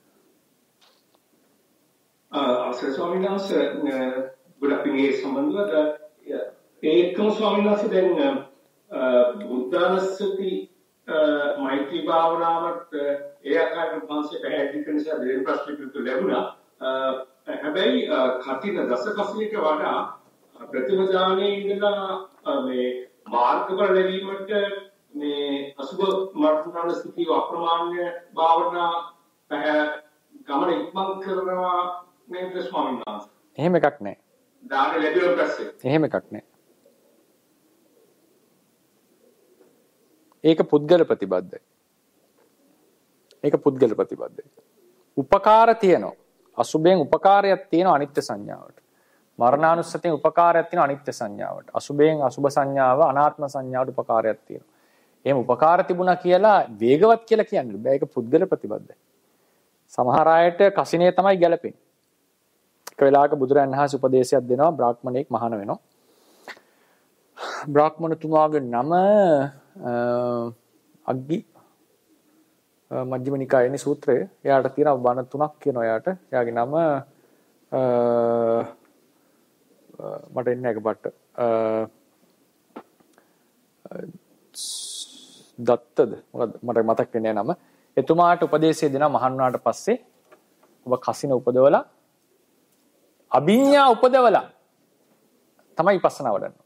අවසර ස්වාමීන් වහන්සේ ගොඩක් මේ සම්බන්ධව ඒකම ස්වාමීන් වහන්සේ දැන් බුද්ධානුස්සති මෛත්‍රී භාවනාවට ඒ ආකාරයට වහන්සේ පැහැදිලි කරන නිසා දෙවන ප්‍රශ්නෙට ලැබුණා. හැබැයි කටින දස කසිනට වඩා ප්‍රතිවදානයේ ඉඳලා මේ මාර්ගඵල ලැබීමට මේ අසුබ මරණානුස්සති අප්‍රමාණ්‍ය භාවනා ගමන ඉක්මන් කරනවා නේද ස්වාමීන් වහන්සේ? එහෙම එකක් නැහැ. දාන ලැබුණ පස්සේ එහෙම එකක් නැහැ. ඒක පුද්ගල ප්‍රතිබද්ධයි. ඒක පුද්ගල ප්‍රතිබද්ධයි. උපකාර තියෙනවා. අසුබෙන් උපකාරයක් තියෙනවා අනිත්‍ය සංඥාවට. මරණානුස්සතියෙන් උපකාරයක් තියෙනවා අනිත්‍ය සංඥාවට. අසුබෙන් අසුබ සංඥාව අනාත්ම සංඥාවට උපකාරයක් තියෙනවා. එහෙම උපකාර තිබුණා කියලා වේගවත් කියලා කියන්නේ බෑ. ඒක පුද්ගල ප්‍රතිබද්ධයි. සමහර අයට කසිනේ තමයි ගැලපෙන්නේ. එක වෙලාවක බුදුරජාණන් වහන්සේ උපදේශයක් දෙනවා බ්‍රාහ්මණෙක් මහාන වෙනවා. බ්‍රාහ්මණතුමාගේ නම අග්ගි මජ්ක්‍ධිම නිකායේ සූත්‍රය. එයාට තියෙන බණ තුනක් කියනවා එයාට. එයාගේ නම මට එන්නේ නැහැ බට දත්තද මොකද මට මතක් වෙන්නේ නම. එතුමාට උපදේශය දෙනවා මහාන් වුණාට පස්සේ ඔබ කසින උපදවලා අභිඥා උපදවලා තමයි විපස්සනා වඩන්නේ.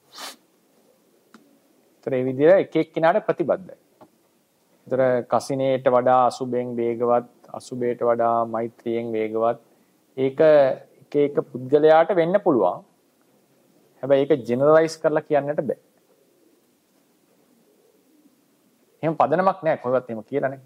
ඒතර මේ විදිහට එක එක්කිනාට ප්‍රතිබද්ධයි. ඒතර කසිනේට වඩා අසුබෙන් වේගවත්, අසුබේට වඩා මෛත්‍රියෙන් වේගවත්. ඒක එක එක පුද්ගලයාට වෙන්න පුළුවන්. හැබැයි ඒක ජෙනරලයිස් කරලා කියන්නට බෑ. එහෙම පදනමක් නැහැ කොහෙවත් එහෙම කියලා නේ.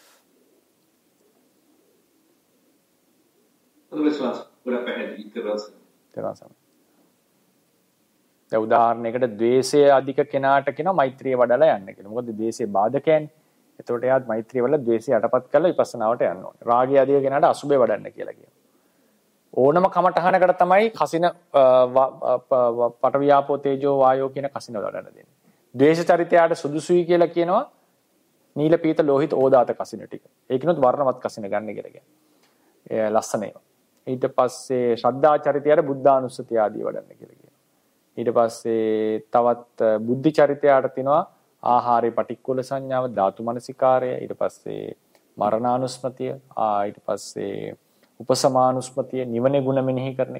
දැන් උදාහරණයකට ද්වේෂය අධික කෙනාට කියනවා මෛත්‍රිය වඩලා යන්න කියලා. මොකද ද්වේෂය බාධකයන්නේ. එතකොට එයාත් මෛත්‍රිය වල ද්වේෂය යටපත් කරලා විපස්සනාවට යන්න ඕනේ. රාගය අධික කෙනාට අසුබේ වඩන්න කියලා කියනවා. ඕනම කමඨහනකට තමයි කසින පඨවියාපෝ තේජෝ වායෝ කියන කසින වඩන්න දෙන්නේ. ද්වේෂ චරිතයට සුදුසුයි කියලා කියනවා නීල පීත ලෝහිත ඕදාත කසින ටික. ඒකිනුත් වර්ණවත් කසින ගන්න කියලා කියන්නේ. ඒ ලස්සන ඒවා. ඊට පස්සේ ශ්‍රද්ධා චරිතයට බුද්ධානුස්සතිය ආදී වඩන්න කියලා කියනවා. ඊට පස්සේ තවත් බුද්ධි චරිතයට තිනවා ආහාරේ පටික්කුල සංඥාව ධාතු මනසිකාරය. ඊට පස්සේ මරණානුස්මතිය. ඊට පස්සේ උපසමානුස්මතිය නිවනේ ගුණ මෙනෙහි කරන එක.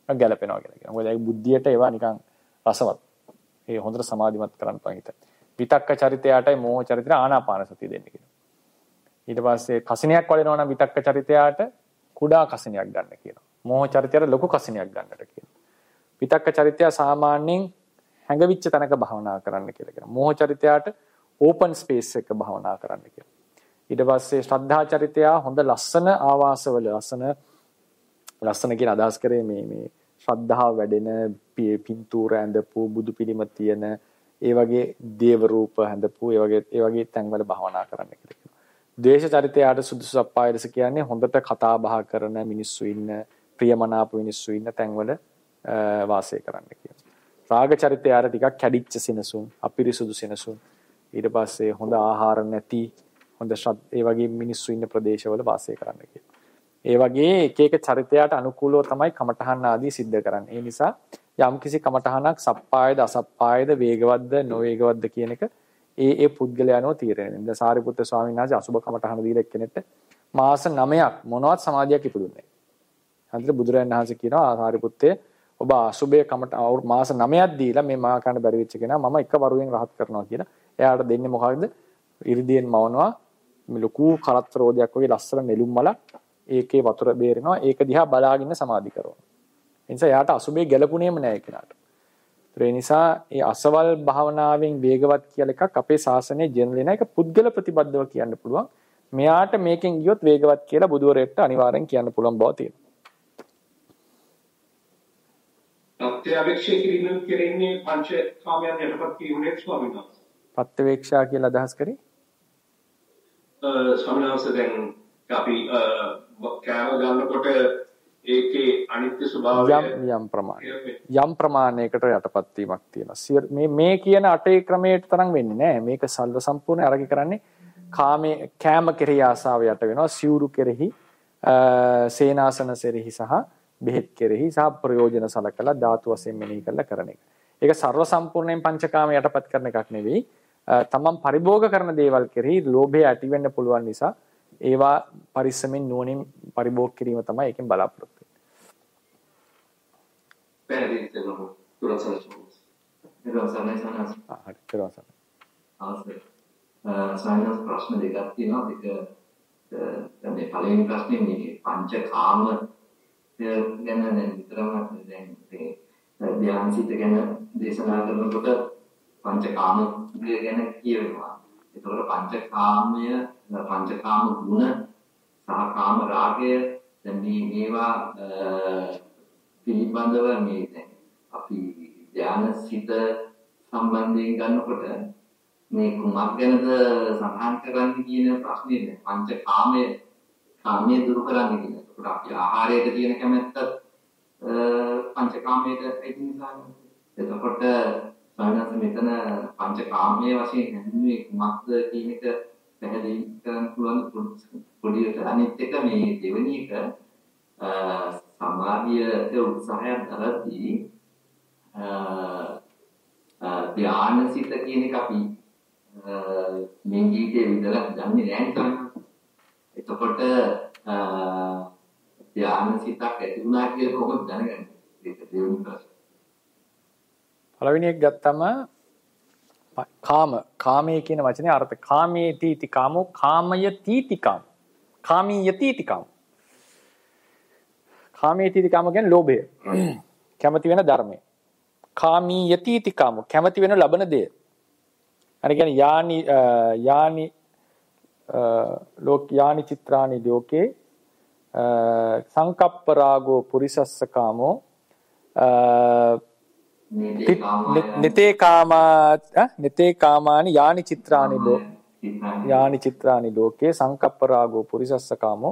ගැලපෙනවා කියලා කියනවා. මොකද ඒ බුද්ධියට ඒවා නිකන් රසවත්. ඒ හොඳට සමාධිමත් කරන්න පුළුවන් හිත. විතක්ක චරිතයටයි මෝහ චරිතයට ආනාපාන සතිය දෙන්න කියනවා. ඊට පස්සේ කසිනියක් වඩනවා නම් විතක්ක චරිතයට කුඩා කසිනියක් ගන්න කියනවා. මෝහ චරිතයට ලොකු කසිනියක් ගන්නට කියනවා. විතක්ක චරිතය සාමාන්‍යයෙන් හැඟවිච්ච තැනක භාවනා කරන්න කියලා කියනවා. මෝහ චරිතයට ඕපන් ස්පේස් එක භාවනා කරන්න කියලා. ඊට පස්සේ ශ්‍රද්ධා චරිතය හොඳ ලස්සන ආවාසවල ලස්සන කියන අදහස් කරේ මේ ශ්‍රද්ධාව වැඩෙන පින්තූර ඇඳපු බුදු පිළිම තියෙන ඒ වගේ දේව රූප ඇඳපු ඒ වගේ තැන්වල භාවනා කරන්න කියලා කියනවා. ද්වේෂ චරිතයට සුදුසු සප්පායදස කියන්නේ හොඳට කතා බහ කරන මිනිස්සු ඉන්න ප්‍රියමනාප මිනිස්සු ඉන්න තැන්වල වාසය කරන්න කියනවා. රාග චරිතයට ටිකක් කැඩිච්ච සිනසුන් අපිරිසුදු සිනසුන් ඊට පස්සේ හොඳ ආහාර නැති හොඳ ඒ වගේ මිනිස්සු ඉන්න ප්‍රදේශවල වාසය කරන්න කියනවා. ඒ වගේ එක එක චරිතයට අනුකූලව තමයි කමඨහන් ආදී සිද්ධ කරන්නේ. ඒ නිසා යම්කිසි කමඨහනක් සප්පායද අසප්පායද වේගවත්ද නොවේගවත්ද කියන එක ඒ පුද්ගලයානෝ තීරණය වෙනවා. දැන් සාරිපුත්‍ර ස්වාමීන් වහන්සේ අසුබ කමඨහන දීලා එක්කෙනෙක්ට මාස 9ක් මොනවත් සමාධියක් ඉපදුන්නේ නැහැ. හන්දට බුදුරජාණන් වහන්සේ කියනවා සාරිපුත්තේ ඔබ අසුබේ කමට මාස 9ක් දීලා මේ මා කරන්න බැරි වෙච්ච කෙනා මම එක වරුවෙන් රහත් කරනවා කියලා. එයාට දෙන්නේ මොකක්ද? ඉරිදියෙන් මවනවා මේ ලොකු කරත්ත රෝදයක් වගේ ලස්සන නෙළුම් මලක් ඒකේ වතුර බේරෙනවා ඒක දිහා බලාගෙන සමාධි කරනවා. ඒ නිසා එයාට අසුබේ ගැලපුණේම නැහැ කෙනාට. ඒ නිසා ඒ අසවල් භාවනාවෙන් වේගවත් කියලා එකක් අපේ ශාසනයේ ජෙනරේන එක පුද්ගල ප්‍රතිබද්ධව කියන්න පුළුවන්. මෙයාට මේකෙන් ගියොත් වේගවත් කියලා බුදුවරයෙක්ට අනිවාර්යෙන් කියන්න පුළුවන් බව තියෙනවා. ප්‍රත්‍යවේක්ෂා කිරීම කෙරෙන්නේ පංච කාමයන් යටපත් කිරීමේ ස්වභාවය. ප්‍රත්‍යවේක්ෂා කියලා අදහස් කරේ ස්වාමීන් වහන්සේ දැන් අපි කෑම ගන්නකොට ඒකේ අනිත්‍ය ස්වභාවය යම් ප්‍රමාණයකට යටපත් වීමක් තියෙනවා. මේ කියන අටේ ක්‍රමයට තරම් වෙන්නේ නැහැ. මේක සල්ව සම්පූර්ණ අරගෙන කරන්නේ කාමයේ කෑම කෙරෙහි ආසාව යට වෙනවා. සිවුරු කෙරෙහි සේනාසන කෙරෙහි සහ බෙහෙත් කෙරෙහි සහ ප්‍රයෝජන සලකලා ධාතු වශයෙන් මෙනෙහි කරලා කරන එක. ඒක සර්ව සම්පූර්ණයෙන් පංචකාම යටපත් කරන එකක් නෙවෙයි. තමන් පරිභෝග කරන දේවල් කෙරෙහි ලෝභය ඇති වෙන්න පුළුවන් නිසා ඒවා පරිස්සමෙන් නුවණින් පරිභෝග කිරීම තමයි ඒකෙන් බලාපොරොත්තු වෙන්නේ. ප්‍රශ්න දෙකක් තියෙනවා. මේ පළවෙනි ප්‍රශ්නේ මේ පංචකාම ගැන විතරම දැන් ධ්‍යානසිත ගැන දේශනා කරනකොට පංචකාම ගැන කියවෙනවා. ඒතකොට පංචකාම ගුණ සහ කාම රාගය දැන් මේවා පිළිබඳව මේ දැන් අපි ධ්‍යානසිත සම්බන්ධයෙන් ගන්නකොට මේ කුමක් ගැනද සඳහන් කරන්නේ කියන ප්‍රශ්නේ කාමයේ දුරු කරන්න කියන. ඒකට අපි ආහාරයට තියෙන කැමැත්ත පංචකාමයට ඇති නිසා. එතකොට සාමාන්‍යයෙන් මෙතන පංචකාමයේ වශයෙන් හැඳින්වෙන්නේ කුමක්ද කියන එක පැහැදිලි කරන්න පුළුවන් පොඩියට. අනිත් එක මේ දෙවෙනි එක සමාධියේ උත්සාහයක් කරද්දී ධ්‍යානසිත කියන එක අපි මේ ජීවිතේ විතරක් දන්නේ නැහැ නේද? එතකොට ධ්‍යානසිතක් ඇති වුණා කියලා කොහොමද දැනගන්නේ? ඒක දෙවෙනි ප්‍රශ්නේ. පළවෙනි එක ගත්තම කාමයේ කියන වචනේ අර්ථ කාමයේ තීති කාමෝ කාමය තීති කාම කාමීය තීති කාම කාමයේ තීති කාම කියන්නේ ලෝභය කැමති වෙන ධර්මය කාමීය තීති කාම කැමති වෙන ලබන දේ අර කියන්නේ යානි චිත්‍රානි ලෝකේ සංකප්ප රාගෝ පුරිසස්ස කාමෝ නිතේ කාමානි යානි චිත්‍රානි ලෝකේ සංකප්ප රාගෝ පුරිසස්ස කාමෝ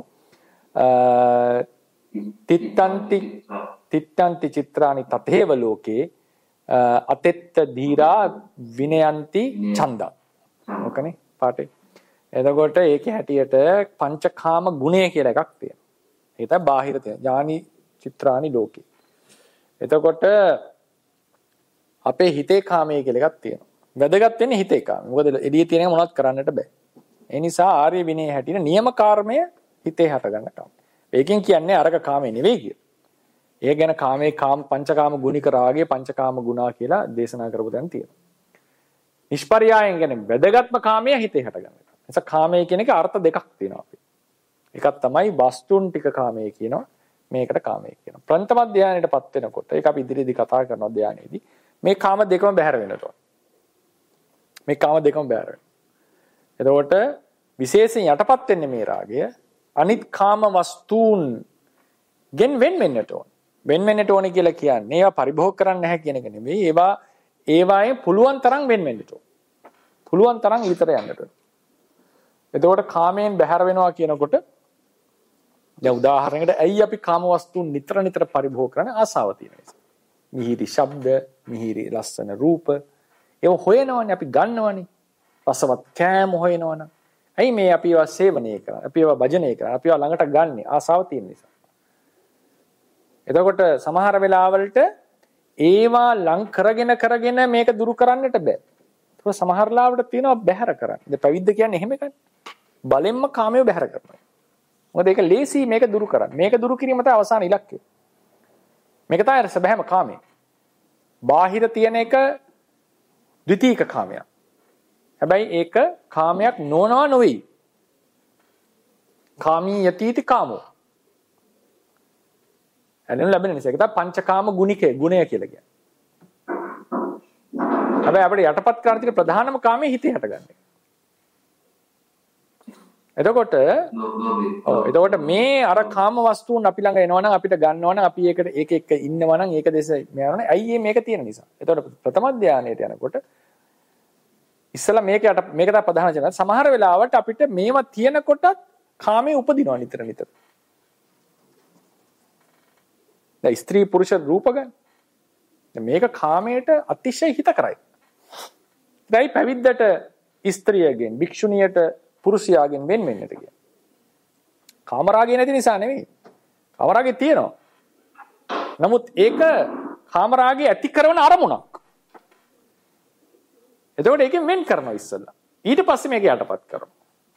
තිත්තන්ති චිත්‍රානි තතේව ලෝකේ අතෙත්ත ධීරා විනයන්ති ඡන්දා. ඕකනේ පාඩේ. එතකොට ඒකේ හැටියට පංචකාම ගුණය කියලා එකක් තියෙනවා. ඒක තමයි බාහිර තියෙන. ඥානි චිත්‍රානි ලෝකේ. එතකොට අපේ හිතේ කාමයේ කියලා එකක් තියෙනවා. වැදගත් වෙන්නේ හිතේ කාමය. මොකද එළියේ තියෙන එක මොනවත් කරන්නට බෑ. ඒ නිසා ආර්ය විනය හැටියට නියම කර්මය හිතේ හට ගන්න කාම. ඒකෙන් කියන්නේ අරක කාමය නෙවෙයි කියලා. ඒ ගැන කාමේ පංචකාම ගුණික රාගයේ පංචකාම ගුණා කියලා දේශනා කරපු දැන් තියෙනවා. නිෂ්පර්යායෙන් කියන්නේ වැදගත්ම කාමයේ හිතේ හටගන්න. නිසා කාමයේ කියන එක අර්ථ දෙකක් තියෙනවා අපි. එකක් තමයි වස්තුන් ටික කාමයේ කියනවා. මේකට කාමයේ කියනවා. ප්‍රථම ධානයටපත් වෙනකොට ඒක අපි ඉදිරියේදී කතා කරනවා ධානයේදී. මේ කාම දෙකම බැහැර වෙනට. මේ කාම දෙකම බැහැර වෙනවා. එතකොට විශේෂයෙන් යටපත් වෙන්නේ මේ රාගය අනිත් කාම වස්තුන් ගෙන් වෙන් වෙන්නට ඕන. වෙන් වෙන්නට ඕනේ කියලා කියන්නේ ඒවා පරිභෝග කරන්න නැහැ කියන එක නෙමෙයි. ඒවායේ පුළුවන් තරම් වෙන් වෙන්නට ඕන. පුළුවන් තරම් විතර යන්නට ඕන. එතකොට කාමයෙන් බැහැර වෙනවා කියනකොට දැන් උදාහරණයකට ඇයි අපි කාම වස්තුන් නිතර පරිභෝග කරන්නේ ආසාව තියෙන නිසා. මිහිරි ශබ්ද, මිහිරි ලස්සන රූප ඒව හොයනවනේ අපි ගන්නවනේ. රසවත් කෑම හොයනවනේ. ඇයි මේ අපි ඒවා සේවනය කරන්නේ? අපි ඒවා භජනය කරන්නේ. අපි ඒවා ළඟට ගන්න ආසාව තියෙන නිසා. එතකොට සමහර වෙලාවලට ඒවා ලං කරගෙන මේක දුරු කරන්නට බෑ. ඒක සමහර ලාවට තියෙනවා බැහැර කරන්න. ඉතින් පැවිද්ද කියන්නේ එහෙම එකනේ. බලෙන්ම කාමයේ බැහැර කරනවා. මොකද ඒක ලේසි මේක දුරු කරන්න. මේක දුරු කිරීම තමයි අවසාන ඉලක්කය. මේක තමයි සබහැම කාමය. බාහිර තියෙන එක ද්විතීක කාමයක්. හැබැයි ඒක කාමයක් නොවනවා නෙවෙයි. කාමී යතිති කාමෝ. එළෙන ලැබෙන නිසා ඒක තමයි පංචකාම ගුණිකේ ගුණය කියලා කියන්නේ. හැබැයි අපිට යටපත් කරන තියෙන ප්‍රධානම කාමයේ හිතේ හටගන්නේ. එතකොට මේ අර කාම වස්තුන් අපි ළඟ එනවනම් අපිට ගන්නවනම් අපි ඒක එක ඉන්නවනම් ඒක දෙස මෙයානේ ඇයි මේක තියෙන නිසා. එතකොට ප්‍රථම ධානයට යනකොට ඉස්සලා මේක තමයි ප්‍රධාන ජන. සමහර වෙලාවට අපිට මේවා තියෙනකොටත් කාමයේ උපදිනවා නිතර. දැන් ස්ත්‍රී පුරුෂ රූප ගන්න. මේක කාමයට අතිශය හිතකරයි. දැන් පැවිද්දට ස්ත්‍රියගෙන් භික්ෂුණියට පුරුෂයාගෙන් වෙන් වෙන්නට කියන්නේ. කාමරාගය නැති නිසා නෙවෙයි. කාමරාගය තියෙනවා. නමුත් ඒක කාමරාගය ඇති කරන අරමුණක්. එතකොට ඒකෙන් වෙන් කරනවා ඉස්සෙල්ලා. ඊට පස්සේ මේක යටපත් කරනවා.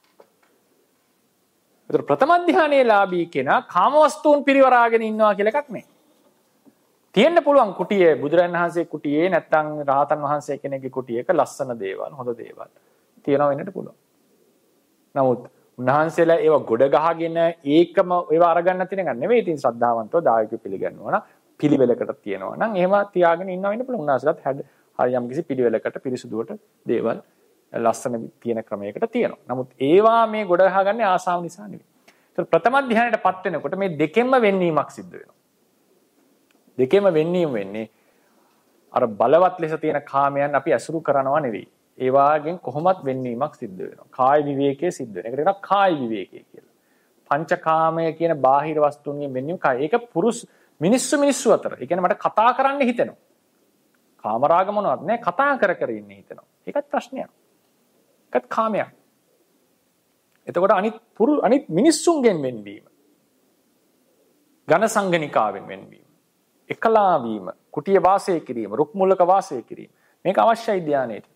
ඒතර ප්‍රථම ධානයේ ලාභී කෙනා කාමවස්තුන් පිරිවරාගෙන ඉන්නවා කියලා එකක් නෑ. තියෙන්න පුළුවන් කුටියේ බුදුරජාණන් වහන්සේ කුටියේ නැත්නම් රහතන් වහන්සේ කෙනෙක්ගේ කුටියක ලස්සන දේවල් හොඳ දේවල් තියෙනවා වෙන්නට පුළුවන්. නමුත් උන්වහන්සේලා ඒව ගොඩ ගහගෙන ඒකම ඒව අරගන්න නැති එක නෙවෙයි. ඉතින් ශ්‍රද්ධාවන්තව දායකයෝ පිළිගන්නවා නම් පිළිවෙලකට තියනවා නම් එහෙම තියාගෙන ඉන්නව වෙන්න පුළුවන්. උන්වහන්සේලාත් හරි යම්කිසි පිළිවෙලකට පිරිසුදුවට දේවල් ලස්සන තියෙන ක්‍රමයකට තියෙනවා. නමුත් ඒවා මේ ගොඩ ගහගන්නේ ආසාව නිසා නෙවෙයි. ඒතර ප්‍රථම ධ්‍යානයටපත් වෙනකොට මේ දෙකෙන්ම වෙන්වීමක් සිද්ධ වෙනවා. දෙකෙම වෙන්වීම වෙන්නේ අර බලවත් ලෙස තියෙන කාමයන් අපි අසුරු කරනවා නෙවෙයි. ඒ වාගෙන් කොහොමත් වෙන්වීමක් සිද්ධ වෙනවා. කාය විවේකයේ සිද්ධ වෙනවා. ඒකට කියනවා කාය විවේකය කියලා. පංචකාමය කියන බාහිර වස්තුන්ගෙන් වෙන්වීම කාය. ඒක පුරුෂ මිනිස්සු අතර. ඒ කියන්නේ මට කතා කරන්න හිතෙනවා. කාමරාග මොනවත් නෑ කතා කර ඉන්න හිතෙනවා. ඒකත් ප්‍රශ්නයක්. ඒකත් කාමයක්. එතකොට අනිත් මිනිස්සුන්ගෙන් වෙන්වීම. ඝන සංගණිකාවෙන් වෙන්වීම. එකලා වීම, කුටිය වාසය කිරීම, රුක් මුලක වාසය කිරීම. මේක අවශ්‍යයි ධානයේට.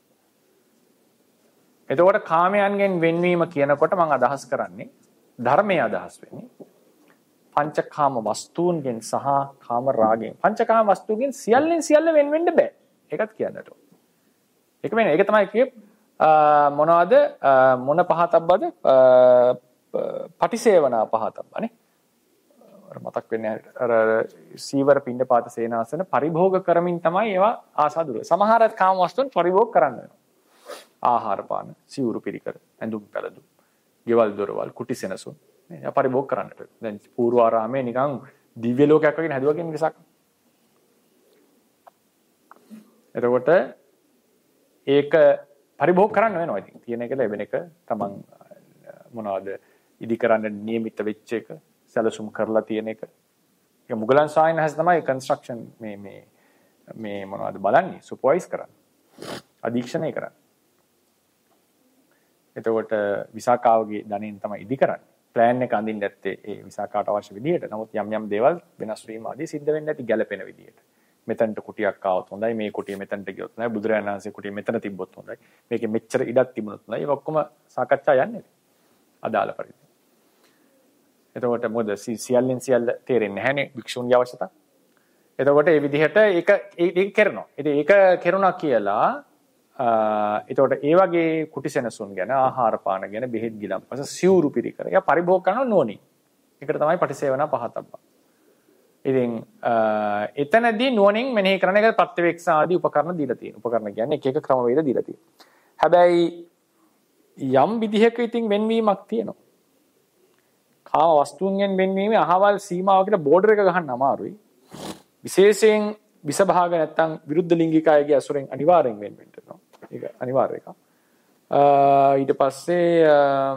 එතකොට කාමයන්ගෙන් වෙන්වීම කියනකොට මම අදහස් කරන්නේ ධර්මයේ අදහස් වෙන්නේ පංචකාම වස්තුන්ගෙන් සහ කාම රාගයෙන්. පංචකාම වස්තුන්ගෙන් සියල්ල වෙන් වෙන්න බෑ. ඒකත් කියන්නට ඕන. ඒක වෙන්නේ ඒක තමයි කියේ මොනවද මොන පහතබ්බද පටිසේවනා පහතබ්බනේ. මතක් වෙන්නේ අර සීවර පිණ්ඩපාත සේනාසන පරිභෝග කරමින් තමයි ඒවා ආසාදුර. සමහර කාම වස්තුන් පරිභෝග කරන්න වෙනවා. ආහාර පාන, සිවුරු පිරිකර, ඇඳුම් පැළඳුම්, ගෙවල් දොරවල්, කුටි සෙනසුන් නේ පරිභෝග කරන්නට. දැන් පූර්වාරාමයේ නිකන් දිව්‍ය ලෝකයක් වගේ හැදුවා කියන එකසක්. එතකොට ඒක පරිභෝග කරන්න වෙනවා. ඉතින් තියෙන එක ලැබෙන එක තමන් මොනවද ඉදි කරන්න නියමිත වෙච්ච එක සැලසුම් කරලා තියෙන එක. ඒක මුගලන් සායනහස් තමයි කන්ස්ට්‍රක්ෂන් මේ මොනවද බලන්නේ සුපර්වයිස් කරන්නේ. අධීක්ෂණය කරන්නේ. එතකොට විසාකාවගේ ධනෙන් තමයි ඉදි කරන්නේ. ප්ලෑන් එක අඳින්න ඇත්තේ ඒ විසාකාට අවශ්‍ය විදිහට. නමුත් යම් දේවල් වෙනස් වීම ආදී සිද්ධ වෙන්නේ නැති ගැළපෙන විදිහට. මෙතනට කුටියක් ආවොත් හොඳයි. මේ කුටිය මෙතනට ගියොත් හොඳයි. බුදුරජාණන් වහන්සේ කුටිය මෙතන තිබ්බොත් හොඳයි. මේකේ මෙච්චර ඉඩක් තිබුණොත් හොඳයි. ඒක ඔක්කොම සාකච්ඡා යන්නේ. අදාළ පරිදි. එතකොට මොකද සියල්ලෙන් සියල්ල තේරෙන්නේ නැහැනේ භික්ෂුන්ගේ අවශ්‍යතාව. එතකොට ඒ විදිහට ඒක කරනවා. ඉතින් ඒක කරුණා කියලා එතකොට ඒ වගේ කුටිසෙනසුන් ගැන ආහාර පාන ගැන බෙහෙත් ගිලම්පස සිවුරු පිරිකර. ඒක පරිභෝග කරනවා නෝනි. ඒකට තමයි පටිසේවනා පහතබ්බා. ඉතින් එතනදී නුවණින් මෙනෙහි කරන එක ප්‍රත්‍යවේක්ෂා ආදී උපකරණ දීලා තියෙනවා. උපකරණ කියන්නේ එක එක ක්‍රමවේද දීලා තියෙනවා. හැබැයි යම් විදිහක ඉතින් වෙන්වීමක් තියෙනවා. කාම වස්තුන්ගෙන් වෙන්වීමේ අහවල් සීමාවකට බෝඩර් එක ගහන්න අමාරුයි. විශේෂයෙන් විස භාග නැත්තම් විරුද්ධ ලිංගික අයගේ අසුරෙන් අනිවාර්යෙන් වෙන්න වෙනවා. ඒක අනිවාර්ය එකක්. ඊට පස්සේ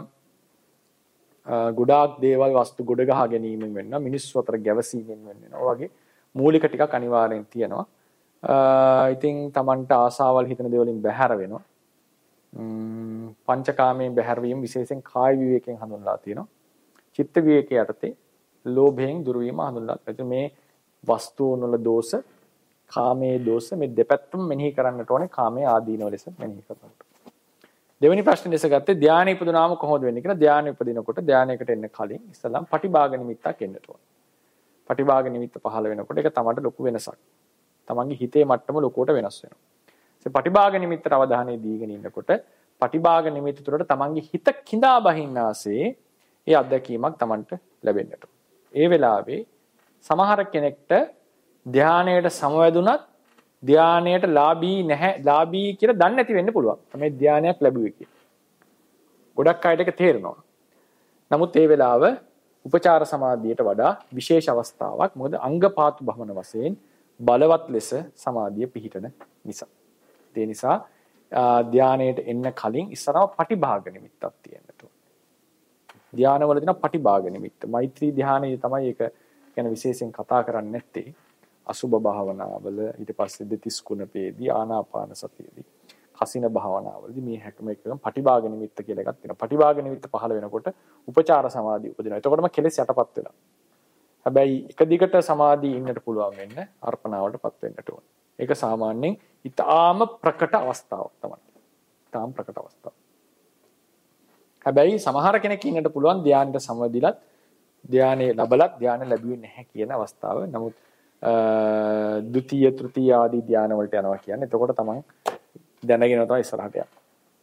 ගොඩාක් දේවල් වස්තු ගොඩ ගහ ගැනීමෙන් වෙන්න මිනිස්සු අතර ගැවසීමෙන් වෙනවා වගේ මූලික ටිකක් අනිවාර්යෙන් තියෙනවා. ඉතින් Tamanට ආසාවල් හිතන දේවලින් බැහැර වෙනවා. පංචකාමයෙන් බැහැර වීම විශේෂයෙන් කාය විවේකයෙන් හඳුන්වලා තියෙනවා. චිත්ත විවේකයේ යටතේ ලෝභයෙන් දුරු වීම හඳුන්වලා තියෙනවා. මේ වස්තුන් වල දෝෂ, කාමයේ දෝෂ මේ දෙපැත්තම මෙනෙහි කරන්නට ඕනේ. කාමයේ ආදීනව ලෙස මෙනෙහි කරන්නට. දෙවෙනි ප්‍රශ්නේ දැස ගත්තේ ධානය ඉපදුනාම කොහොමද වෙන්නේ කියලා. ධානය ඉපදිනකොට ධානයකට එන්න කලින් ඉස්සලම් පටිභාග නිමිත්තක් එන්නට ඕනේ. පටිභාග නිමිත්ත පහළ වෙනකොට ඒක තමයි ලොකු වෙනසක්. තමන්ගේ හිතේ මට්ටම ලොකුවට වෙනස් වෙනවා. ඒ පටිභාග නිමිත්තට අවධානය දීගෙන ඉන්නකොට පටිභාග නිමිත්ත තුළට තමන්ගේ හිත කිඳා බහින්නාසේ ඒ අත්දැකීමක් තමන්ට ලැබෙන්නට. ඒ වෙලාවේ සමහර කෙනෙක්ට ධානයට සමවැදුනත් ධානයට ලාභී නැහැ ලාභී කියලා දන්නේ නැති වෙන්න පුළුවන්. තමයි ධානයක් ලැබුවේ කියලා. ගොඩක් අයට ඒක තේරෙනවා. නමුත් ඒ වෙලාව උපචාර සමාධියට වඩා විශේෂ අවස්ථාවක්. මොකද අංගපාතු භවන වශයෙන් බලවත් ලෙස සමාධිය පිහිටන නිසා. ඒ නිසා ධානයට එන්න කලින් ඉස්සරව පටිභාග නිමිත්තක් තියෙන්නට ඕනේ. ධානවල තියෙන පටිභාග නිමිත්ත. මෛත්‍රී ධානය තමයි ඒක ගැන විශේෂයෙන් කතා කරන්නේ නැත්තේ. අසුබ භාවනාවල ඊට පස්සේ දෙතිස් කුණපේදී ආනාපාන සතියේදී කසින භාවනාවලදී මේ හැකම එකම පටිභාග නිමිත්ත කියලා එකක් තියෙනවා. පටිභාග නිමිත්ත පහළ වෙනකොට උපචාර සමාධිය උපදිනවා. එතකොටම කෙලෙස් යටපත් වෙනවා. හැබැයි එක දිගට සමාධිය ඉන්නට පුළුවන් වෙන්න අර්පණාවටපත් වෙන්නට ඕන. ඒක සාමාන්‍යයෙන් ඊටාම ප්‍රකට අවස්ථාවක් තමයි. ඊටාම ප්‍රකට අවස්ථාවක්. හැබැයි සමහර කෙනෙක් ඉන්නට පුළුවන් ධානයට සමවැදිලත් ධානයේ ලැබලත් ධාන ලැබුවේ නැහැ කියන අවස්ථාව. නමුත් ද්විතීය තෘතීය ආදී ධාන වලට යනවා කියන්නේ එතකොට තමයි දැනගෙන තමයි ඉස්සරහට යන්නේ.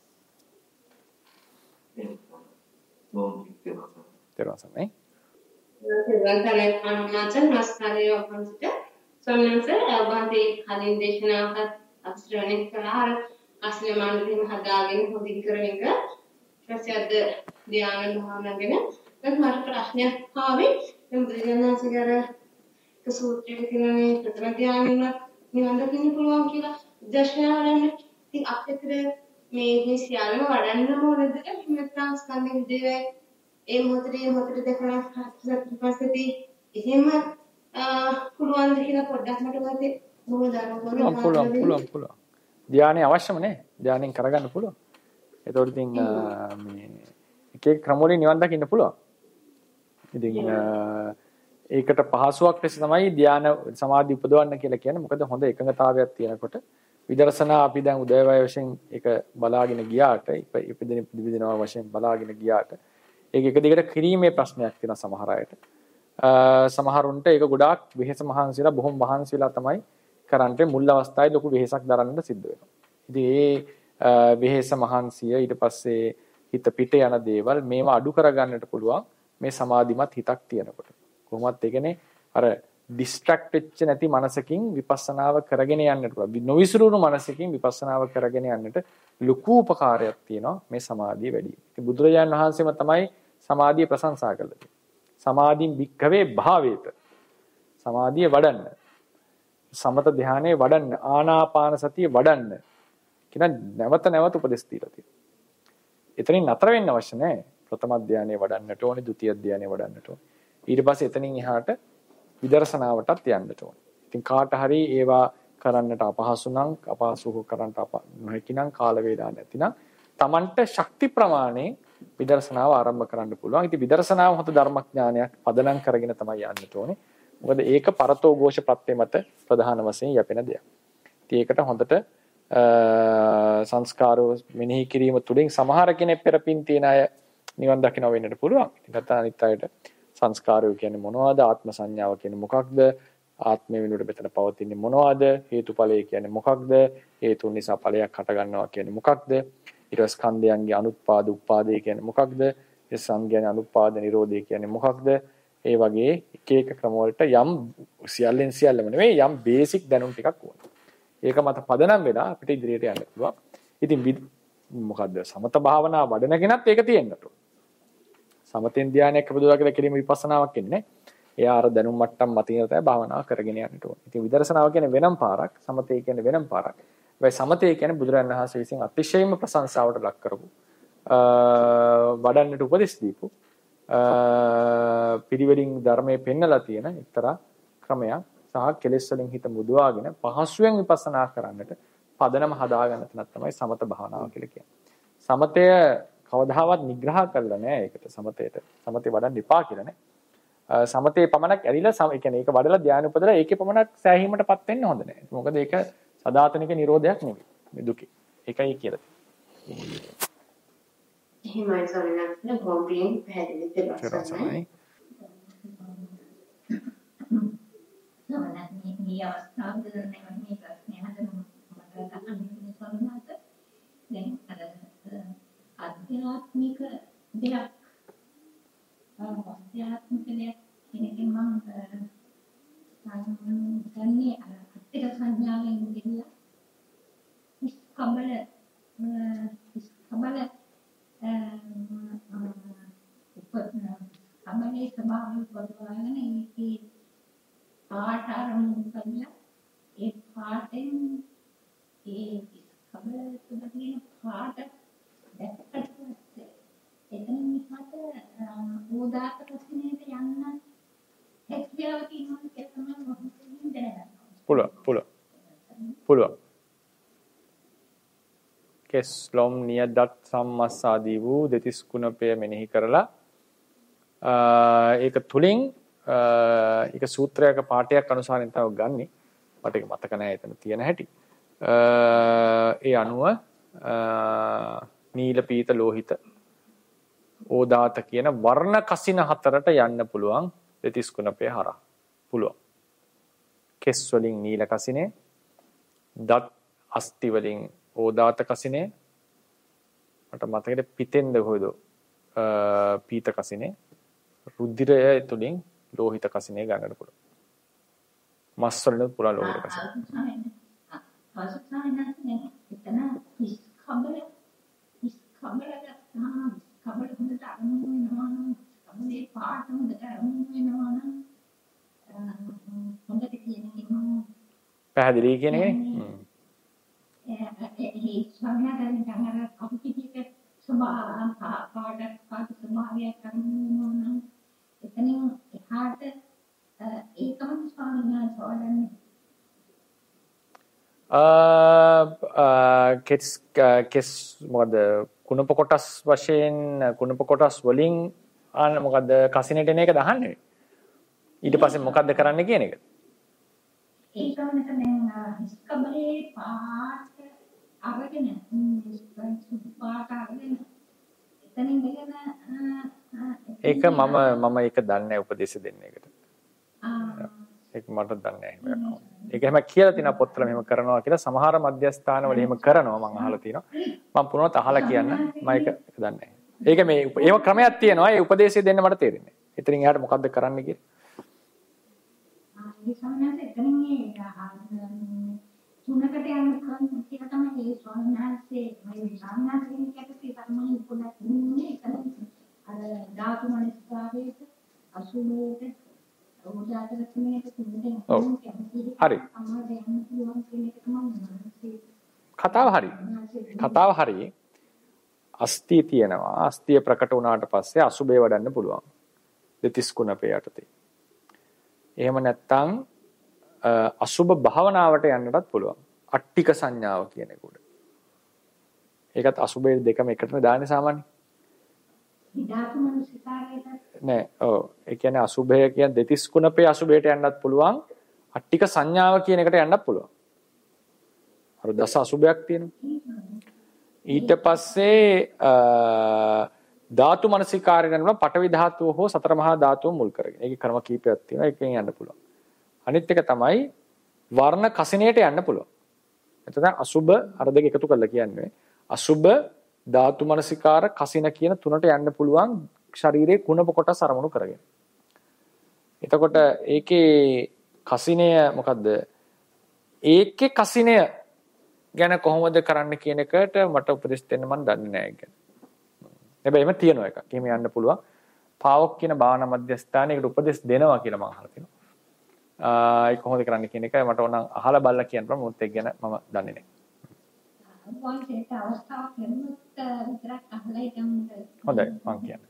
තේරුණානේ? සර්වතලේ අනුමාචන් නස්කාරය වහන්සේට සම්මන්සේ අවබෝධයේ කලින් දේශනාවක අශ්‍රවණය කළා. අස්ලේ මානසික හදාගෙන හොදින් කරන එක ප්‍රසයද්ද ධානය භාවනා ගැන මට ප්‍රශ්නයක් ආවේ. දැන් බුදුරජාණන්සේගේ සූත්‍රයේ තියෙනනේ ප්‍රථම ධානයන නිවන් දකින්න පුළුවන් කියලා දර්ශනාවලන්නේ. ඉතින් අපිට මේ සියල්ලම වඩන්න ඕනද නැත්නම් ස්කන්ධ විදේ ඒ මොහොතේ දෙකලා පස්සේදී එහෙම පුළුවන් ද කියලා පොඩ්ඩක් මට වාසේ මොකද පුළුවන්. ධානය අවශ්‍යම නේ. ධානයෙන් කරගන්න පුළුවන්. ඒතකොට ඉතින් මේ එක එක ක්‍රම වලින් නිවන් දකින්න පුළුවන්. ඉතින් ඒකට පහසුවක් ලෙස තමයි ධාන සමාධි උපදවන්න කියලා කියන්නේ. මොකද හොඳ එකඟතාවයක් තියෙනකොට විදර්ශනා අපි දැන් උදේවය වශයෙන් ඒක බලාගෙන ගියාට ඉපදිනවා වශයෙන් බලාගෙන ගියාට ඒක එක දිගට කිරීමේ ප්‍රශ්නයක් තියෙන සමහර අයට. සමහරුන්ට ඒක ගොඩාක් වෙහෙස මහන්සියලා බොහොම මහන්සියලා තමයි කරන්නේ. මුල් අවස්ථාවේ ලොකු වෙහෙසක් දරන්න සිද්ධ වෙනවා. ඉතින් ඒ වෙහෙස මහන්සිය ඊට පස්සේ හිත පිට යන දේවල් මේවා අඩු කරගන්නට පුළුවන් මේ සමාධිමත් හිතක් තියෙනකොට. කොහොමත් ඒ කියන්නේ අර ඩිස්ට්‍රැක්ට් වෙච්ච නැති මනසකින් විපස්සනාව කරගෙන යන්නට පුළුවන්. නොවිසිරුණු මනසකින් විපස්සනාව කරගෙන යන්නට ලොකු උපකාරයක් තියෙනවා මේ සමාධිය වැඩි. ඉතින් බුදුරජාණන් වහන්සේම තමයි සමාධිය ප්‍රශංසා කළේ. සමාධින් භික්ඛවේ භාවේත. සමාධිය වඩන්න. සමත ධානයේ වඩන්න, ආනාපාන සතිය වඩන්න කියන නැවත නැවත උපදෙස් දීලා තියෙනවා. එතනින් නතර වෙන්න අවශ්‍ය නැහැ. ප්‍රථම ධානයේ වඩන්නට ඕනේ, ဒုတိ ය ධානයේ වඩන්නට ඕනේ. ඊට පස්සේ එතනින් එහාට විදර්ශනාවටත් යන්නට ඕනේ. ඉතින් කාට හරි ඒවා කරන්නට අපහසු නම්, අපහසු කරන්නට නොහැකි නම්, කාල වේලා නැතිනම් Tamanට ශක්ති ප්‍රමාණය විදර්ශනාව ආරම්භ කරන්න පුළුවන්. ඉතින් විදර්ශනාව හොත ධර්මඥානයක් පදනම් කරගෙන තමයි යන්නට ඕනේ. මොකද ඒක පරතෝ ഘോഷ ප්‍රත්‍ය මත ප්‍රධාන වශයෙන් යැපෙන දෙයක්. ඉතින් ඒකට හොඳට සංස්කාරෝ මෙනෙහි කිරීම තුළින් සමහර කෙනෙක් පෙරපින් තියන අය නිවන් දකින්න වෙන්නට පුළුවන්. ඉතින් අනිත් අයට සංස්කාරය කියන්නේ මොනවද? ආත්ම සංඥාව කියන්නේ මොකක්ද? ආත්මය වෙනුවට මෙතන පවතින්නේ මොනවද? හේතුඵලය කියන්නේ මොකක්ද? හේතුන් නිසා ඵලයක් හට ගන්නවා කියන්නේ මොකක්ද? ඊට ස්කන්ධයන්ගේ අනුත්පාද උපාදේ කියන්නේ මොකක්ද? ඒ සංඥාන අනුපාද නිරෝධය කියන්නේ මොකක්ද? ඒ වගේ එක එක ක්‍රම වලට යම් සියල්ලෙන් සියල්ලම නෙවෙයි යම් බේසික් දැනුම් ටිකක් ඕන. ඒක මත පදනම් වෙලා අපිට ඉදිරියට යන්න පුළුවන්. ඉතින් මොකද්ද සමත භාවනා වඩන කෙනත් ඒක තියෙන්නට ඕන. සමතෙන් ධානයක් අපදුලා කියලා කිරීම විපස්සනාවක් ඉන්නේ. එයා අර දැනුම් මට්ටම් මතින් තමයි භාවනාව කරගෙන යන්නට ඕන. ඉතින් විදර්ශනාව කියන්නේ වෙනම පාරක්, සමතේ කියන්නේ වෙනම පාරක්. ඒ සමතේ කියන්නේ බුදුරජාණන් වහන්සේ විසින් අතිශයින්ම ප්‍රශංසාවට ලක් කරපු වඩන්නට උපදෙස් දීපු පිරිවැඩින් ධර්මයේ පෙන්නලා තියෙන එක්තරා ක්‍රමයක් සහ කෙලෙස් වලින් හිත මුදවාගෙන පහසුවෙන් විපස්සනා කරන්නට පදනම හදාගන්න තැනක් තමයි සමත භාවනාව කියලා කියන්නේ. සමතය කවදාවත් නිග්‍රහ කරලා නැහැ ඒකට සමතේ වඩන්න එපා කියලා නේ. සමතේ පමණක් ඇරිලා ඒ කියන්නේ ඒක වඩලා ධානය උපදලා ඒකේ පමණක් සෑහීමටපත් වෙන්න හොඳ නැහැ. මොකද ඒක සදාතනික නිරෝධයක් නෙවෙයි මේ දුකේ. ඒකයි කියලා තියෙන්නේ. එහෙමයි සරිණත් ගොම්බියෙන් පැහැදිලි දෙලස්සනයි. නවනත් මේ අවස්ථාවේදී මේ ප්‍රශ්නේ හදන්න මට අහන්න සරිණත් දැන් අර ආධ්‍යාත්මික දෙයක් කෙනකින් මම ගන්නේ අර අත්‍යක සංඥාවෙන් ගිහිල්ලා අමනේ සමාවෙන් පොදවාගෙන ඒකේ පාට ආරම්භ කරලා ඒ පාටෙන් ඒ කබල තුනකින් පාට දැක්කට පස්සේ එතනින් මට උදාත ප්‍රශ්නෙට යන්න හැකියාව තියෙනවා කියලා තමයි මම දැනගන්නවා. පුළුවන්. කෙස්ලොම් නියදත් සම්මස්සාදී වූ දෙතිස් කුණපය මෙනෙහි කරලා ඒක තුලින් ඒක සූත්‍රයක පාඨයක් අනුසාරයෙන් තමයි ගන්නෙ. මට ඒක මතක නැහැ එතන තියෙන හැටි. ඒ අනුව නීල පීත ලෝහිත ඕදාත කියන වර්ණ කසින හතරට යන්න පුළුවන් දෙතිස් කුණපය හරහා. පුළුවන්. කෙස් වලින් නීල කසිනේ, දත් අස්ති වලින් ඕදාත කසිනේ, මට මතකෙට පිතෙන්ද කොහෙද පීත කසිනේ, රුධිරය තුලින් ලෝහිත කසිනේ ගන්නට පුළුවන්. මස් වලින් පුළුවන් ලෝහිත කසිනේ. පැහැදිලි කියන එකනේ. ඒ ස්වභාවයෙන් ගන්න අපිටික ස්වභාවයක් කරනවා නම් එතනින් එහාට ඒකම ස්වාමීන් වහන්සේ කෙස් මොකද කුණප කොටස් වශයෙන් කුණප කොටස් වලින් මොකද කසිනේට එන එක දහන්නේ. ඊට පස්සේ මොකද්ද කරන්න කියන එක. ඒකම දැන් ස්කබලේ පාට අරගෙන පාට අරගෙන එතනින් දෙගෙන ඒක මම ඒක දන්නේ උපදේශ දෙන්න එකට. ඒක මට දන්නේ නැහැ. ඒක එහෙම කියලා තියෙනවා පොත්වල මෙහෙම කරනවා කියලා සමහර මධ්‍යස්ථානවල එහෙම කරනවා මම අහලා තියෙනවා. මම පුනොත් අහලා කියන්න මම ඒක දන්නේ නැහැ. ඒක මේ ඒව ක්‍රමයක් තියෙනවා. ඒ උපදේශය දෙන්න මට තේරෙන්නේ නැහැ. එතනින් එහාට මොකද්ද කරන්න කියලා. ඒ සමහරවිට එතනින් තුනකට යනකම් කියලා තමයි ඒ ස්වාමීන් වහන්සේ මේ සාමාන්‍යයෙන් කැපී පරමණු පොඩක් ඉන්නේ අර ධාතු මනස්කාරයේ අසුමේට හරි. කතාව හරි. අස්තිය තියෙනවා. අස්තිය ප්‍රකට වුණාට පස්සේ අසුබේ වඩන්න පුළුවන්. දෙතිස් කුණපේ යටතේ. එහෙම නැත්නම් අසුබ භාවනාවට යන්නටත් පුළුවන්. අට්ටික සංඥාව කියන එක උඩ. ඒකත් අසුබේ දෙකම එකටම දාන්නේ සාමාන්‍යයෙන්. නෑ ඔව් ඒ කියන්නේ අසුභය කියන්නේ දෙතිස් කුණපේ අසුභයට යන්නත් පුළුවන් අට්ටික සංඥාව කියන එකට යන්නත් පුළුවන් අර දස අසුභයක් තියෙනවා ඊට පස්සේ ධාතු මනසිකාරය කරනවා පඨවි ධාතුව හෝ සතර මහා ධාතුව මුල් කරගෙන ඒකේ ක්‍රම කීපයක් තියෙනවා එකෙන් යන්න පුළුවන් අනිත් එක තමයි වර්ණ කසිනයට යන්න පුළුවන්. එතන අසුබ අර දෙක එකතු කරලා කියන්නේ අසුබ ධාතු මනසිකාර කසින කියන තුනට යන්න පුළුවන් ශරීරයේ කුණප කොටස් අරමුණු කරගෙන. එතකොට ඒකේ කසිනය මොකද්ද? ඒකේ කසිනය ගැන කොහොමද කරන්න කියන එකට මට උපදෙස් දෙන්න මම දන්නේ නැහැ ඒක. හැබැයි එම තියෙන එකක්. එහෙම යන්න පුළුවන්. පාවොක් කියන භාවනා මධ්‍යස්ථානයකට උපදෙස් දෙනවා කියලා මම අහලා තියෙනවා. ඒක කොහොමද කරන්න කියන එක මට ඕන අහලා බලලා කියන්න පුළුවන්. මොකද ඒක ගැන මම දන්නේ නැහැ. වන්සේට අවස්ථාවක් ලැබුණොත් විතරක් අහලා ඉතින් හොඳයි මම කියන්න.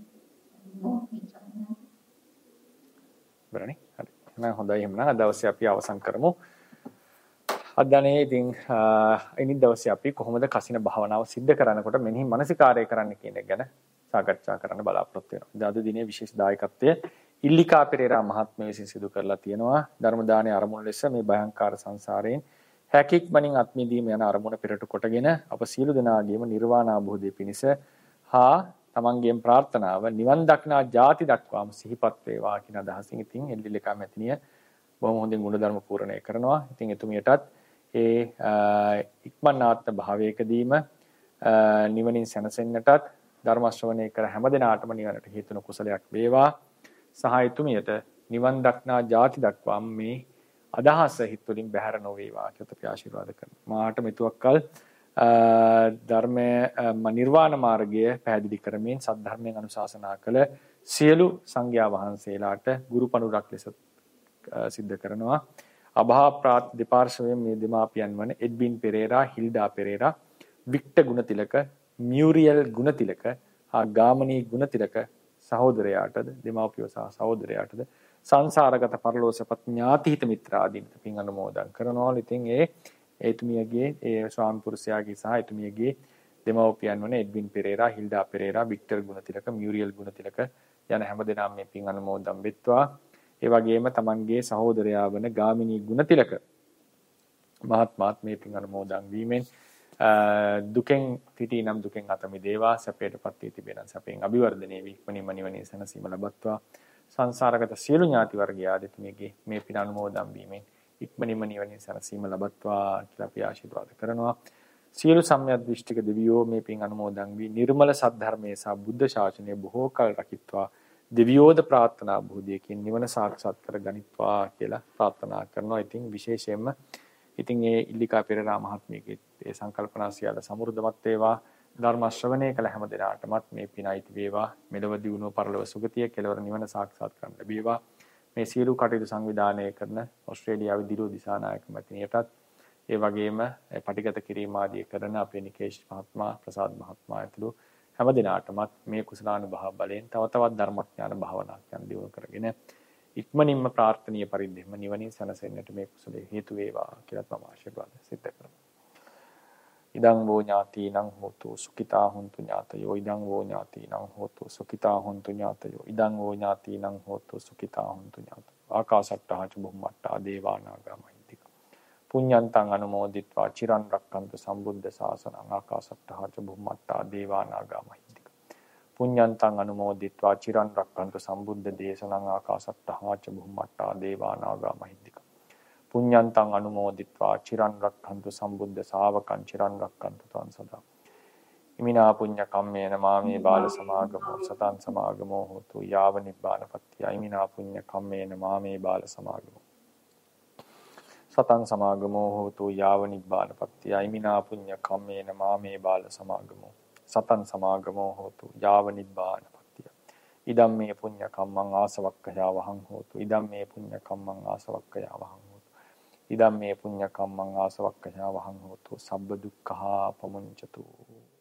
බරණි. හරි. එහෙනම් හොඳයි එහෙනම් අද දවසේ අපි අවසන් කරමු. අද දනේ ඉතින් ඉනිත් දවසේ අපි කොහොමද කසින භාවනාව සිද්ධ කරනකොට මෙනෙහි මනසිකාරය කරන්න කියන එක ගැන සාකච්ඡා කරන්න බලාපොරොත්තු වෙනවා. අද දිනේ විශේෂ දායකත්වය ඉල්ලිකා පෙරේරා මහත්මිය විසින් සිදු කරලා තියෙනවා. ධර්ම දානයේ අරමුණු ලෙස මේ භයංකාර සංසාරයෙන් හැකියක්මනින් අත්මිදීම යන අරමුණ පෙරට කොටගෙන අප සියලු දෙනාගේම නිර්වාණ අවබෝධය පිණිස හා තමන්ගේම ප්‍රාර්ථනාව නිවන් දක්නා ජාති දක්වාම සිහිපත් වේවා කියන අදහසින් ඉතින් එල්ලිලිකා මැතිනිය බොහොම හොඳින් ගුණධර්ම පූර්ණණය කරනවා. ඉතින් එතුමියටත් ඒ ඉක්මනාත්ම භාවයකදීම නිවනින් සැනසෙන්නටත් ධර්ම ශ්‍රවණය කර හැම දිනාටම නිවනට හේතුන කුසලයක් වේවා. සහ එතුමියට නිවන් දක්නා ජාති දක්වාම මේ අදහස හිත තුළින් බැහැර නොවේවා කියලා අපි ආශිර්වාද කරනවා. මාට මෙතුවක්කල් ධර්මයේ නිර්වාණ මාර්ගය පැහැදිලි කරමින් සද්ධර්මයෙන් අනුශාසනා කළ සියලු සංඝයා වහන්සේලාට ගුරු පනුරක් ලෙස සිද්ධ කරනවා. අභා ප්‍රාත් දෙපාර්ශ්වයෙන් මේ දෙමාපියන් වන Edwin Perera, Hilda Perera, Victor Gunathilaka, Muriel Gunathilaka හා ගාමිණී ගුණතිලක සහෝදරයාටද දෙමාපියෝ සහ සහෝදරයාටද සංසාරගත පරලෝසපත් ඥාතිහිත මිත්‍රාදීන්ට පින් අනුමෝදන් කරනවා. ඉතින් එතුමියගේ ඒ ස්වාමි පුරුෂයාගේ සහ එතුමියගේ දෙමව්පියන් වන Edwin Perera, Hilda Perera, Victor Gunathilaka, Muriel Gunathilaka යන හැමදෙනාම මේ පින් අනුමෝදන් වෙත්වා. ඒ වගේම තමන්ගේ සහෝදරයා වන ගාමිණී ගුණතිලක මහත්මාත් මේ පින් අනුමෝදන් වීමෙන් දුකෙන් පිටි නම් දුකෙන් අත මිදේවා, සැපයටපත් වී තිබෙන සැපෙන් අභිවර්ධනයේ වික්මනින්ම නිවනේ සැනසීම ලබත්වා. සංසාරගත සියලු ඥාති වර්ගයා දෙතුමියගේ මේ පින් අනුමෝදන් වීමෙන් ඉක්මනින්ම නිවනේ සැනසීම ලබත්වා කියලා අපි ආශිර්වාද කරනවා. සියලු සම්‍යක් දෘෂ්ටික දෙවියෝ මේ පින් අනුමෝදන් වී නිර්මල සද්ධර්මයේ සහ බුද්ධ ශාසනය බොහෝ කල් රකිත්වා දෙවියෝද ප්‍රාර්ථනා බුද්ධියකින් නිවන සාක්ෂාත් කර ගනිත්වා කියලා ප්‍රාර්ථනා කරනවා. ඉතින් විශේෂයෙන්ම ඉතින් ඒ ඉල්ලිකා පෙරේරා මහත්මියගේ ඒ සංකල්පනා සියල්ල සමෘද්ධමත් වේවා. ධර්ම ශ්‍රවණය කළ හැම දිනාටමත් මේ පින අයිති වේවා. මෙලව දියුණුව පරලොව සුගතිය කෙලවර නිවන සාක්ෂාත් කරගන්න ලැබේවා. මේ සියලු කටයුතු සංවිධානය කරන ඕස්ට්‍රේලියාවේ දිරෝ දිසානායක මැතිණියටත් ඒ වගේම පටිගත කිරීම ආදී කරන අපේ නිකේෂ් මහත්මයා, ප්‍රසාද් මහත්මයා ඇතුළු හැම දිනාටමත් මේ කුසලානුභාව බලයෙන් තව තවත් ධර්මඥාන භාවනාඥාන දියුණු කරගෙන ඉක්මනින්ම ප්‍රාර්ථනීය පරිද්දෙම නිවනින් සැනසෙන්නට මේ කුසලයේ හේතු වේවා කියලා තම ආශිර්වාද සිද්ධ කරනවා. ඉදං වෝ ඥාතිනං හෝතු සුඛිතා හොන්තු ඥාතයෝ. ඉදං වෝ ඥාතිනං හෝතු සුඛිතා හොන්තු ඥාතයෝ. ඉදං වෝ ඥාතිනං හෝතු සුඛිතා හොන්තු ඥාතයෝ. ආකාශට්ටා ච බුම්මට්ටා දේවා නාග මහින්దిక. පුඤ්ඤන්තං අනුමෝදිත්වා චිරන් රක්ඛන්තු සම්බුද්ධ ශාසනං. ආකාශට්ටා ච බුම්මට්ටා දේවා නාග මහින්దిక. පුඤ්ඤන්තං අනුමෝදිත්වා චිරන් රක්ඛන්තු සම්බුද්ධ දේශනං. ආකාශට්ටා ච බුම්මට්ටා දේවා නාග මහින්దిక. පුඤ්ඤන්තං අනුමෝදිත්වා චිරන් රක්ඛන්තු සම්බුද්ධ ශාවකං චිරන් රක්ඛන්තු තං සදා. ඉමිනා පුඤ්ඤ කම්මේන මාමේ බාල සමාගමෝ සතං සමාගමෝ හෝතු යාව නිබ්බානපත්තිය. ඉමිනා පුඤ්ඤ කම්මේන මාමේ බාල සමාගමෝ සතං සමාගමෝ හෝතු යාව නිබ්බානපත්තිය. ඉමිනා පුඤ්ඤ කම්මේන මාමේ බාල සමාගමෝ සතං සමාගමෝ හෝතු යාව නිබ්බානපත්තිය. ඉදම් මේ පුඤ්ඤ කම්මං ආසවක්ඛයාවහං හෝතු. ඉදම් මේ පුඤ්ඤ කම්මං ආසවක්ඛයාවහං ඉදම් මේ පුඤ්ඤ කම්මං ආසවක්ඛයාවහං හෝතු. සබ්බ දුක්ඛා පමුඤ්චතු.